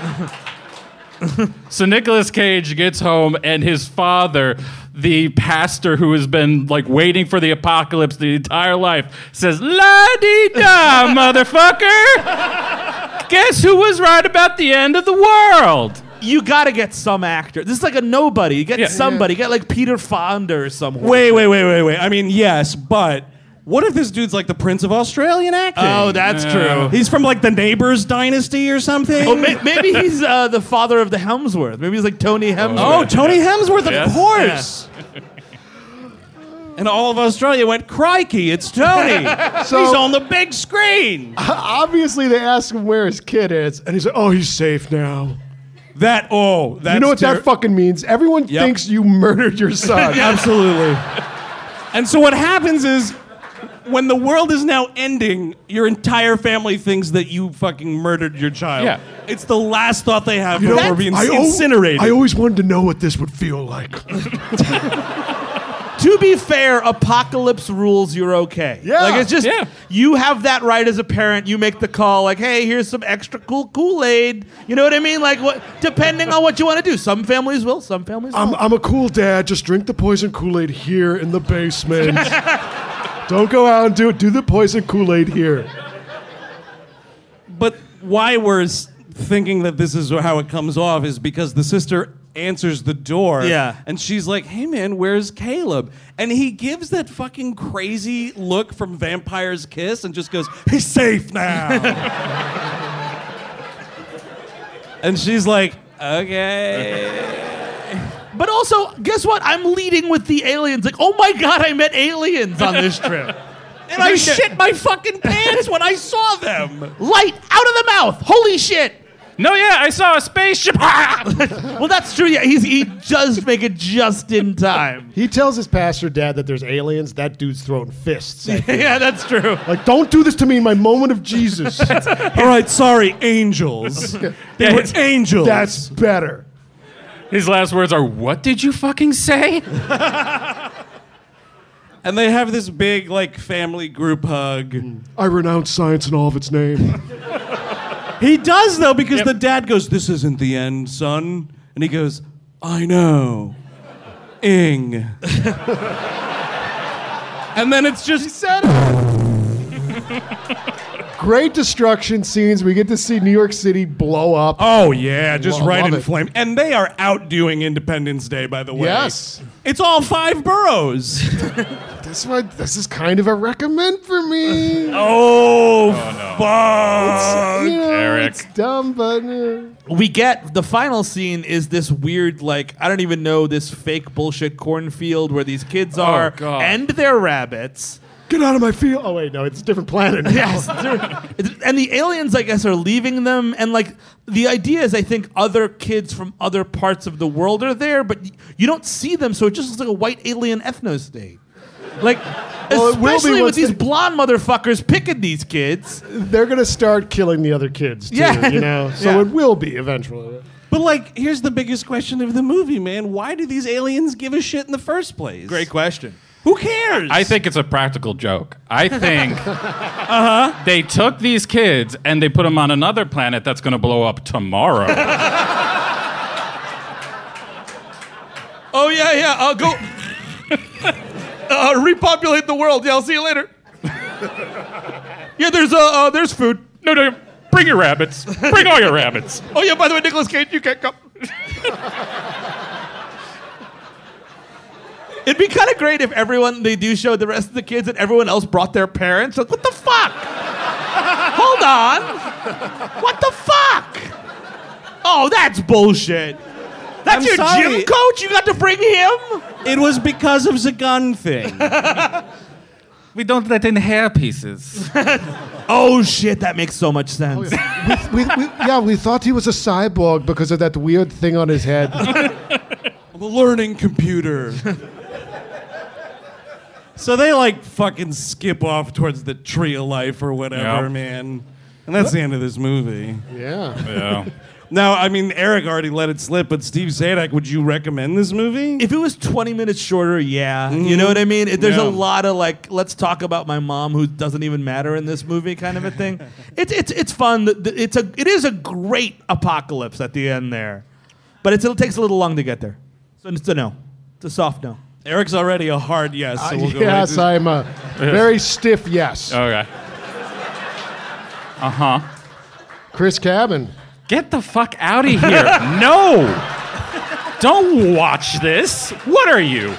[SPEAKER 4] So Nicolas Cage gets home and his father, the pastor who has been like waiting for the apocalypse the entire life, says, "La-dee-da, motherfucker! Guess who was right about the end of the world?"
[SPEAKER 5] You gotta get some actor. This is like a nobody. You get somebody. You get like Peter Fonda or someone.
[SPEAKER 3] Wait. I mean, yes, but what if this dude's like the Prince of Australian acting?
[SPEAKER 5] Oh, that's true.
[SPEAKER 3] He's from like the Neighbors dynasty or something?
[SPEAKER 5] Oh, maybe he's the father of the Hemsworth. Maybe he's like Tony Hemsworth.
[SPEAKER 3] Oh, Tony Hemsworth,
[SPEAKER 4] Yes.
[SPEAKER 3] of course. And all of Australia went, crikey, it's Tony. He's on the big screen.
[SPEAKER 2] Obviously, they ask him where his kid is, and he's like, "Oh, he's safe now."
[SPEAKER 3] That's
[SPEAKER 2] You know what that fucking means? Everyone
[SPEAKER 3] Yep.
[SPEAKER 2] thinks you murdered your son.
[SPEAKER 3] Absolutely. And so what happens is, when the world is now ending, your entire family thinks that you fucking murdered your child.
[SPEAKER 4] Yeah.
[SPEAKER 3] It's the last thought they have
[SPEAKER 2] You know,
[SPEAKER 3] before being
[SPEAKER 2] I
[SPEAKER 3] incinerated.
[SPEAKER 2] always wanted to know what this would feel like.
[SPEAKER 5] To be fair, apocalypse rules, you're okay.
[SPEAKER 2] Yeah.
[SPEAKER 5] Like, it's just,
[SPEAKER 4] Yeah.
[SPEAKER 5] you have that right as a parent. You make the call, like, hey, here's some extra cool Kool-Aid. You know what I mean? Like, what? Depending on what you want to do. Some families will, some families won't.
[SPEAKER 2] I'm a cool dad. Just drink the poison Kool-Aid here in the basement. Don't go out and do it. Do the poison Kool-Aid here.
[SPEAKER 3] But why we're thinking that this is how it comes off is because the sister answers the door.
[SPEAKER 5] Yeah.
[SPEAKER 3] And she's like, "Hey, man, where's Caleb?" And he gives that fucking crazy look from Vampire's Kiss and just goes, "He's safe now." And she's like, "Okay."
[SPEAKER 5] But also, guess what? I'm leading with the aliens. Like, oh my God, I met aliens on this trip.
[SPEAKER 3] And I shit my fucking pants when I saw them.
[SPEAKER 5] Light out of the mouth. Holy shit.
[SPEAKER 4] No, yeah, I saw a spaceship.
[SPEAKER 5] Well, that's true. Yeah, he does make it just in time.
[SPEAKER 2] He tells his pastor dad that there's aliens. That dude's throwing fists.
[SPEAKER 5] Yeah, that's true.
[SPEAKER 2] Like, don't do this to me in my moment of Jesus.
[SPEAKER 3] All right, sorry, angels. They were angels.
[SPEAKER 2] That's better.
[SPEAKER 4] His last words are, "What did you fucking say?"
[SPEAKER 3] And they have this big, like, family group hug.
[SPEAKER 2] I renounce science in all of its name.
[SPEAKER 3] He does, though, because the dad goes, "This isn't the end, son." And he goes, "I know. Ing." And then it's just...
[SPEAKER 2] Great destruction scenes. We get to see New York City blow up.
[SPEAKER 3] Oh, yeah, just
[SPEAKER 2] Love
[SPEAKER 3] right in
[SPEAKER 2] it.
[SPEAKER 3] flame. And they are outdoing Independence Day, by the way.
[SPEAKER 2] Yes.
[SPEAKER 3] It's all 5 boroughs.
[SPEAKER 2] This is kind of a recommend for me.
[SPEAKER 3] Oh, fuck.
[SPEAKER 2] You know,
[SPEAKER 4] Eric.
[SPEAKER 2] It's dumb, but
[SPEAKER 5] We get the final scene is this weird, like, I don't even know, this fake bullshit cornfield where these kids are
[SPEAKER 4] God.
[SPEAKER 5] and their rabbits.
[SPEAKER 2] get out of my field. Oh wait, no, it's a different planet. now.
[SPEAKER 5] Yes. And the aliens, I guess, are leaving them. And, like, the idea is, I think, other kids from other parts of the world are there, but you don't see them, so it just looks like a white alien ethno-state. Like,
[SPEAKER 2] Well, it will be
[SPEAKER 5] especially with
[SPEAKER 2] once
[SPEAKER 5] these
[SPEAKER 2] they-
[SPEAKER 5] blonde motherfuckers picking these kids.
[SPEAKER 2] They're gonna start killing the other kids too.
[SPEAKER 5] Yeah.
[SPEAKER 2] You know, so
[SPEAKER 5] Yeah.
[SPEAKER 2] it will be eventually.
[SPEAKER 3] But, like, here's the biggest question of the movie, man. Why do these aliens give a shit in the first place?
[SPEAKER 5] Great question.
[SPEAKER 3] Who cares?
[SPEAKER 4] I think it's a practical joke. I think they took these kids and they put them on another planet that's going to blow up tomorrow.
[SPEAKER 5] Oh, yeah, yeah. I'll go repopulate the world. Yeah, I'll see you later. Yeah, there's food.
[SPEAKER 4] No, bring your rabbits. Bring all your rabbits.
[SPEAKER 5] Oh yeah, by the way, Nicolas Cage, you can't come. It'd be kind of great if they do show the rest of the kids and everyone else brought their parents. Like, what the fuck? Hold on. What the fuck? Oh, that's bullshit. That's your gym coach? You got to bring him?
[SPEAKER 3] It was because of the gun thing.
[SPEAKER 4] We don't let in hair pieces.
[SPEAKER 5] Oh shit, that makes so much sense.
[SPEAKER 2] We thought he was a cyborg because of that weird thing on his head.
[SPEAKER 3] The learning computer. So they like fucking skip off towards the tree of life or whatever,
[SPEAKER 4] Yep.
[SPEAKER 3] man. And that's the end of this movie.
[SPEAKER 2] Yeah.
[SPEAKER 4] Yeah.
[SPEAKER 3] Now, I mean, Eric already let it slip, but Steve Sadak, would you recommend this movie?
[SPEAKER 5] If it was 20 minutes shorter, yeah. You know what I mean? There's
[SPEAKER 3] Yeah.
[SPEAKER 5] a lot of like, let's talk about my mom who doesn't even matter in this movie kind of a thing. It's fun. It is a great apocalypse at the end there. But it takes a little long to get there. So it's a no. It's a soft no.
[SPEAKER 3] Eric's already a hard yes, so we'll go
[SPEAKER 2] Yes,
[SPEAKER 3] right
[SPEAKER 2] I'm a very stiff yes.
[SPEAKER 4] Okay. Uh-huh.
[SPEAKER 2] Chris Cabin.
[SPEAKER 4] Get the fuck out of here. No. Don't watch this. What are you?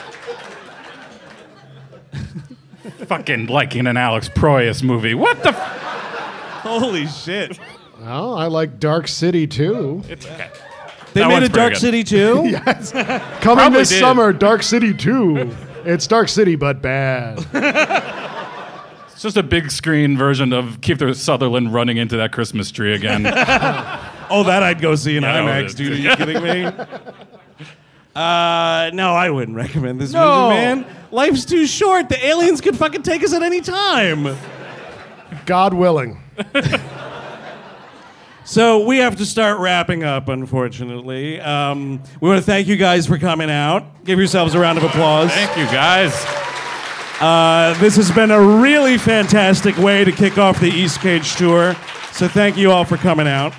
[SPEAKER 4] Fucking liking an Alex Proyas movie. What the
[SPEAKER 3] Holy shit.
[SPEAKER 2] Well, I like Dark City too.
[SPEAKER 4] It's okay.
[SPEAKER 3] They
[SPEAKER 4] That
[SPEAKER 3] made
[SPEAKER 4] one's
[SPEAKER 3] a Dark
[SPEAKER 4] pretty
[SPEAKER 3] City too?
[SPEAKER 2] Coming
[SPEAKER 4] Probably
[SPEAKER 2] this
[SPEAKER 4] did.
[SPEAKER 2] summer, Dark City 2. It's Dark City, but bad.
[SPEAKER 4] It's just a big screen version of Kiefer Sutherland running into that Christmas tree again.
[SPEAKER 3] Oh, that I'd go see in
[SPEAKER 4] Yeah,
[SPEAKER 3] IMAX,
[SPEAKER 4] it
[SPEAKER 3] dude. Are
[SPEAKER 4] is.
[SPEAKER 3] you kidding me? No, I wouldn't recommend this
[SPEAKER 5] No.
[SPEAKER 3] movie, man. Life's too short. The aliens could fucking take us at any time.
[SPEAKER 2] God willing.
[SPEAKER 3] So we have to start wrapping up, unfortunately. We want to thank you guys for coming out. Give yourselves a round of applause.
[SPEAKER 4] Thank you, guys.
[SPEAKER 3] This has been a really fantastic way to kick off the East Cage tour. So thank you all for coming out.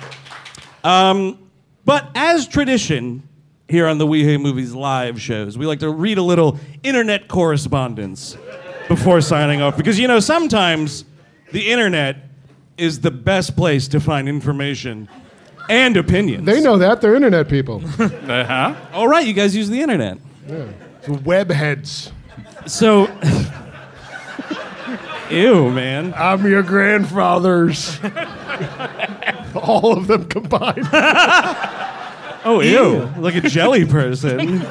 [SPEAKER 3] But as tradition here on the We Hate Movies live shows, we like to read a little internet correspondence before signing off. Because, you know, sometimes the internet is the best place to find information and opinions.
[SPEAKER 2] They know that. They're internet people.
[SPEAKER 4] Uh-huh.
[SPEAKER 3] All right, you guys use the internet.
[SPEAKER 2] Web heads.
[SPEAKER 3] So, ew, man.
[SPEAKER 2] I'm your grandfathers. All of them combined.
[SPEAKER 3] Oh, ew. Like a jelly person.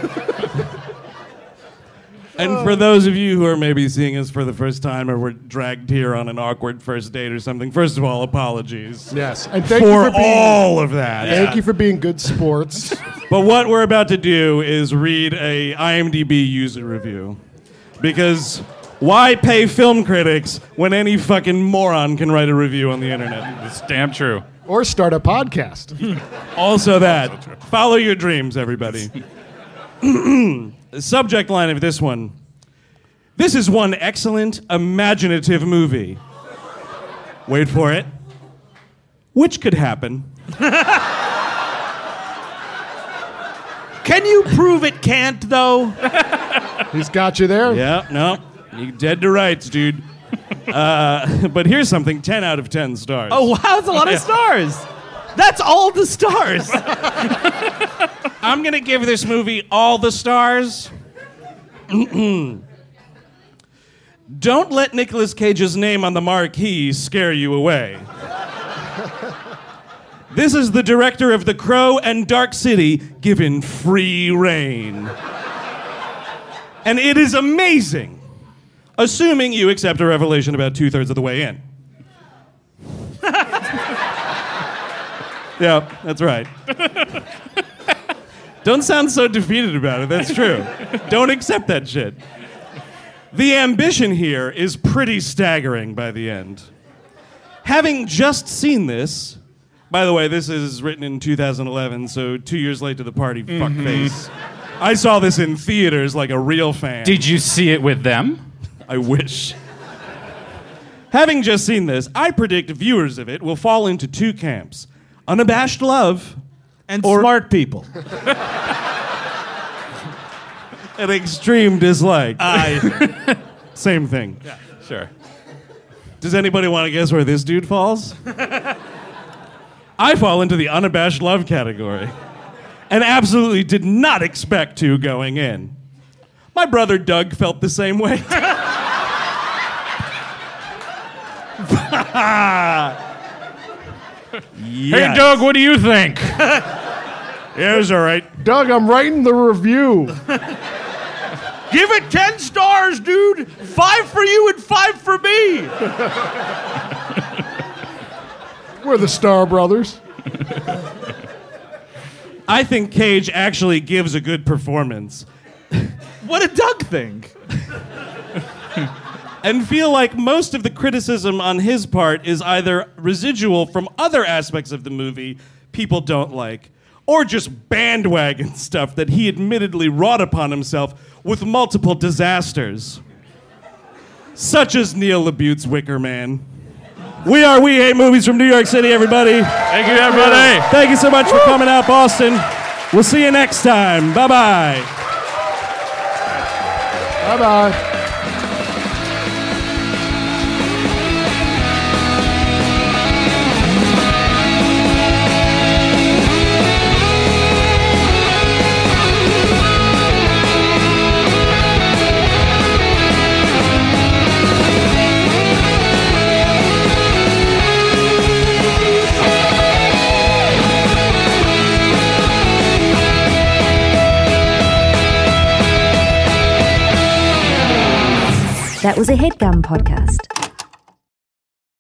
[SPEAKER 3] And for those of you who are maybe seeing us for the first time or were dragged here on an awkward first date or something, first of all, apologies.
[SPEAKER 2] Yes. And thank you
[SPEAKER 3] For
[SPEAKER 2] for being
[SPEAKER 3] all of that.
[SPEAKER 2] Thank you for being good sports.
[SPEAKER 3] But what we're about to do is read a IMDb user review. Because why pay film critics when any fucking moron can write a review on the internet?
[SPEAKER 4] It's damn true.
[SPEAKER 2] Or start a podcast.
[SPEAKER 3] Also that. Follow your dreams, everybody. The subject line of this one. This is one excellent, imaginative movie. Wait for it. Which could happen.
[SPEAKER 5] Can you prove it can't, though?
[SPEAKER 2] He's got you there.
[SPEAKER 3] Yeah, no. You dead to rights, dude. But here's something, 10 out of 10 stars.
[SPEAKER 5] Oh, wow, that's a lot of stars. That's all the stars.
[SPEAKER 3] I'm going to give this movie all the stars. Don't let Nicolas Cage's name on the marquee scare you away. This is the director of The Crow and Dark City given free reign. And it is amazing, assuming you accept a revelation about 2/3 of the way in. Yeah, that's right. Don't sound so defeated about it. That's true. Don't accept that shit. The ambition here is pretty staggering by the end. Having just seen this, by the way, this is written in 2011, so 2 years late to the party, fuckface. I saw this in theaters like a real fan.
[SPEAKER 4] Did you see it with them?
[SPEAKER 3] I wish. Having just seen this, I predict viewers of it will fall into two camps. Unabashed love
[SPEAKER 5] And
[SPEAKER 3] Or-
[SPEAKER 5] smart people.
[SPEAKER 3] and extreme dislike. Same thing.
[SPEAKER 4] Sure.
[SPEAKER 3] Does anybody want to guess where this dude falls? I fall into the unabashed love category and absolutely did not expect to going in. My brother Doug felt the same way.
[SPEAKER 4] Hey, Doug, what do you think?
[SPEAKER 3] Yeah, it was all right.
[SPEAKER 2] Doug, I'm writing the review.
[SPEAKER 5] Give it 10 stars, dude. 5 for you and 5 for me.
[SPEAKER 2] We're the Star Brothers.
[SPEAKER 3] I think Cage actually gives a good performance.
[SPEAKER 5] What did Doug think?
[SPEAKER 3] And feel like most of the criticism on his part is either residual from other aspects of the movie people don't like, or just bandwagon stuff that he admittedly wrought upon himself with multiple disasters. Such as Neil LaBute's Wicker Man. We hate movies from New York City, everybody.
[SPEAKER 4] Thank you, everybody.
[SPEAKER 3] Thank you so much for coming out, Boston. We'll see you next time. Bye-bye.
[SPEAKER 2] Bye-bye.
[SPEAKER 6] That was a HeadGum podcast.